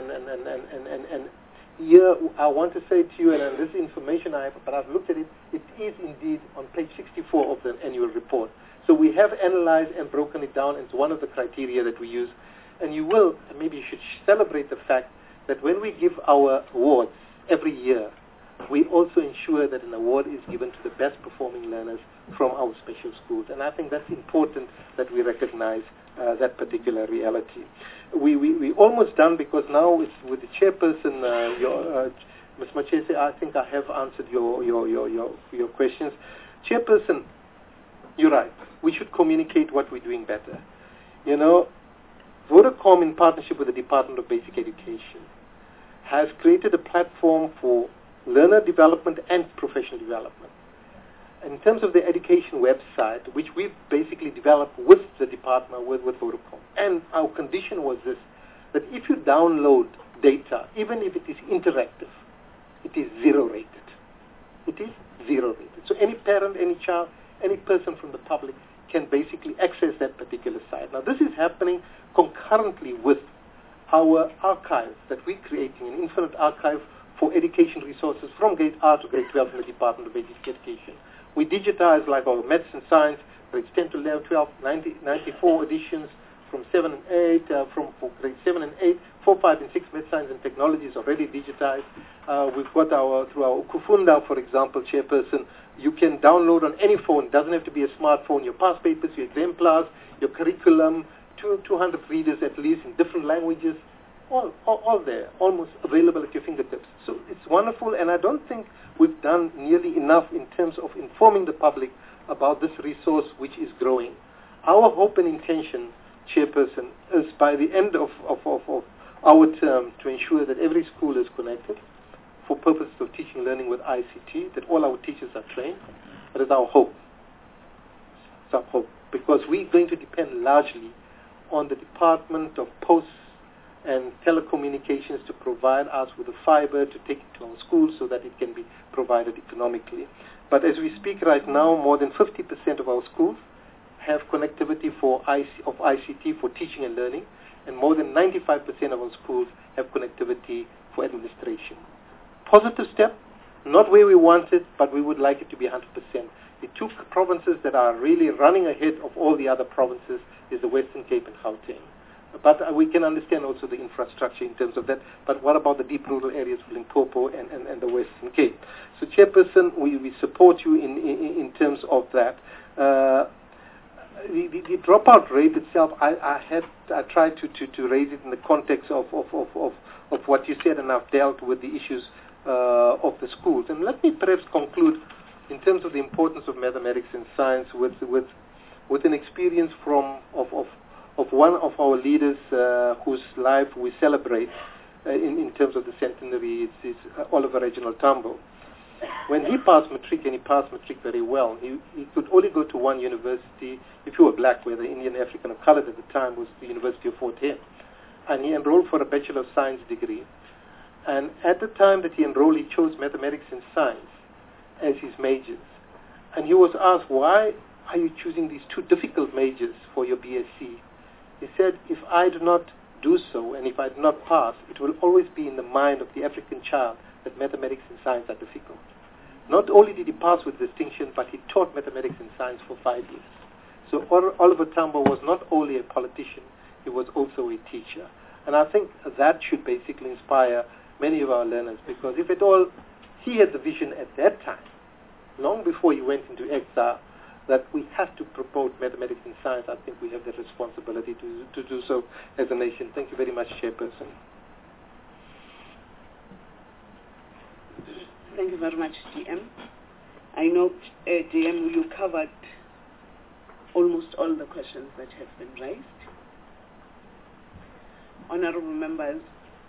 here I want to say to you, and this information but I've looked at it, it is indeed on page 64 of the annual report. So we have analyzed and broken it down into one of the criteria that we use. And you will, and maybe you should celebrate the fact that when we give our awards every year, we also ensure that an award is given to the best performing learners from our special schools. And I think that's important that we recognize that particular reality. We almost done, because now it's with the chairperson, Ms. Machese. I think I have answered your questions. Chairperson, you're right. We should communicate what we're doing better. You know, Vodacom, in partnership with the Department of Basic Education, has created a platform for learner development and professional development. In terms of the education website, which we've basically developed with the department, with Vodacom. And our condition was this, that if you download data, even if it is interactive, it is zero rated. It is zero rated. So any parent, any child, any person from the public can basically access that particular site. Now this is happening concurrently with our archive that we're creating, an infinite archive for education resources from grade R to grade 12 in the Department of Basic Education. We digitize like our maths and science, grades 10 to 11, 12, 94 editions from 7 and 8, for grade 7 and 8, 4, 5 and 6 maths, science and technology is already digitized. We've got through our Ukufunda, for example, chairperson, you can download on any phone, it doesn't have to be a smartphone, your past papers, your exemplars, your curriculum, 200 readers at least in different languages, all there, almost available at your fingertips. So it's wonderful, and I don't think we've done nearly enough in terms of informing the public about this resource which is growing. Our hope and intention, chairperson, is by the end of our term to ensure that every school is connected for purposes of teaching and learning with ICT, that all our teachers are trained. That is our hope. It's our hope, because we're going to depend largely on the Department of Posts and Telecommunications to provide us with the fiber to take it to our schools so that it can be provided economically. But as we speak right now, more than 50% of our schools have connectivity of ICT for teaching and learning, and more than 95% of our schools have connectivity for administration. Positive step, not where we want it, but we would like it to be 100%. The two provinces that are really running ahead of all the other provinces is the Western Cape and Gauteng. But we can understand also the infrastructure in terms of that. But what about the deep rural areas of Limpopo and the Western Cape? So, chairperson, we support you in terms of that. The dropout rate itself, I tried to raise it in the context of what you said, and I've dealt with the issues of the schools. And let me perhaps conclude in terms of the importance of mathematics and science with an experience of one of our leaders whose life we celebrate in terms of the centenary. It's Oliver Reginald Tambo. When he passed matric, and he passed matric very well, he could only go to one university if you were black, whether Indian, African, or colored at the time, was the University of Fort Hare. And he enrolled for a Bachelor of Science degree. And at the time that he enrolled, he chose mathematics and science as his majors. And he was asked, why are you choosing these two difficult majors for your BSc? He said, if I do not do so, and if I do not pass, it will always be in the mind of the African child that mathematics and science are difficult. Not only did he pass with distinction, but he taught mathematics and science for 5 years. So Oliver Tambo was not only a politician, he was also a teacher. And I think that should basically inspire many of our learners, because if at all he had the vision at that time, long before he went into exile, that we have to promote mathematics and science, I think we have the responsibility to do so as a nation. Thank you very much, Chairperson. Thank you very much, DM. I know, DM, you covered almost all the questions that have been raised. Honorable members,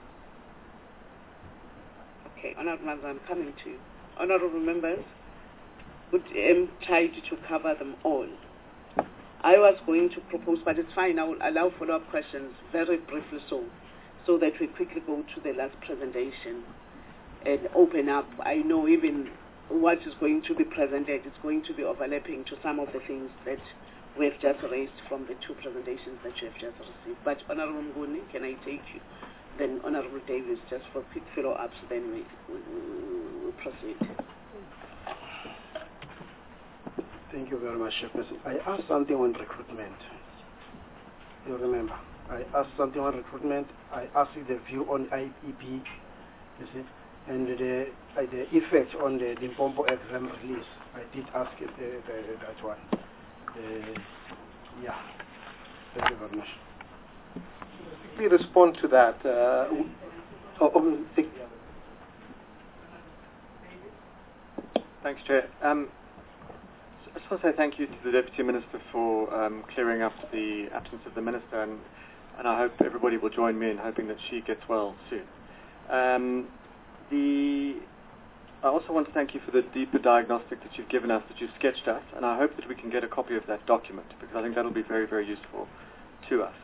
honorable members, I'm coming to you. Honorable members, would tried to cover them all. I was going to propose, but it's fine, I will allow follow-up questions very briefly so that we quickly go to the last presentation and open up. I know even what is going to be presented is going to be overlapping to some of the things that we have just raised from the two presentations that you have just received. But Honorable Nguni, can I take you? Then Honorable Davis, just for quick follow-ups, then we proceed. Thank you very much, Chairperson. I asked something on recruitment. You remember? I asked something on recruitment. I asked you the view on IEP, you see, and the effect on the Limpopo exam release. I did ask it, that one. Yeah. Thank you very much. We respond to that. Thanks, Chair. I just want to say thank you to the Deputy Minister for clearing up the absence of the Minister, and I hope everybody will join me in hoping that she gets well soon. I also want to thank you for the deeper diagnostic that you've given us, that you've sketched us, and I hope that we can get a copy of that document, because I think that will be very, very useful to us.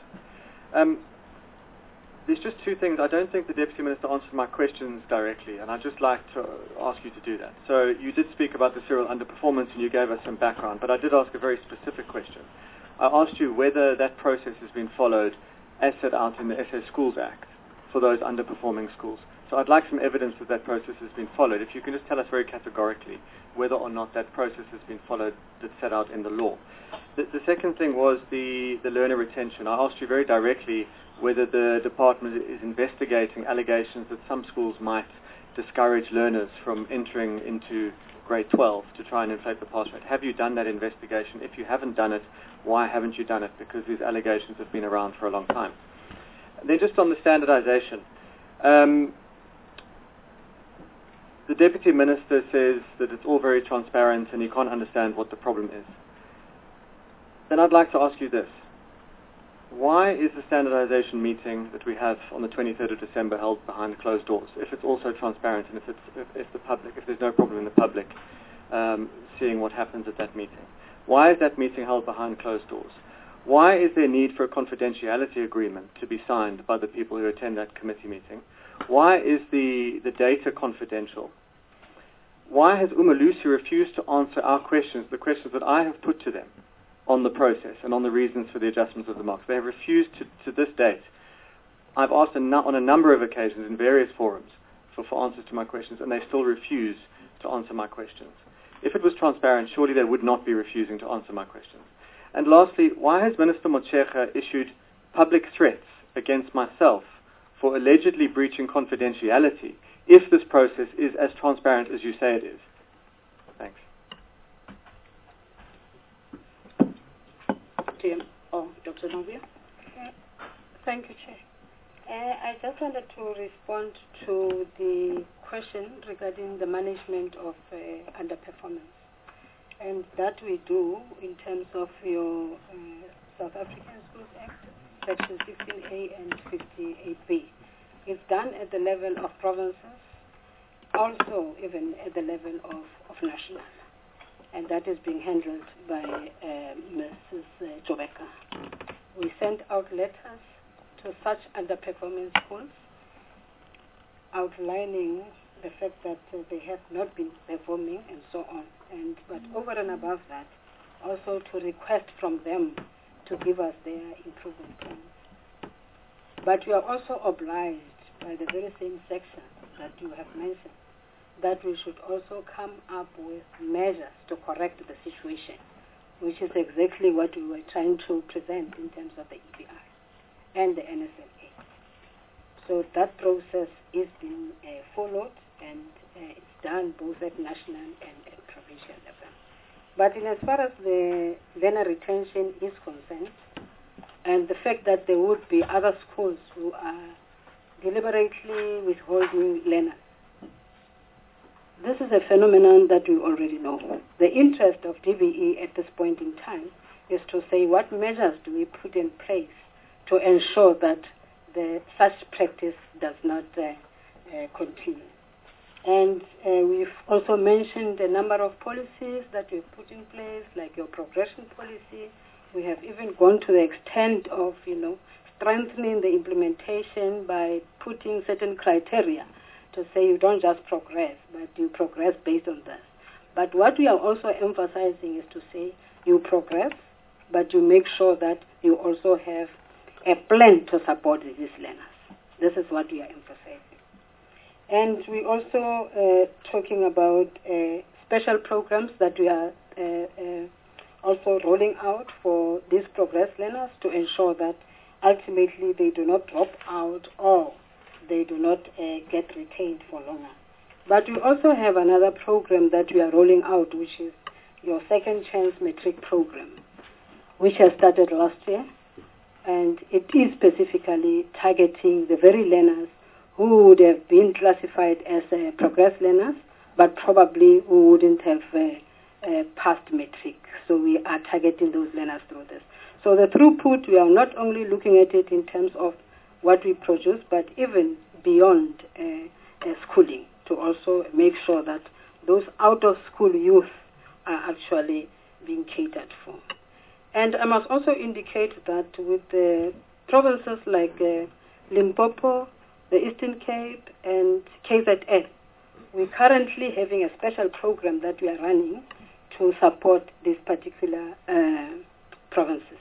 There's just two things. I don't think the Deputy Minister answered my questions directly, and I'd just like to ask you to do that. So you did speak about the serial underperformance, and you gave us some background, but I did ask a very specific question. I asked you whether that process has been followed as set out in the SA Schools Act for those underperforming schools. So I'd like some evidence that that process has been followed. If you can just tell us very categorically whether or not that process has been followed that's set out in the law. The second thing was the learner retention. I asked you very directly whether the department is investigating allegations that some schools might discourage learners from entering into grade 12 to try and inflate the pass rate. Have you done that investigation? If you haven't done it, why haven't you done it? Because these allegations have been around for a long time. And then just on the standardization. The Deputy Minister says that it's all very transparent and you can't understand what the problem is. Then I'd like to ask you this. Why is the standardization meeting that we have on the 23rd of December held behind closed doors, if it's also transparent and if there's no problem in the public seeing what happens at that meeting? Why is that meeting held behind closed doors? Why is there need for a confidentiality agreement to be signed by the people who attend that committee meeting? Why is the data confidential? Why has Umalusi refused to answer our questions, the questions that I have put to them on the process and on the reasons for the adjustments of the marks? They have refused to this date. I've asked on a number of occasions in various forums for answers to my questions, and they still refuse to answer my questions. If it was transparent, surely they would not be refusing to answer my questions. And lastly, why has Minister Motshekga issued public threats against myself for allegedly breaching confidentiality if this process is as transparent as you say it is? Thanks. Dr. Novia? Thank you, Chair. I just wanted to respond to the question regarding the management of underperformance. And that we do in terms of your South African Schools Act, Section 16A and 58B. It's done at the level of provinces, also even at the level of national. And that is being handled by Mrs. Jobeka. We sent out letters to such underperforming schools outlining the fact that they have not been performing and so on. But over and above that, also to request from them to give us their improvement plans. But we are also obliged by the very same section that you have mentioned that we should also come up with measures to correct the situation, which is exactly what we were trying to present in terms of the EBI and the NSLA. So that process is being followed, and it's done both at national and at provincial level. But in as far as the learner retention is concerned, and the fact that there would be other schools who are deliberately withholding learners, this is a phenomenon that we already know. The interest of DBE at this point in time is to say what measures do we put in place to ensure that such practice does not continue. And we've also mentioned a number of policies that we've put in place, like your progression policy. We have even gone to the extent of, strengthening the implementation by putting certain criteria to say you don't just progress, but you progress based on this. But what we are also emphasizing is to say you progress, but you make sure that you also have a plan to support these learners. This is what we are emphasizing. And we also talking about special programs that we are also rolling out for these progress learners to ensure that ultimately they do not drop out or they do not get retained for longer. But we also have another program that we are rolling out, which is your Second Chance Matric program, which has started last year, and it is specifically targeting the very learners who would have been classified as progress learners, but probably who wouldn't have passed matric. So we are targeting those learners through this. So the throughput, we are not only looking at it in terms of what we produce, but even beyond schooling, to also make sure that those out-of-school youth are actually being catered for. And I must also indicate that with the provinces like Limpopo, the Eastern Cape, and KZN, we're currently having a special program that we are running to support these particular provinces.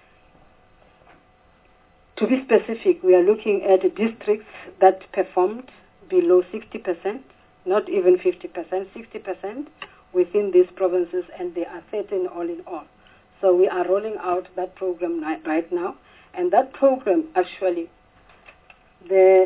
To be specific, we are looking at districts that performed below 60%, not even 50%, 60% within these provinces, and they are 13 all in all. So we are rolling out that program right now, and that program actually, the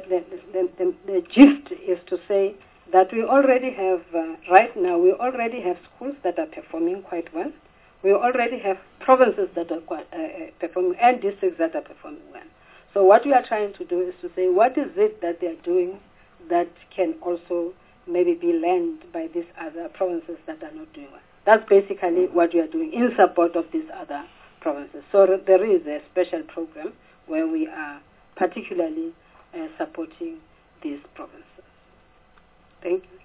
gist is to say that we already have, right now, we already have schools that are performing quite well. We already have provinces that are performing and districts that are performing well. So what we are trying to do is to say, what is it that they are doing that can also maybe be learned by these other provinces that are not doing well? That's basically what we are doing in support of these other provinces. So there is a special program where we are particularly supporting these provinces. Thank you.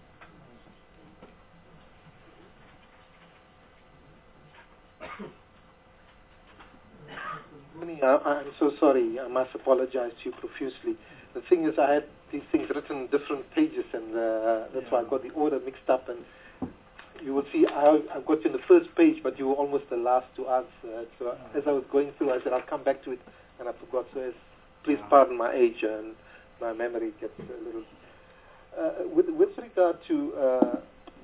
I'm so sorry. I must apologize to you profusely. The thing is, I had these things written in different pages, and that's why I got the order mixed up. And you will see, I've got you in the first page, but you were almost the last to answer. So as I was going through, I said I'll come back to it, and I forgot. So please pardon my age, and my memory gets a little. With regard to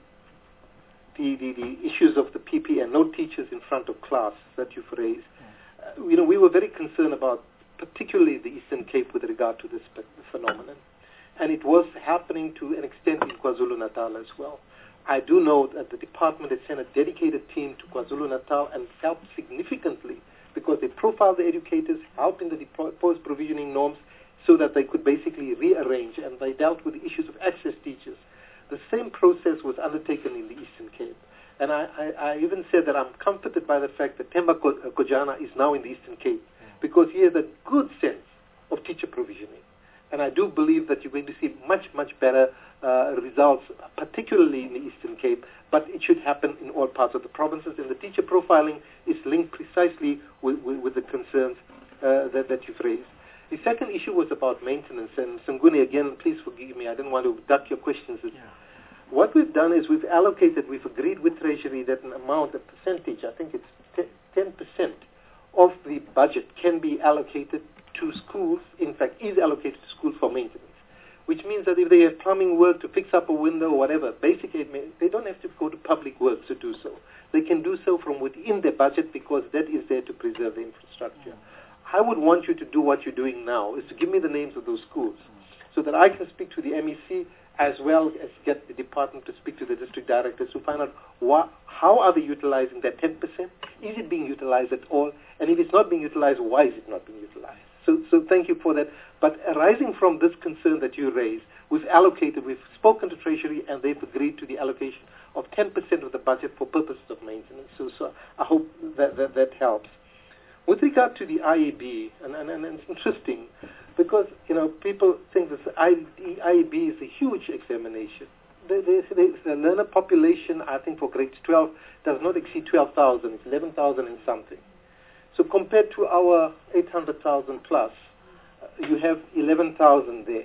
the issues of the PP and no teachers in front of class that you've raised, we were very concerned about, particularly the Eastern Cape, with regard to this phenomenon. And it was happening to an extent in KwaZulu-Natal as well. I do know that the department has sent a dedicated team to KwaZulu-Natal and helped significantly because they profiled the educators, helped in the post-provisioning norms so that they could basically rearrange, and they dealt with the issues of access teachers. The same process was undertaken in the Eastern Cape. And I even said that I'm comforted by the fact that Themba Kojana is now in the Eastern Cape because he has a good sense of teacher provisioning. And I do believe that you're going to see much, much better results, particularly in the Eastern Cape, but it should happen in all parts of the provinces. And the teacher profiling is linked precisely with the concerns that you've raised. The second issue was about maintenance. And Sanguni, again, please forgive me. I didn't want to duck your questions. what we've done is we've agreed with Treasury that an amount, a percentage, I think it's 10% of the budget can be allocated to schools, in fact, is allocated to schools for maintenance. Which means that if they have plumbing work to fix up a window or whatever, basically they don't have to go to public works to do so. They can do so from within their budget because that is there to preserve the infrastructure. I would want you to do what you're doing now, is to give me the names of those schools so that I can speak to the MEC as well as get the department to speak to the district directors to find out how are they utilizing that 10%? Is it being utilized at all? And if it's not being utilized, why is it not being utilized? So thank you for that. But arising from this concern that you raised, we've spoken to Treasury, and they've agreed to the allocation of 10% of the budget for purposes of maintenance. So I hope that helps. With regard to the IEB, and it's interesting, because people think that the IEB is a huge examination. The learner population, I think, for grade 12 does not exceed 12,000. It's 11,000 and something. So compared to our 800,000 plus, you have 11,000 there,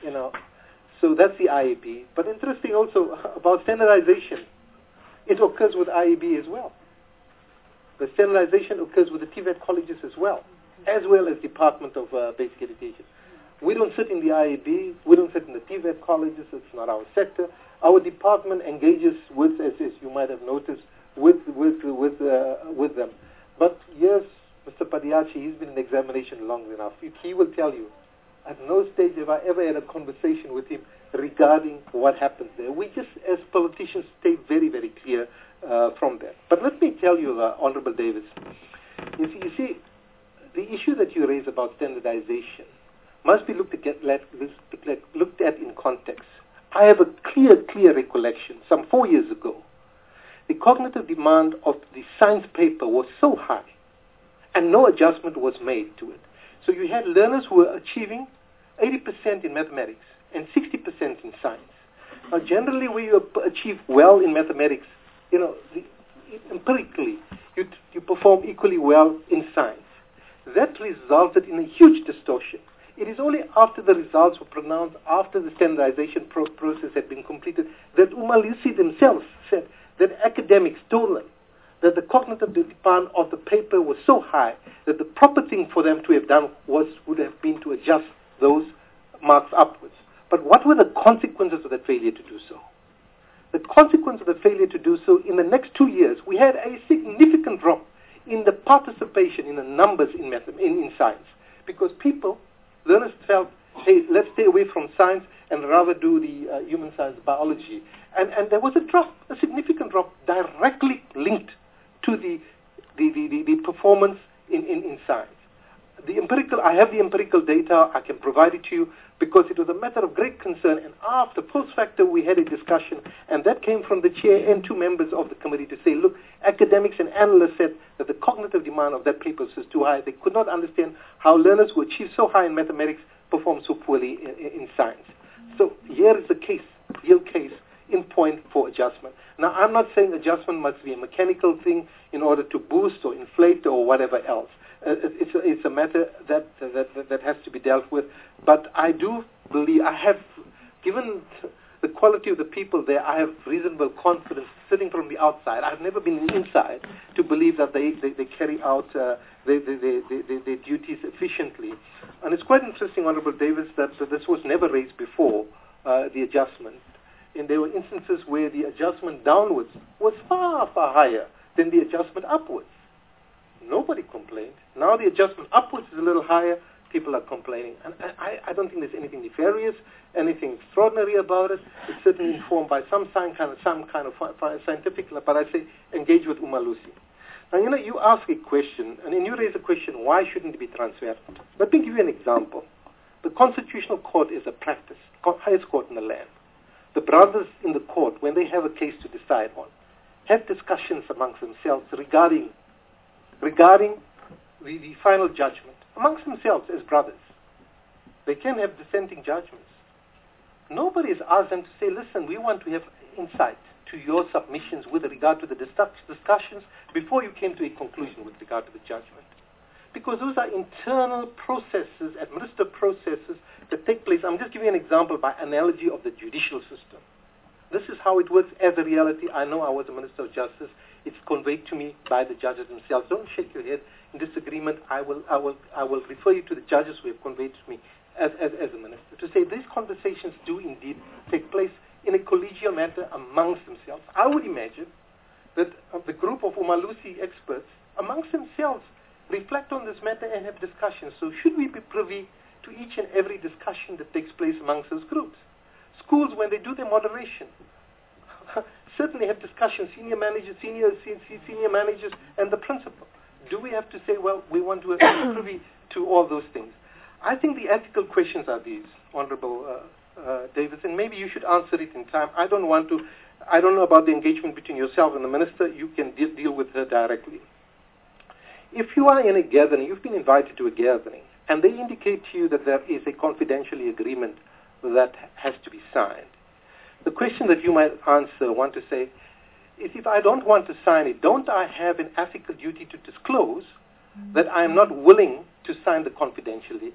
So that's the IEB. But interesting also about standardization, it occurs with IEB as well. The standardization occurs with the TVET colleges as well as Department of Basic Education. We don't sit in the IEB, we don't sit in the TVET colleges, it's not our sector. Our department engages with, as you might have noticed, with them. But yes, Mr. Padiachi, he's been in examination long enough. He will tell you, at no stage have I ever had a conversation with him regarding what happens there. We just, as politicians, stay very, very clear from that. But let me tell you, Honorable Davis, you see, the issue that you raise about standardization must be looked at in context. I have a clear recollection. Some 4 years ago, the cognitive demand of the science paper was so high, and no adjustment was made to it. So you had learners who were achieving 80% in mathematics and 60% in science. Now, generally, when you achieve well in mathematics, empirically, you perform equally well in science. That resulted in a huge distortion. It is only after the results were pronounced, after the standardization process had been completed, that Umalusi themselves said that academics told them that the cognitive demand of the paper was so high that the proper thing for them to have done would have been to adjust those marks upwards. But what were the consequences of the failure to do so? The consequence of the failure to do so, in the next 2 years, we had a significant drop in the participation, in the numbers in science, because learners felt, hey, let's stay away from science and rather do the human science, biology. And there was a significant drop directly linked to the performance in science. I have the empirical data, I can provide it to you, because it was a matter of great concern, and after post facto we had a discussion, and that came from the chair and 2 members of the committee to say, look, academics and analysts said that the cognitive demand of that paper was too high. They could not understand how learners who achieve so high in mathematics perform so poorly in science. So here is the real case in point for adjustment. Now, I'm not saying adjustment must be a mechanical thing in order to boost or inflate or whatever else. It's a matter that has to be dealt with. But I do believe, given the quality of the people there, I have reasonable confidence sitting from the outside. I've never been inside to believe that they carry out their duties efficiently. And it's quite interesting, Honorable Davis, that this was never raised before, the adjustment. And there were instances where the adjustment downwards was far, far higher than the adjustment upwards. Nobody complained. Now the adjustment upwards is a little higher, people are complaining. And I don't think there's anything nefarious, anything extraordinary about it. It's certainly informed by some kind of scientific, but I say engage with Umalusi. Now, you ask a question, and then you raise a question, why shouldn't it be transferred? Let me give you an example. The Constitutional Court is a practice, highest court in the land. The brothers in the court, when they have a case to decide on, have discussions amongst themselves regarding the final judgment, amongst themselves as brothers. They can have dissenting judgments. Nobody has asked them to say, listen, we want to have insight to your submissions with regard to the discussions before you came to a conclusion with regard to the judgment. Because those are internal processes, administrative processes that take place. I'm just giving an example by analogy of the judicial system. This is how it works as a reality. I know I was a Minister of Justice. It's conveyed to me by the judges themselves. Don't shake your head in disagreement. I will refer you to the judges who have conveyed to me as a minister to say these conversations do indeed take place in a collegial manner amongst themselves. I would imagine that the group of Umalusi experts amongst themselves reflect on this matter and have discussions. So should we be privy to each and every discussion that takes place amongst those groups? Schools, when they do their moderation, certainly have discussions, senior managers and the principal. Do we have to say, well, we want to be privy to all those things? I think the ethical questions are these, Honorable Davis, and maybe you should answer it in time. I don't know about the engagement between yourself and the minister. You can deal with her directly. If you are in a gathering, you've been invited to a gathering, and they indicate to you that there is a confidentiality agreement that has to be signed. The question that you might want to say is, if I don't want to sign it, don't I have an ethical duty to disclose that I am not willing to sign the confidentiality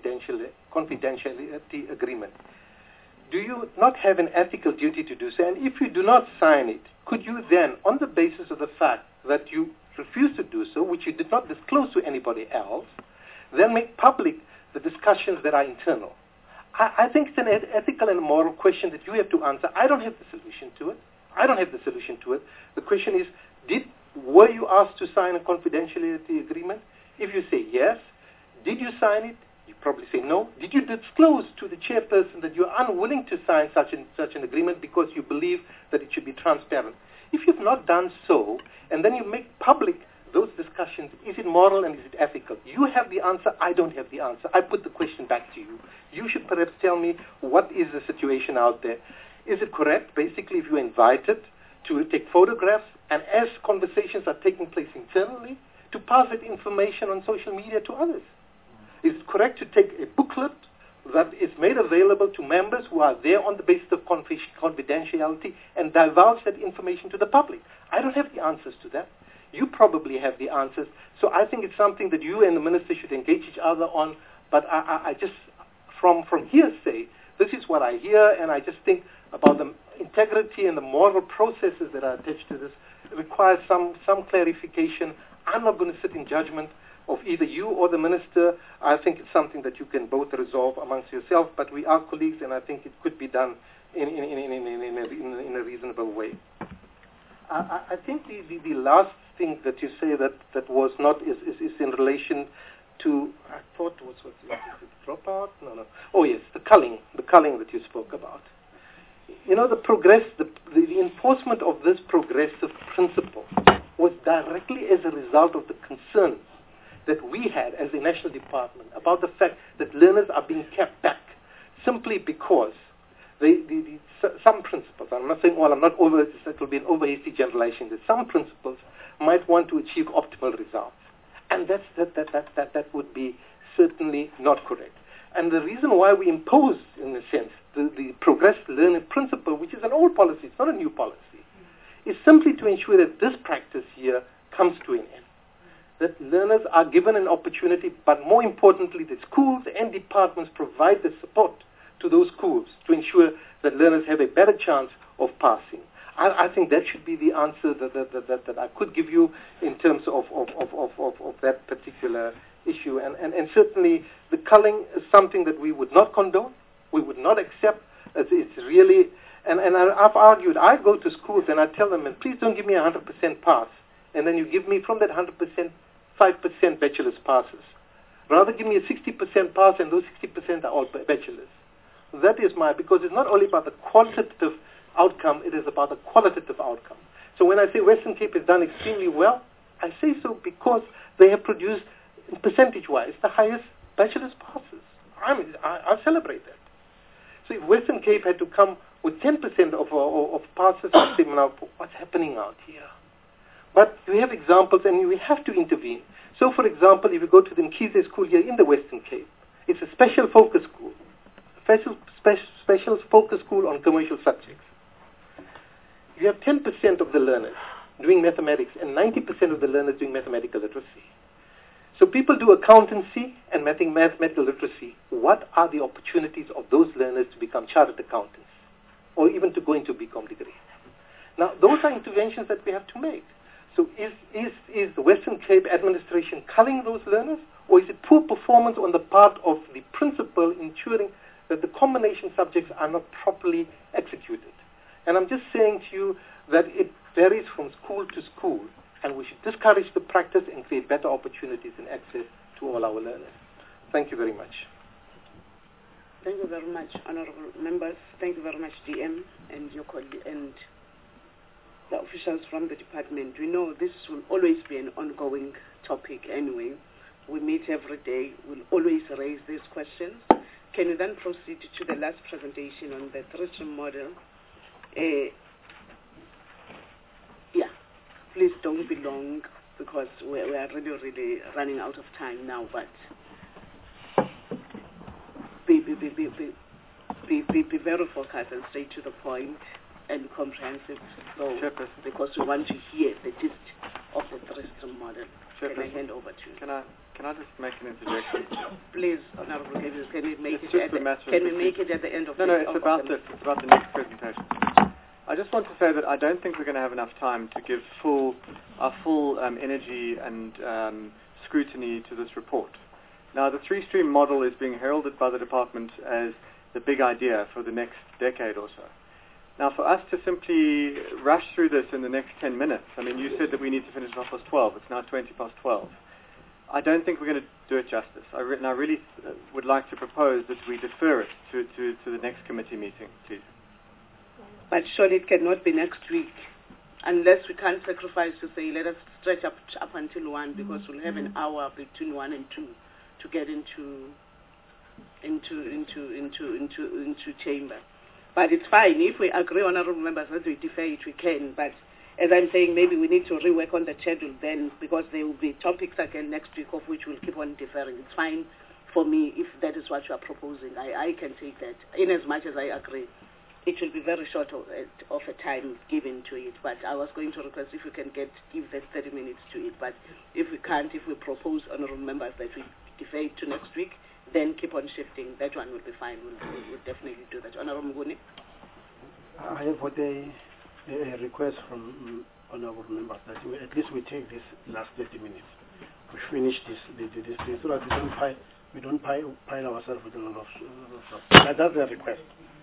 agreement? Do you not have an ethical duty to do so? And if you do not sign it, could you then, on the basis of the fact that you refuse to do so, which you did not disclose to anybody else, then make public the discussions that are internal? I think it's an ethical and moral question that you have to answer. I don't have the solution to it. The question is, were you asked to sign a confidentiality agreement? If you say yes, did you sign it? You probably say no. Did you disclose to the chairperson that you're unwilling to sign such an agreement because you believe that it should be transparent? If you've not done so, and then you make public those discussions, is it moral and is it ethical? You have the answer. I don't have the answer. I put the question back to you. You should perhaps tell me what is the situation out there. Is it correct, basically, if you're invited to take photographs and as conversations are taking place internally, to pass that information on social media to others? Is it correct to take a booklet that is made available to members who are there on the basis of confidentiality and divulge that information to the public? I don't have the answers to that. You probably have the answers. So I think it's something that you and the minister should engage each other on. But I just, from hearsay, this is what I hear, and I just think about the integrity and the moral processes that are attached to this. It requires some clarification. I'm not going to sit in judgment of either you or the minister. I think it's something that you can both resolve amongst yourself, but we are colleagues, and I think it could be done in a reasonable way. I think the last thing that you say that was not is in relation to, I thought was dropout? No. Oh yes, the culling that you spoke about. You know, the enforcement of this progressive principle was directly as a result of the concerns that we had as a national department about the fact that learners are being kept back simply because some principals, I'm not saying all, it will be an over-hasty generalization, that some principals might want to achieve optimal results. And that would be certainly not correct. And the reason why we impose, in a sense, the progressive learning principle, which is an old policy, it's not a new policy, is simply to ensure that this practice here comes to an end. That learners are given an opportunity, but more importantly, that schools and departments provide the support to those schools to ensure that learners have a better chance of passing. I think that should be the answer that I could give you in terms of that particular issue. And certainly the culling is something that we would not condone, we would not accept. It's really, and I've argued, I go to schools and I tell them, please don't give me 100% pass, and then you give me from that 100%, 5% bachelor's passes. Rather give me a 60% pass, and those 60% are all bachelors. That is because it's not only about the quantitative outcome, it is about the qualitative outcome. So when I say Western Cape has done extremely well, I say so because they have produced, percentage-wise, the highest bachelor's passes. I celebrate that. So if Western Cape had to come with 10% of passes, I'd say, now, what's happening out here? But we have examples, and we have to intervene. So, for example, if you go to the Mkhize school here in the Western Cape, it's a special focus school. Special focus school on commercial subjects. You have 10% of the learners doing mathematics and 90% of the learners doing mathematical literacy. So people do accountancy and mathematical literacy. What are the opportunities of those learners to become chartered accountants? or even to go into a BCom degree. Now, those are interventions that we have to make. So is the Western Cape administration culling those learners, or is it poor performance on the part of the principal ensuring that the combination subjects are not properly executed? And I'm just saying to you that it varies from school to school, and we should discourage the practice and create better opportunities and access to all our learners. Thank you very much. Thank you very much, honorable members. Thank you very much, DM, and your colleague and the officials from the department. We know this will always be an ongoing topic anyway. We meet every day. We'll always raise these questions. Can you then proceed to the last presentation on the three-stream model? Yeah, please don't be long because we are really running out of time now, but be very focused and stay to the point and comprehensive, so because we want to hear the gist of the three-stream model. Can I hand over to you? Can I just make an interjection? Please, Honorable Davis, can we make It's it just a matter can of we make it at the end of No, the it's about the next presentation. I just want to say that I don't think we're going to have enough time to give our full energy and scrutiny to this report. Now, the three-stream model is being heralded by the department as the big idea for the next decade or so. Now, for us to simply rush through this in the next 10 minutes, I mean, you said that we need to finish at 12:30. It's now 12:20. I don't think we're going to do it justice. I really would like to propose that we defer it to the next committee meeting, please. But surely it cannot be next week, unless we can't sacrifice to say, let us stretch up until 1, because we'll have an hour between 1 and 2 to get into chamber. But it's fine. If we agree, honorable members, that we defer it, we can. But as I'm saying, maybe we need to rework on the schedule then, because there will be topics again next week of which we'll keep on deferring. It's fine for me if that is what you are proposing. I can take that, in as much as I agree. It will be very short of a time given to it. But I was going to request if we can give that 30 minutes to it. But if we can't, if we propose, honorable members, that we defer it to next week, then keep on shifting. That one will be fine. We'll definitely do that. Honorable Mnguni? I have got a request from honorable members that at least we take this last 30 minutes. We finish this thing so that we don't pile ourselves with a lot of stuff. That's a request.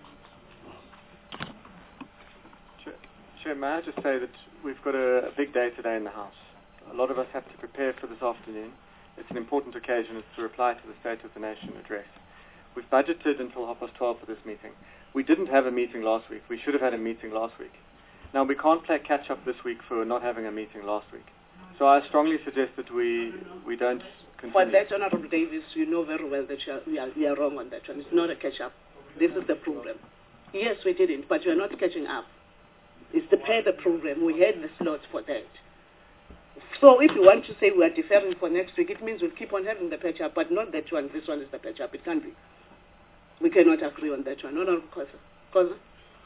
Chair, may I just say that we've got a big day today in the House. A lot of us have to prepare for this afternoon. It's an important occasion. It's to reply to the State of the Nation address. We've budgeted until 12:30 for this meeting. We didn't have a meeting last week. We should have had a meeting last week. Now, we can't play catch-up this week for not having a meeting last week. So I strongly suggest that we don't continue. For that, Honorable Davis, you know very well that we are wrong on that one. It's not a catch-up. This is the program. Yes, we didn't, but we are not catching up. It's to pay the program. We had the slots for that. So if you want to say we are deferring for next week, it means we'll keep on having the patch-up, but not that one. This one is the patch-up. It can't be. We cannot agree on that one. No, Koza?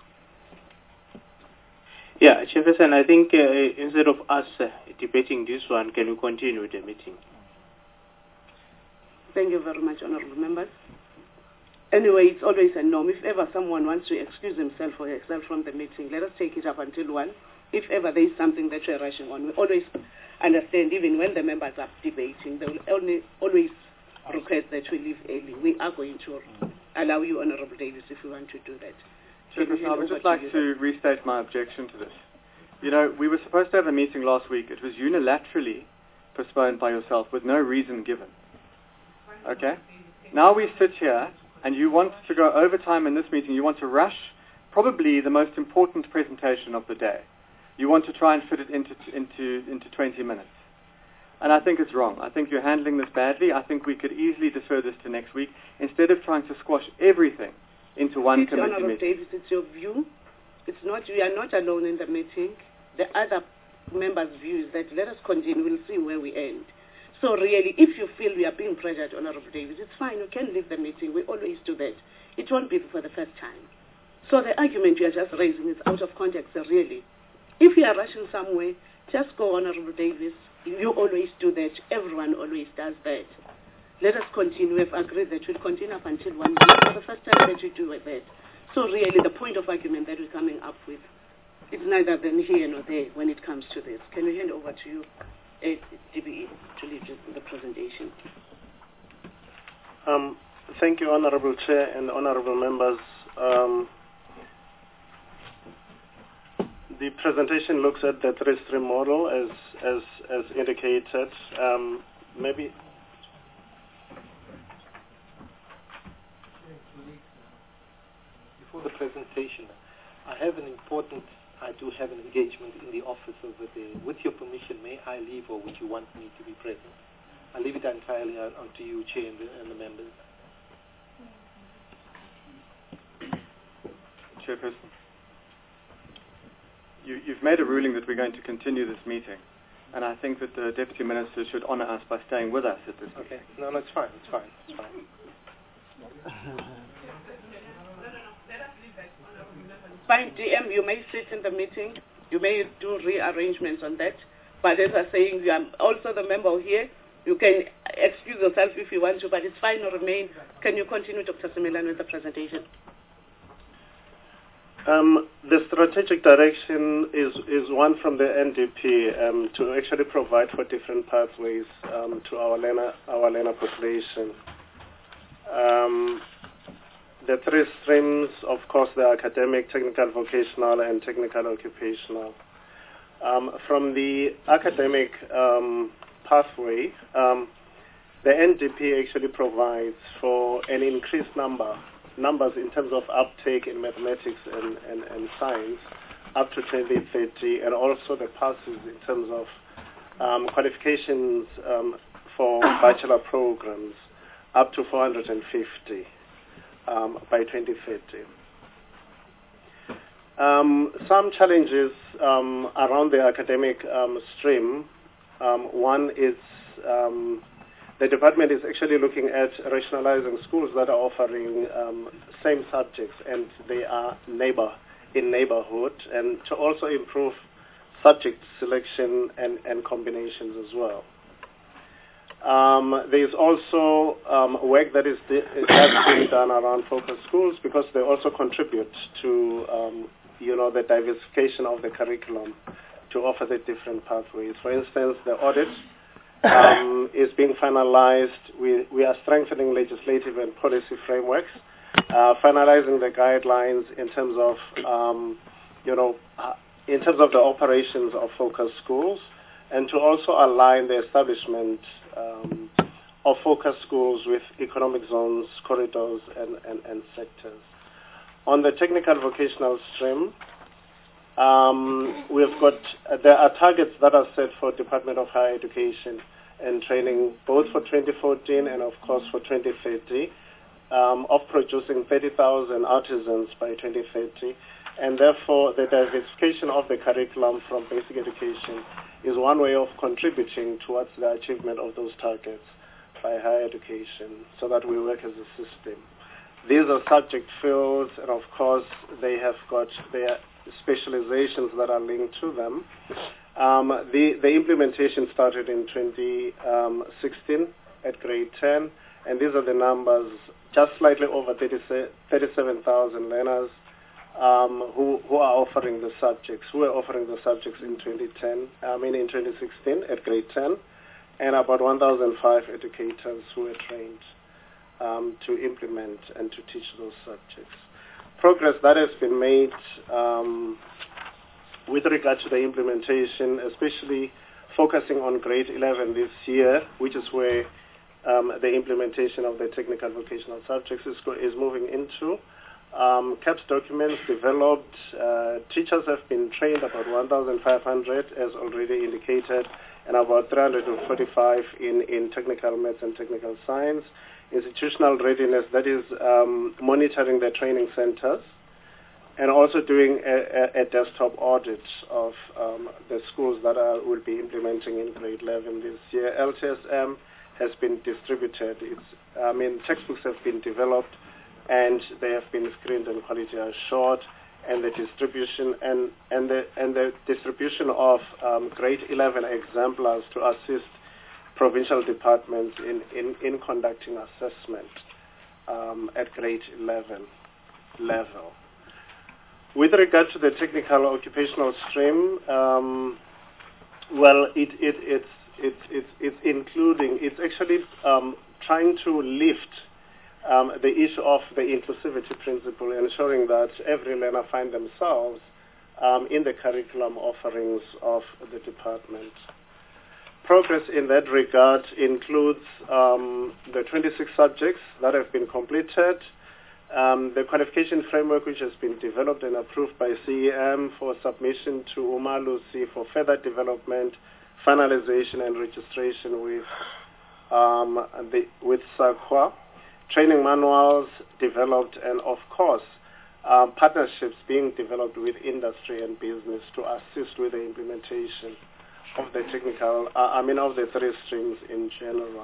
Yeah, Chairperson, I think instead of us debating this one, can we continue the meeting? Thank you very much, honorable members. Anyway, it's always a norm. If ever someone wants to excuse himself or herself from the meeting, let us take it up until 1. If ever there is something that we're rushing on, we always understand, even when the members are debating, they will always request that we leave early. We are going to allow you, Honorable Davis, if you want to do that. Chairperson, I would just like to restate my objection to this. You know, we were supposed to have a meeting last week. It was unilaterally postponed by yourself with no reason given. Okay? Now we sit here and you want to go overtime in this meeting. You want to rush probably the most important presentation of the day. You want to try and fit it into 20 minutes. And I think it's wrong. I think you're handling this badly. I think we could easily defer this to next week instead of trying to squash everything into one committee meeting. Davis, it's your view. It's not. We are not alone in the meeting. The other members' view is that let us continue. We'll see where we end. So really, if you feel we are being pressured, Honorable Davis, it's fine. You can leave the meeting. We always do that. It won't be for the first time. So the argument you are just raising is out of context, really. If you are rushing somewhere, just go, Honorable Davis. You always do that. Everyone always does that. Let us continue. We've agreed that we'll continue up until 1 week. For the first time that you do that. So really the point of argument that we're coming up with, it's neither than here nor there when it comes to this. Can we hand over to you, DBE, to lead the presentation? Thank you, Honorable Chair and Honorable Members. The presentation looks at the three-stream model as indicated. Maybe before the presentation, I do have an engagement in the office over there. With your permission, may I leave, or would you want me to be present? I'll leave it entirely onto you, Chair, and the members. Chairperson, you've made a ruling that we're going to continue this meeting, and I think that the Deputy Minister should honour us by staying with us at this meeting. Okay, no, it's fine, it's fine. Fine, DM, you may sit in the meeting, you may do rearrangements on that, but as I'm saying, you are also the member here. You can excuse yourself if you want to, but it's fine or remain. Can you continue, Dr. Similan, with the presentation? The strategic direction is one from the NDP to actually provide for different pathways to our learner population. The three streams, of course, the academic, technical vocational, and technical occupational. From the academic pathway, the NDP actually provides for an increased numbers in terms of uptake in mathematics and science up to 2030, and also the passes in terms of qualifications for bachelor programs up to 450 by 2030. Some challenges around the academic stream. One is the department is actually looking at rationalizing schools that are offering same subjects and they are in neighborhood, and to also improve subject selection and combinations as well. There's also work that has been done around focus schools, because they also contribute to the diversification of the curriculum to offer the different pathways. For instance, the audit is being finalized. We are strengthening legislative and policy frameworks, finalizing the guidelines in terms of the operations of focus schools, and to also align the establishment of focus schools with economic zones, corridors, and sectors. On the technical vocational stream, there are targets that are set for Department of Higher Education and Training, both for 2014 and of course for 2030, of producing 30,000 artisans by 2030, and therefore the diversification of the curriculum from basic education is one way of contributing towards the achievement of those targets by higher education, so that we work as a system. These are subject fields, and of course they have got their specializations that are linked to them. The implementation started in 2016 at grade 10, and these are the numbers, just slightly over 37,000 learners who are offering the subjects, who were offering the subjects in 2016 at grade 10, and about 1,005 educators who were trained to implement and to teach those subjects. Progress that has been made with regard to the implementation, especially focusing on grade 11 this year, which is where the implementation of the technical vocational subjects is moving into. CAPS documents developed, teachers have been trained, about 1,500 as already indicated, and about 345 in technical maths and technical science. Institutional readiness, that is monitoring the training centers, and also doing a desktop audit of the schools that will be implementing in grade 11 this year. LTSM has been distributed. Textbooks have been developed, and they have been screened and quality assured, and the distribution and the distribution of grade 11 exemplars to assist provincial departments in conducting assessment at grade 11. level. With regard to the technical occupational stream, it's actually trying to lift the issue of the inclusivity principle, ensuring that every learner find themselves in the curriculum offerings of the department. Progress in that regard includes the 26 subjects that have been completed, the qualification framework which has been developed and approved by CEM for submission to Umalusi for further development, finalization and registration with SAQA, training manuals developed, and of course partnerships being developed with industry and business to assist with the implementation of the technical, of the three streams in general.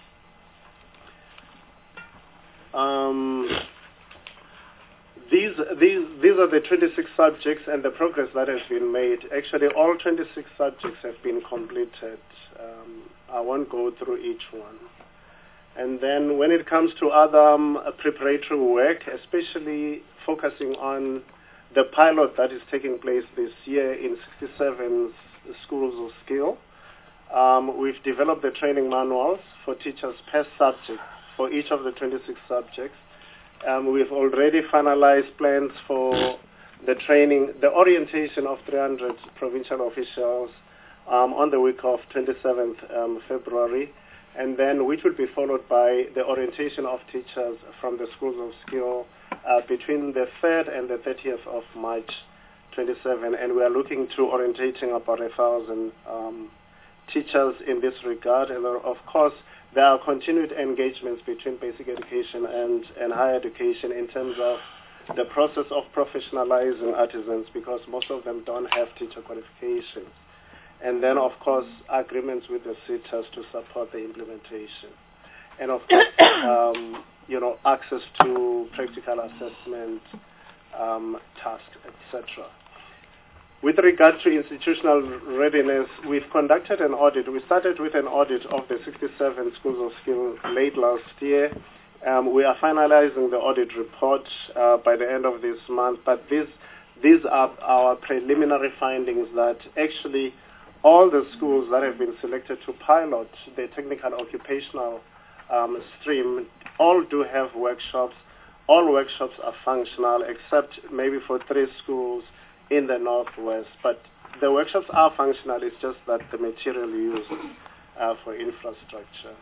These are the 26 subjects and the progress that has been made. Actually, all 26 subjects have been completed. I won't go through each one. And then when it comes to other preparatory work, especially focusing on the pilot that is taking place this year in 67 schools of skill, we've developed the training manuals for teachers per subject for each of the 26 subjects. We've already finalized plans for the training, the orientation of 300 provincial officials on the week of 27th February, and then which will be followed by the orientation of teachers from the schools of skill between the 3rd and the 30th of March 27, and we are looking to orientating about 1,000 teachers in this regard. And of course, there are continued engagements between basic education and higher education in terms of the process of professionalizing artisans, because most of them don't have teacher qualifications. And then, of course, agreements with the SETAs to support the implementation. And, of course, access to practical assessment, tasks, etc. With regard to institutional readiness, we've conducted an audit. We started with an audit of the 67 schools of skill late last year. We are finalizing the audit report by the end of this month, but these are our preliminary findings that actually all the schools that have been selected to pilot the technical occupational stream all do have workshops. All workshops are functional except maybe for 3 schools in the Northwest, but the workshops are functional. It's just that the material used for infrastructure.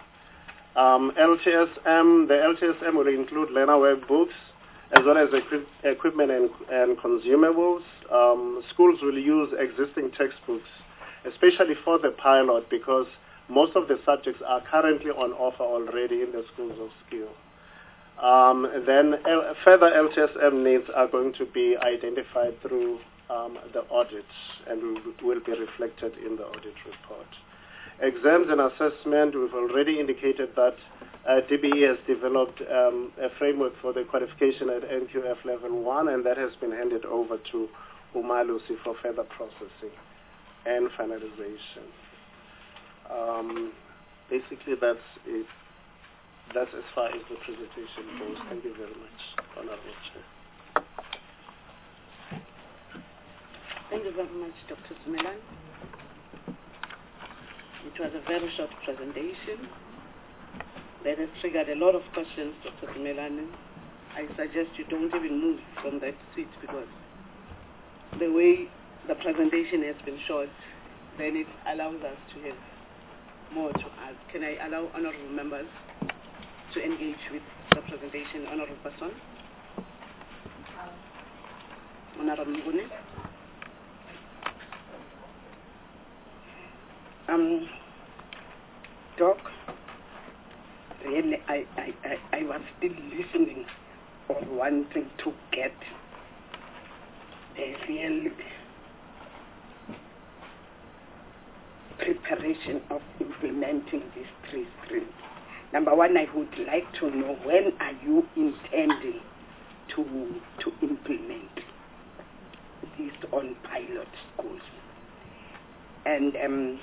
LTSM, the LTSM will include learner workbooks as well as equipment and consumables. Schools will use existing textbooks, especially for the pilot, because most of the subjects are currently on offer already in the schools of skill. Then further LTSM needs are going to be identified through the audit and will be reflected in the audit report. Exams and assessment, we've already indicated that DBE has developed a framework for the qualification at NQF level 1, and that has been handed over to Umalusi for further processing and finalization. Basically, that's it. That's as far as the presentation goes. Thank you very much, Honorable Chair. Thank you very much, Dr. Smelan. It was a very short presentation that has triggered a lot of questions, Dr. Smelan. I suggest you don't even move from that seat, because the way the presentation has been short, then it allows us to have more to ask. Can I allow honorable members to engage with the presentation? Honorable person? Honorable Mugune? Doc, really, I was still listening or wanting to get a real preparation of implementing these 3 streams. Number one, I would like to know, when are you intending to implement this on pilot schools? And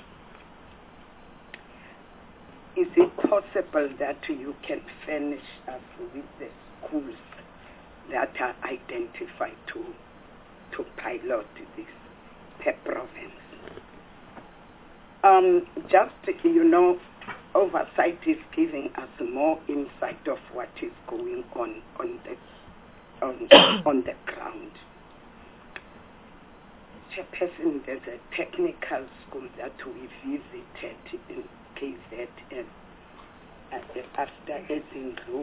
is it possible that you can furnish us with the schools that are identified to pilot this per province. Just, oversight is giving us more insight of what is going on the ground. Chairperson, there's a technical school that we visited in KZN after Edin Grove.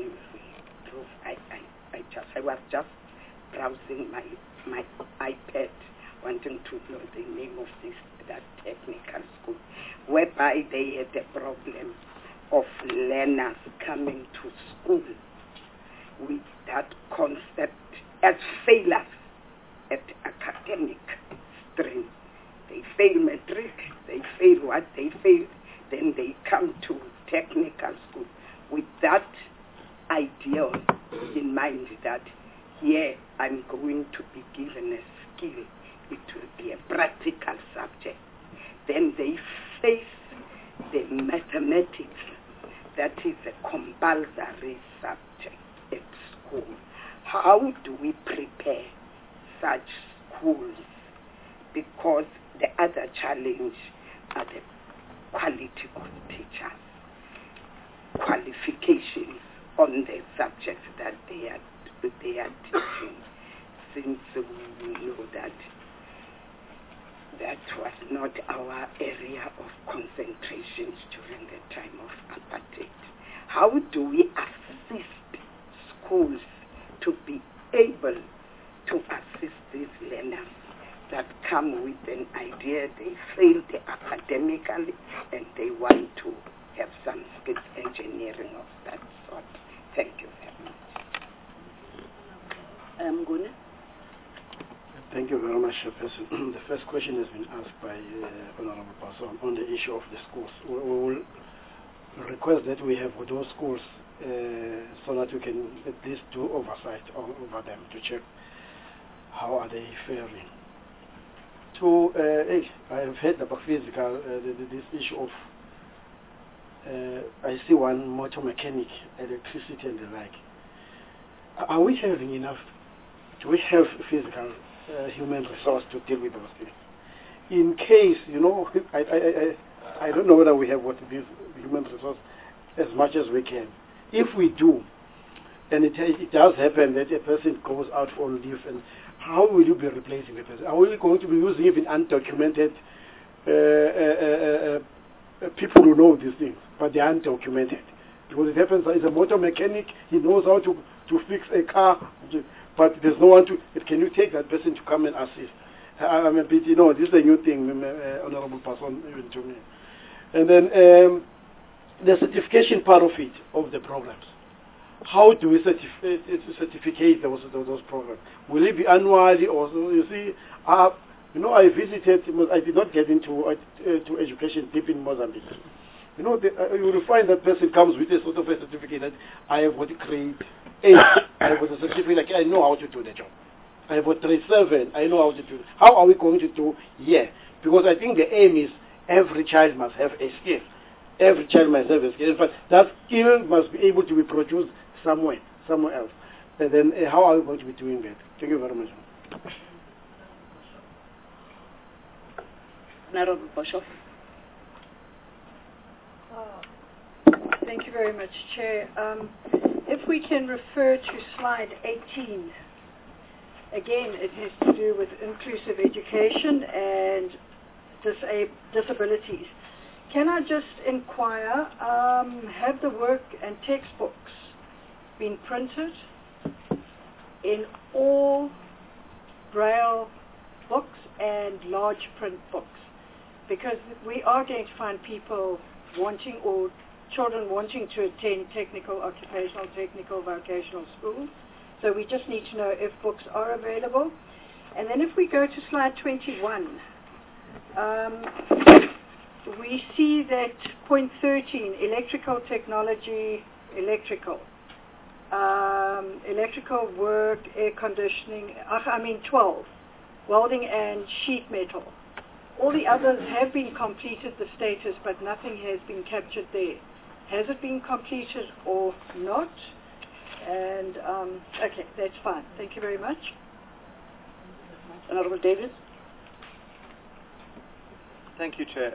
I was just browsing my iPad, wanting to know the name of that technical school, whereby they had a problem of learners coming to school with that concept as failures at academic stream. They fail matric, they fail what they fail, then they come to technical school with that ideal in mind that here I'm going to be given a skill. It will be a practical subject. Then they face the mathematics, that is a compulsory subject at school. How do we prepare such schools? Because the other challenge are the quality of teachers, qualifications on the subjects that they are teaching, since we know that was not our area of concentration during the time of apartheid. How do we assist schools to be able to assist these learners that come with an idea they failed academically and they want to have some skills engineering of that sort? Thank you very much. Gune. Thank you very much, Chairperson. The first question has been asked by Honorable Person on the issue of the schools. We will request that we have those schools so that we can at least do oversight over them to check how are they faring. I have heard about physical, this issue of, I see one motor mechanic, electricity and the like. Are we having enough? Do we have physical human resource to deal with those things? In case, I don't know whether we have what this human resource as much as we can. If we do, and it does happen that a person goes out for leave, and how will you be replacing the person? Are we going to be using even undocumented people who know these things, but they are undocumented? Because it happens that he's a motor mechanic, he knows how to fix a car, but there's no one to. Can you take that person to come and assist? I'm a bit, this is a new thing, Honorable Person, even to me. And then the certification part of it, of the programs. How do we certificate those programs? Will it be annually or so? You see, I visited, I did not get into to education deep in Mozambique. You will find that person comes with a sort of a certificate that I have got grade 8, I have got a certificate like I know how to do the job. I have got grade 7, I know how to do it. How are we going to do here? Because I think the aim is every child must have a skill. Every child must have a skill. But that skill must be able to be produced somewhere else. And then how are we going to be doing that? Thank you very much. Honorable Boshoff. Thank you very much, Chair. If we can refer to slide 18, again, it has to do with inclusive education and disabilities. Can I just inquire, have the work and textbooks been printed in all Braille books and large print books? Because we are going to find people wanting, or children wanting to attend technical, occupational, technical, vocational schools. So we just need to know if books are available. And then if we go to slide 21, we see that point 13, electrical technology, electrical work, air conditioning, 12, welding and sheet metal. All the others have been completed, the status, but nothing has been captured there. Has it been completed or not? And, okay, that's fine. Thank you very much. Honorable Davis. Thank you, Chair.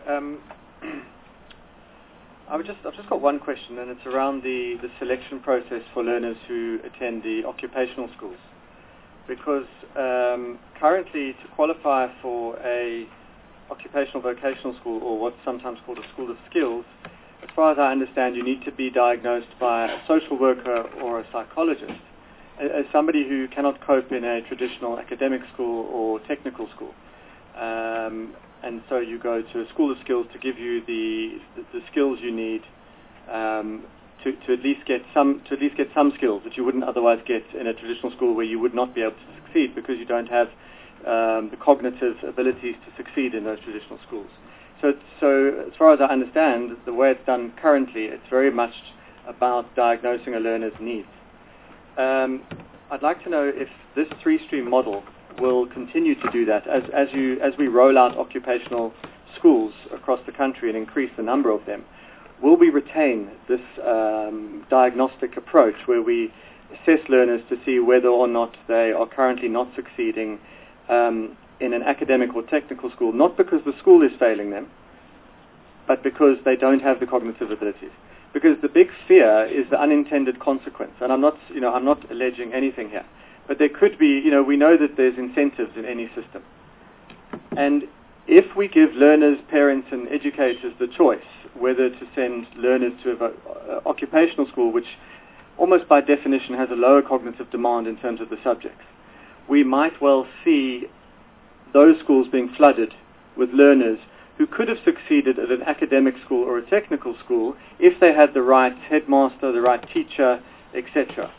I've just got one question, and it's around the selection process for learners who attend the occupational schools. Because currently, to qualify for a occupational vocational school, or what's sometimes called a school of skills, as far as I understand, you need to be diagnosed by a social worker or a psychologist as somebody who cannot cope in a traditional academic school or technical school. And so you go to a school of skills to give you the skills you need to at least get some skills that you wouldn't otherwise get in a traditional school, where you would not be able to succeed because you don't have the cognitive abilities to succeed in those traditional schools. So as far as I understand, the way it's done currently, it's very much about diagnosing a learner's needs. I'd like to know if this three-stream model will continue to do that as we roll out occupational schools across the country and increase the number of them. Will we retain this diagnostic approach where we assess learners to see whether or not they are currently not succeeding in an academic or technical school, not because the school is failing them, but because they don't have the cognitive abilities? Because the big fear is the unintended consequence, and I'm not alleging anything here, but there could be, we know that there's incentives in any system, and if we give learners, parents, and educators the choice whether to send learners to an occupational school, which almost by definition has a lower cognitive demand in terms of the subjects, we might well see those schools being flooded with learners who could have succeeded at an academic school or a technical school if they had the right headmaster, the right teacher, etc.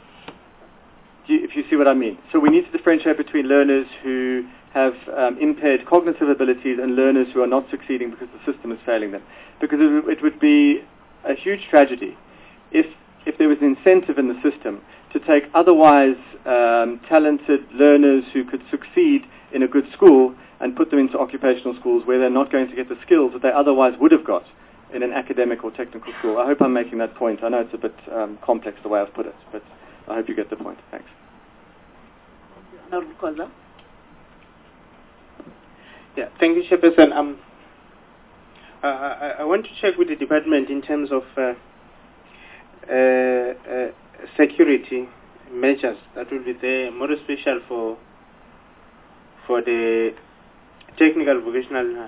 If you see what I mean. So we need to differentiate between learners who have impaired cognitive abilities and learners who are not succeeding because the system is failing them. Because it would be a huge tragedy if there was an incentive in the system to take otherwise talented learners who could succeed in a good school and put them into occupational schools where they're not going to get the skills that they otherwise would have got in an academic or technical school. I hope I'm making that point. I know it's a bit complex the way I've put it, but I hope you get the point. Thanks. Honorable Khoza. Yeah, thank you, Chairperson. I want to check with the department in terms of security measures that will be there, more special for the technical vocational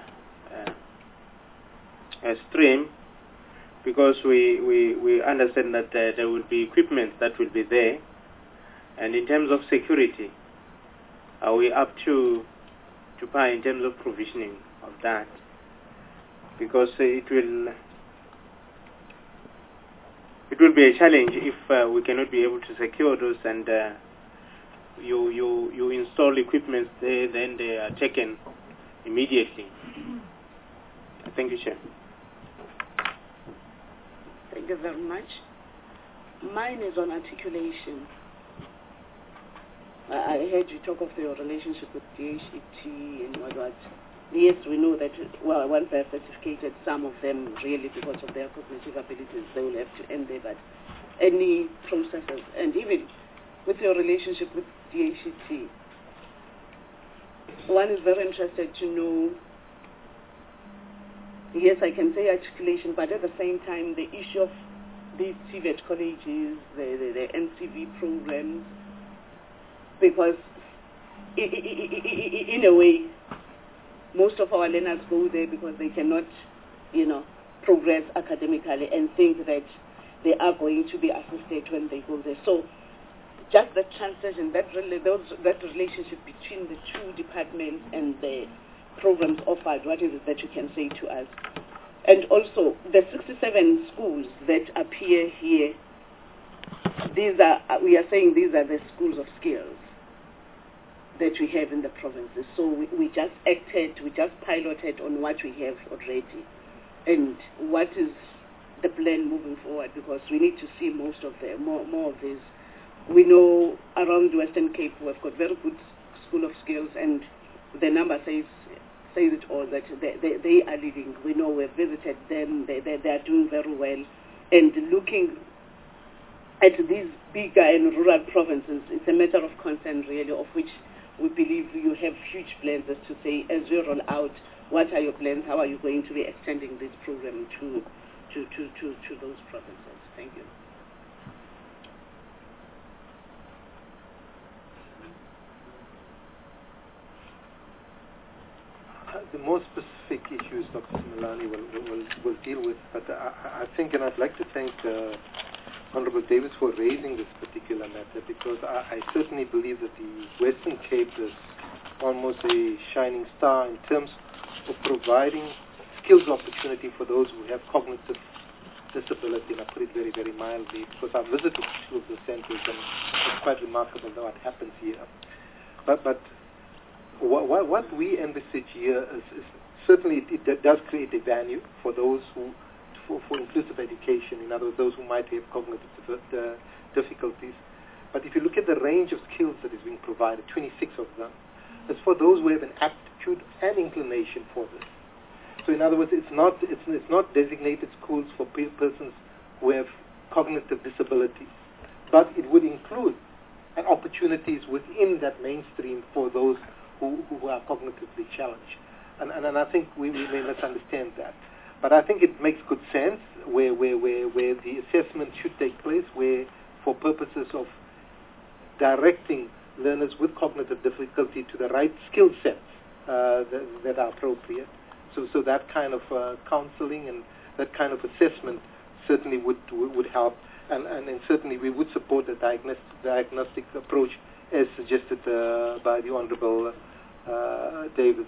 stream, because we understand that there will be equipment that will be there, and in terms of security, are we up to par in terms of provisioning of that? Because it will be a challenge if we cannot be able to secure those, and you install equipment there, then they are taken immediately. Thank you, Chair. Thank you very much. Mine is on articulation. I heard you talk of your relationship with DHET and what. Yes, we know that, well, once they have certificated, some of them really, because of their cognitive abilities, they will have to end there, but any processes, and even with your relationship with DHET, one is very interested to know, yes, I can say articulation, but at the same time, the issue of these TVET colleges, the NCV programs, because in a way, most of our learners go there because they cannot, progress academically and think that they are going to be assisted when they go there. So just the transition, that relationship between the two departments and the programs offered, what is it that you can say to us? And also, the 67 schools that appear here, we are saying these are the schools of skills that we have in the provinces. So we just piloted on what we have already. And what is the plan moving forward? Because we need to see more of this. We know around the Western Cape we've got very good school of skills, and the number says it all, that they are leading. We know we've visited them, they are doing very well. And looking at these bigger and rural provinces, it's a matter of concern really, of which we believe you have huge plans as to say, as you roll out, what are your plans, how are you going to be extending this program to those provinces? Thank you. The more specific issues Dr. Simelane will deal with, but I think, and I'd like to thank Honorable Davis for raising this particular matter, because I certainly believe that the Western Cape is almost a shining star in terms of providing skills opportunity for those who have cognitive disability, and I put it very, very mildly, because I've visited two of the centers and it's quite remarkable what happens here. But what we envisage here is certainly it does create a value for those who, for inclusive education, in other words, those who might have cognitive difficulties. But if you look at the range of skills that is being provided, 26 of them, it's for those who have an aptitude and inclination for this. So in other words, it's not designated schools for persons who have cognitive disabilities, but it would include opportunities within that mainstream for those who are cognitively challenged. And I think we may misunderstand that. But I think it makes good sense where the assessment should take place, where for purposes of directing learners with cognitive difficulty to the right skill sets that are appropriate. So that kind of counseling and that kind of assessment certainly would help. And certainly we would support the diagnostic approach as suggested by the Honorable Davis.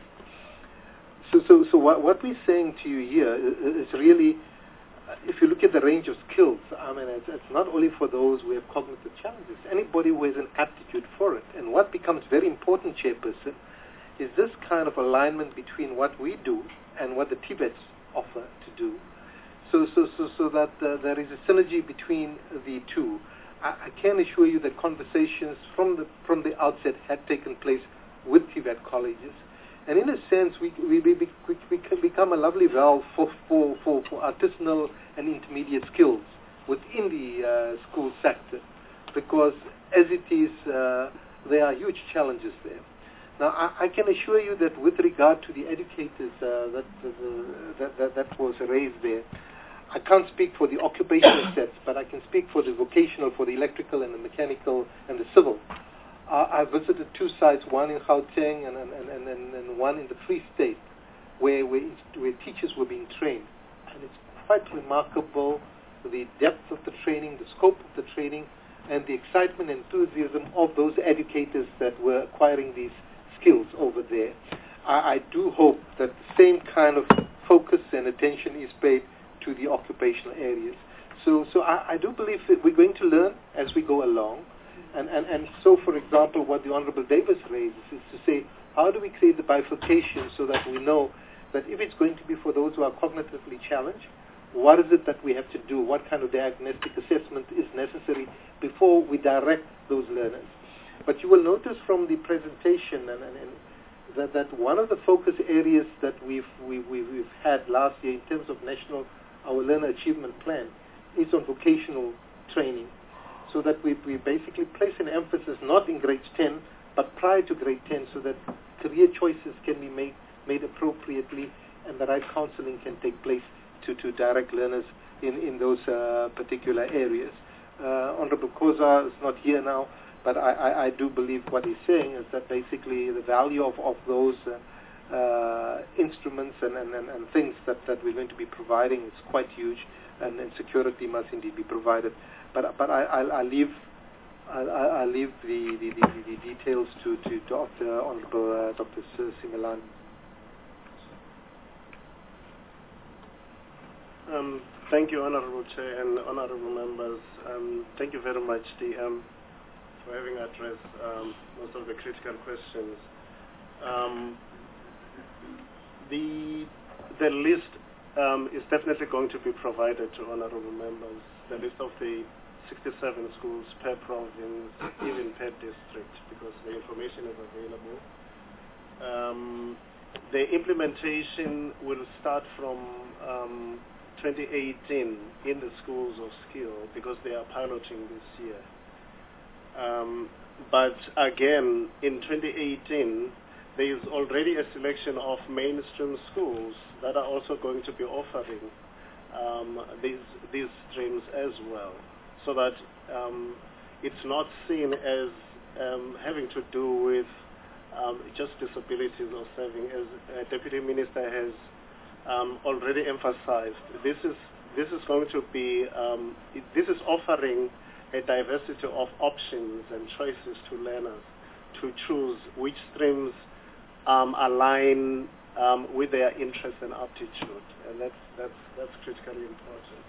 So what we're saying to you here is really, if you look at the range of skills, I mean, it's not only for those who have cognitive challenges, anybody who has an aptitude for it. And what becomes very important, Chairperson, is this kind of alignment between what we do and what the Tibets offer to do, so that there is a synergy between the two. I can assure you that conversations from the outset had taken place with Tibet colleges, and in a sense we can become a lovely valve for artisanal and intermediate skills within the school sector, because as it is, there are huge challenges there. Now, I can assure you that with regard to the educators that was raised there, I can't speak for the occupational sets, but I can speak for the vocational, for the electrical and the mechanical and the civil. I visited two sites, one in Gauteng and one in the Free State, where teachers were being trained. And it's quite remarkable the depth of the training, the scope of the training, and the excitement and enthusiasm of those educators that were acquiring these skills over there. I do hope that the same kind of focus and attention is paid to the occupational areas. So I do believe that we're going to learn as we go along. And so, for example, what the Honorable Davis raises is to say, how do we create the bifurcation so that we know that if it's going to be for those who are cognitively challenged, what is it that we have to do? What kind of diagnostic assessment is necessary before we direct those learners? But you will notice from the presentation that one of the focus areas that we've had last year in terms of our Learner Achievement Plan is on vocational training, so that we basically place an emphasis not in grade 10 but prior to grade 10, so that career choices can be made appropriately and the right counseling can take place to direct learners in those particular areas. Honorable Khoza is not here now, but I do believe what he's saying is that basically the value of those instruments and things that we're going to be providing is quite huge, and security must indeed be provided. But I'll leave the details to Honorable Dr. Simelane. Thank you, Honorable Chair and Honorable Members. Thank you very much, DM, for having addressed most of the critical questions. The list is definitely going to be provided to honorable members, the list of the 67 schools per province, even per district, because the information is available. The implementation will start from 2018 in the schools of skill because they are piloting this year. But again, in 2018, there is already a selection of mainstream schools that are also going to be offering these streams as well, so that it's not seen as having to do with just disabilities or serving. As Deputy Minister has already emphasized, this is going to be this is offering a diversity of options and choices to learners to choose which streams align with their interest and aptitude, and that's critically important.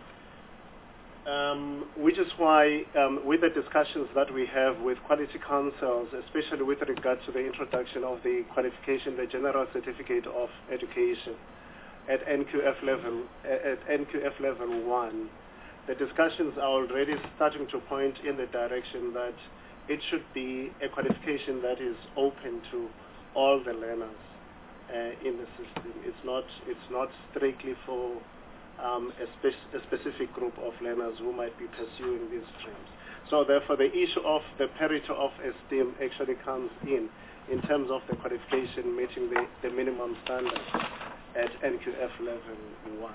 Which is why, with the discussions that we have with quality councils, especially with regard to the introduction of the qualification, the General Certificate of Education at NQF level 1, the discussions are already starting to point in the direction that it should be a qualification that is open to all the learners in the system. It's not strictly for a specific group of learners who might be pursuing these streams. So therefore, the issue of the parity of esteem actually comes in terms of the qualification meeting the minimum standard at NQF level 1.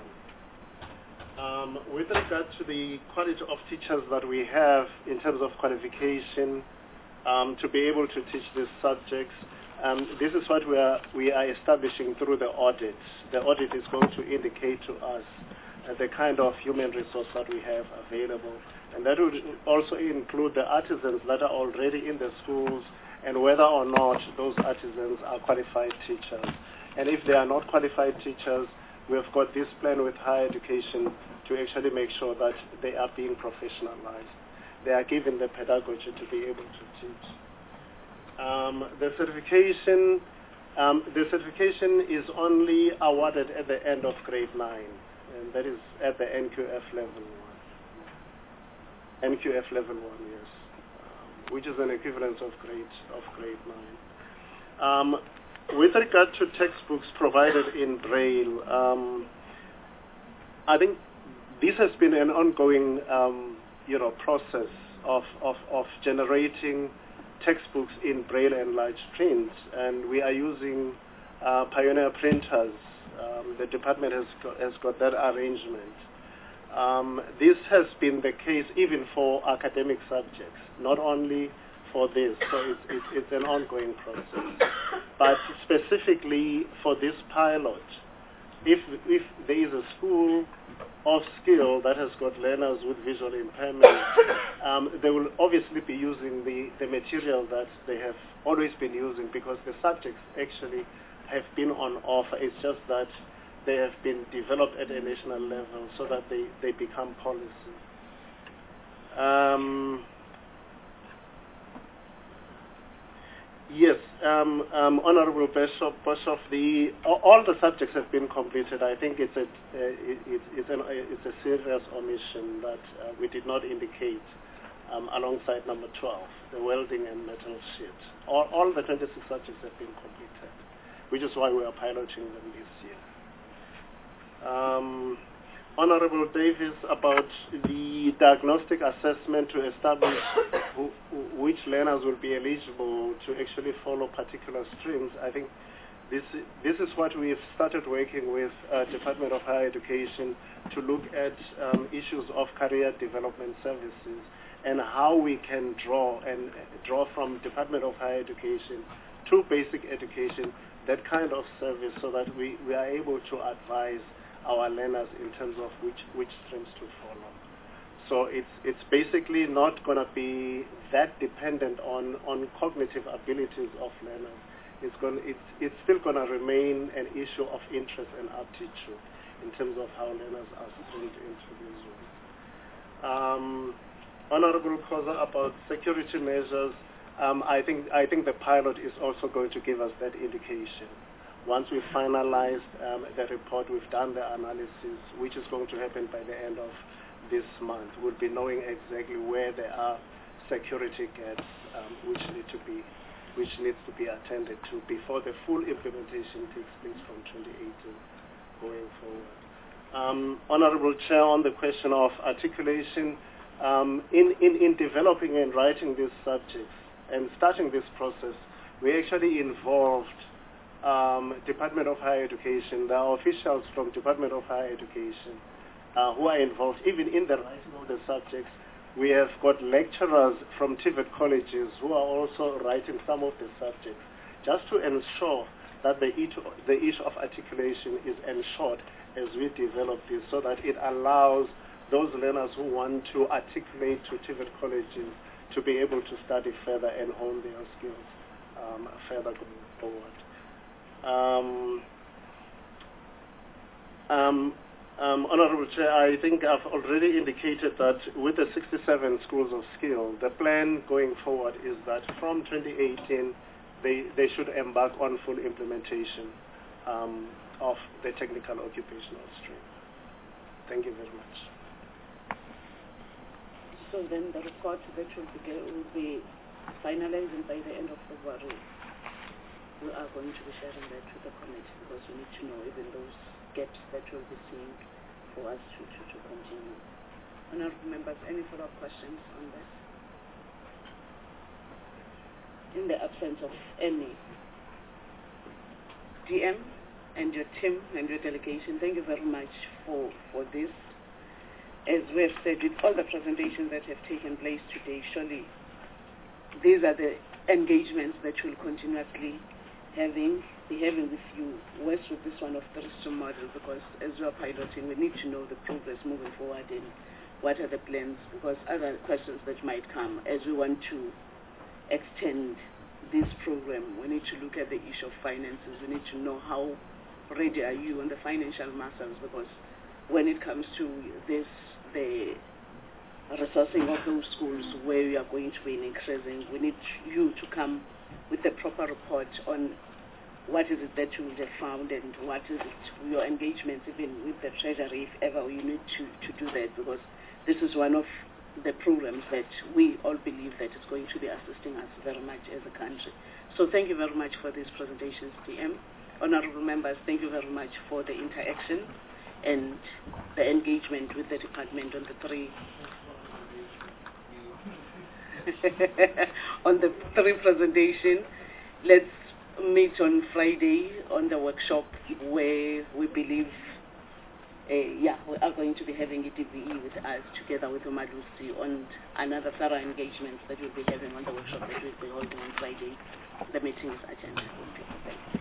With regard to the quality of teachers that we have in terms of qualification to be able to teach these subjects, this is what we are establishing through the audit. The audit is going to indicate to us the kind of human resource that we have available, and that would also include the artisans that are already in the schools and whether or not those artisans are qualified teachers. And if they are not qualified teachers, we have got this plan with higher education to actually make sure that they are being professionalized. They are given the pedagogy to be able to teach. The certification is only awarded at the end of grade 9, and that is at the NQF level 1. NQF level 1, yes, which is an equivalent of grade 9. With regard to textbooks provided in Braille, I think this has been an ongoing, process of generating textbooks in Braille and large print, and we are using Pioneer printers. The department has got that arrangement. This has been the case even for academic subjects, not only for this, so it's an ongoing process. But specifically for this pilot, if there is a school of skill that has got learners with visual impairment, they will obviously be using the material that they have always been using, because the subjects actually have been on offer. It's just that they have been developed at a national level so that they become policy. Yes, Honorable Bishop, all the subjects have been completed. I think it's a serious omission that we did not indicate alongside number 12, the welding and metal sheet. All the 26 subjects have been completed, which is why we are piloting them this year. Honorable Davis, about the diagnostic assessment to establish which learners will be eligible to actually follow particular streams, I think this is what we've started working with Department of Higher Education to look at issues of career development services and how we can draw from Department of Higher Education to basic education that kind of service, so that we are able to advise our learners in terms of which streams to follow. So it's basically not going to be that dependent on cognitive abilities of learners. It's still going to remain an issue of interest and aptitude in terms of how learners are streamed into these rooms. Honorable Khoza, about security measures, I think the pilot is also going to give us that indication. Once we've finalized the report, we've done the analysis, which is going to happen by the end of this month. We'll be knowing exactly where there are security gaps which needs to be attended to before the full implementation takes place from 2018 going forward. Honorable Chair, on the question of articulation, in developing and writing these subjects and starting this process, we actually involved Department of Higher Education. There are officials from Department of Higher Education who are involved even in the writing of the subjects. We have got lecturers from TVET colleges who are also writing some of the subjects, just to ensure that the issue of articulation is ensured as we develop this, so that it allows those learners who want to articulate to TVET colleges to be able to study further and hone their skills further going forward. Honorable Chair, I think I've already indicated that with the 67 schools of skill, the plan going forward is that from 2018, they should embark on full implementation of the technical occupational stream. Thank you very much. So then the report that will be finalizing by the end of February. We are going to be sharing that with the committee, because we need to know even those gaps that we'll be seeing for us to continue. Honourable members, any follow-up questions on this? In the absence of any, DM and your team and your delegation, thank you very much for this. As we have said, with all the presentations that have taken place today, surely these are the engagements that we'll continuously be having with you, worse with this one of the Bristol model, because as we are piloting, we need to know the progress moving forward and what are the plans, because other questions that might come as we want to extend this program. We need to look at the issue of finances. We need to know how ready are you on the financial muscles, because when it comes to this, the resourcing of those schools where we are going to be increasing, we need you to come with the proper report on what is it that you would have found and what is it, your engagements even with the Treasury, if ever you need to do that, because this is one of the programs that we all believe that is going to be assisting us very much as a country. So thank you very much for these presentations, DM. Honourable members, thank you very much for the interaction and the engagement with the department on the three presentations. Let's meet on Friday on the workshop where we believe we are going to be having a DVE with us together with Umalusi on another thorough engagements that we'll be having on the workshop that we'll be holding on Friday. The meeting is adjourned.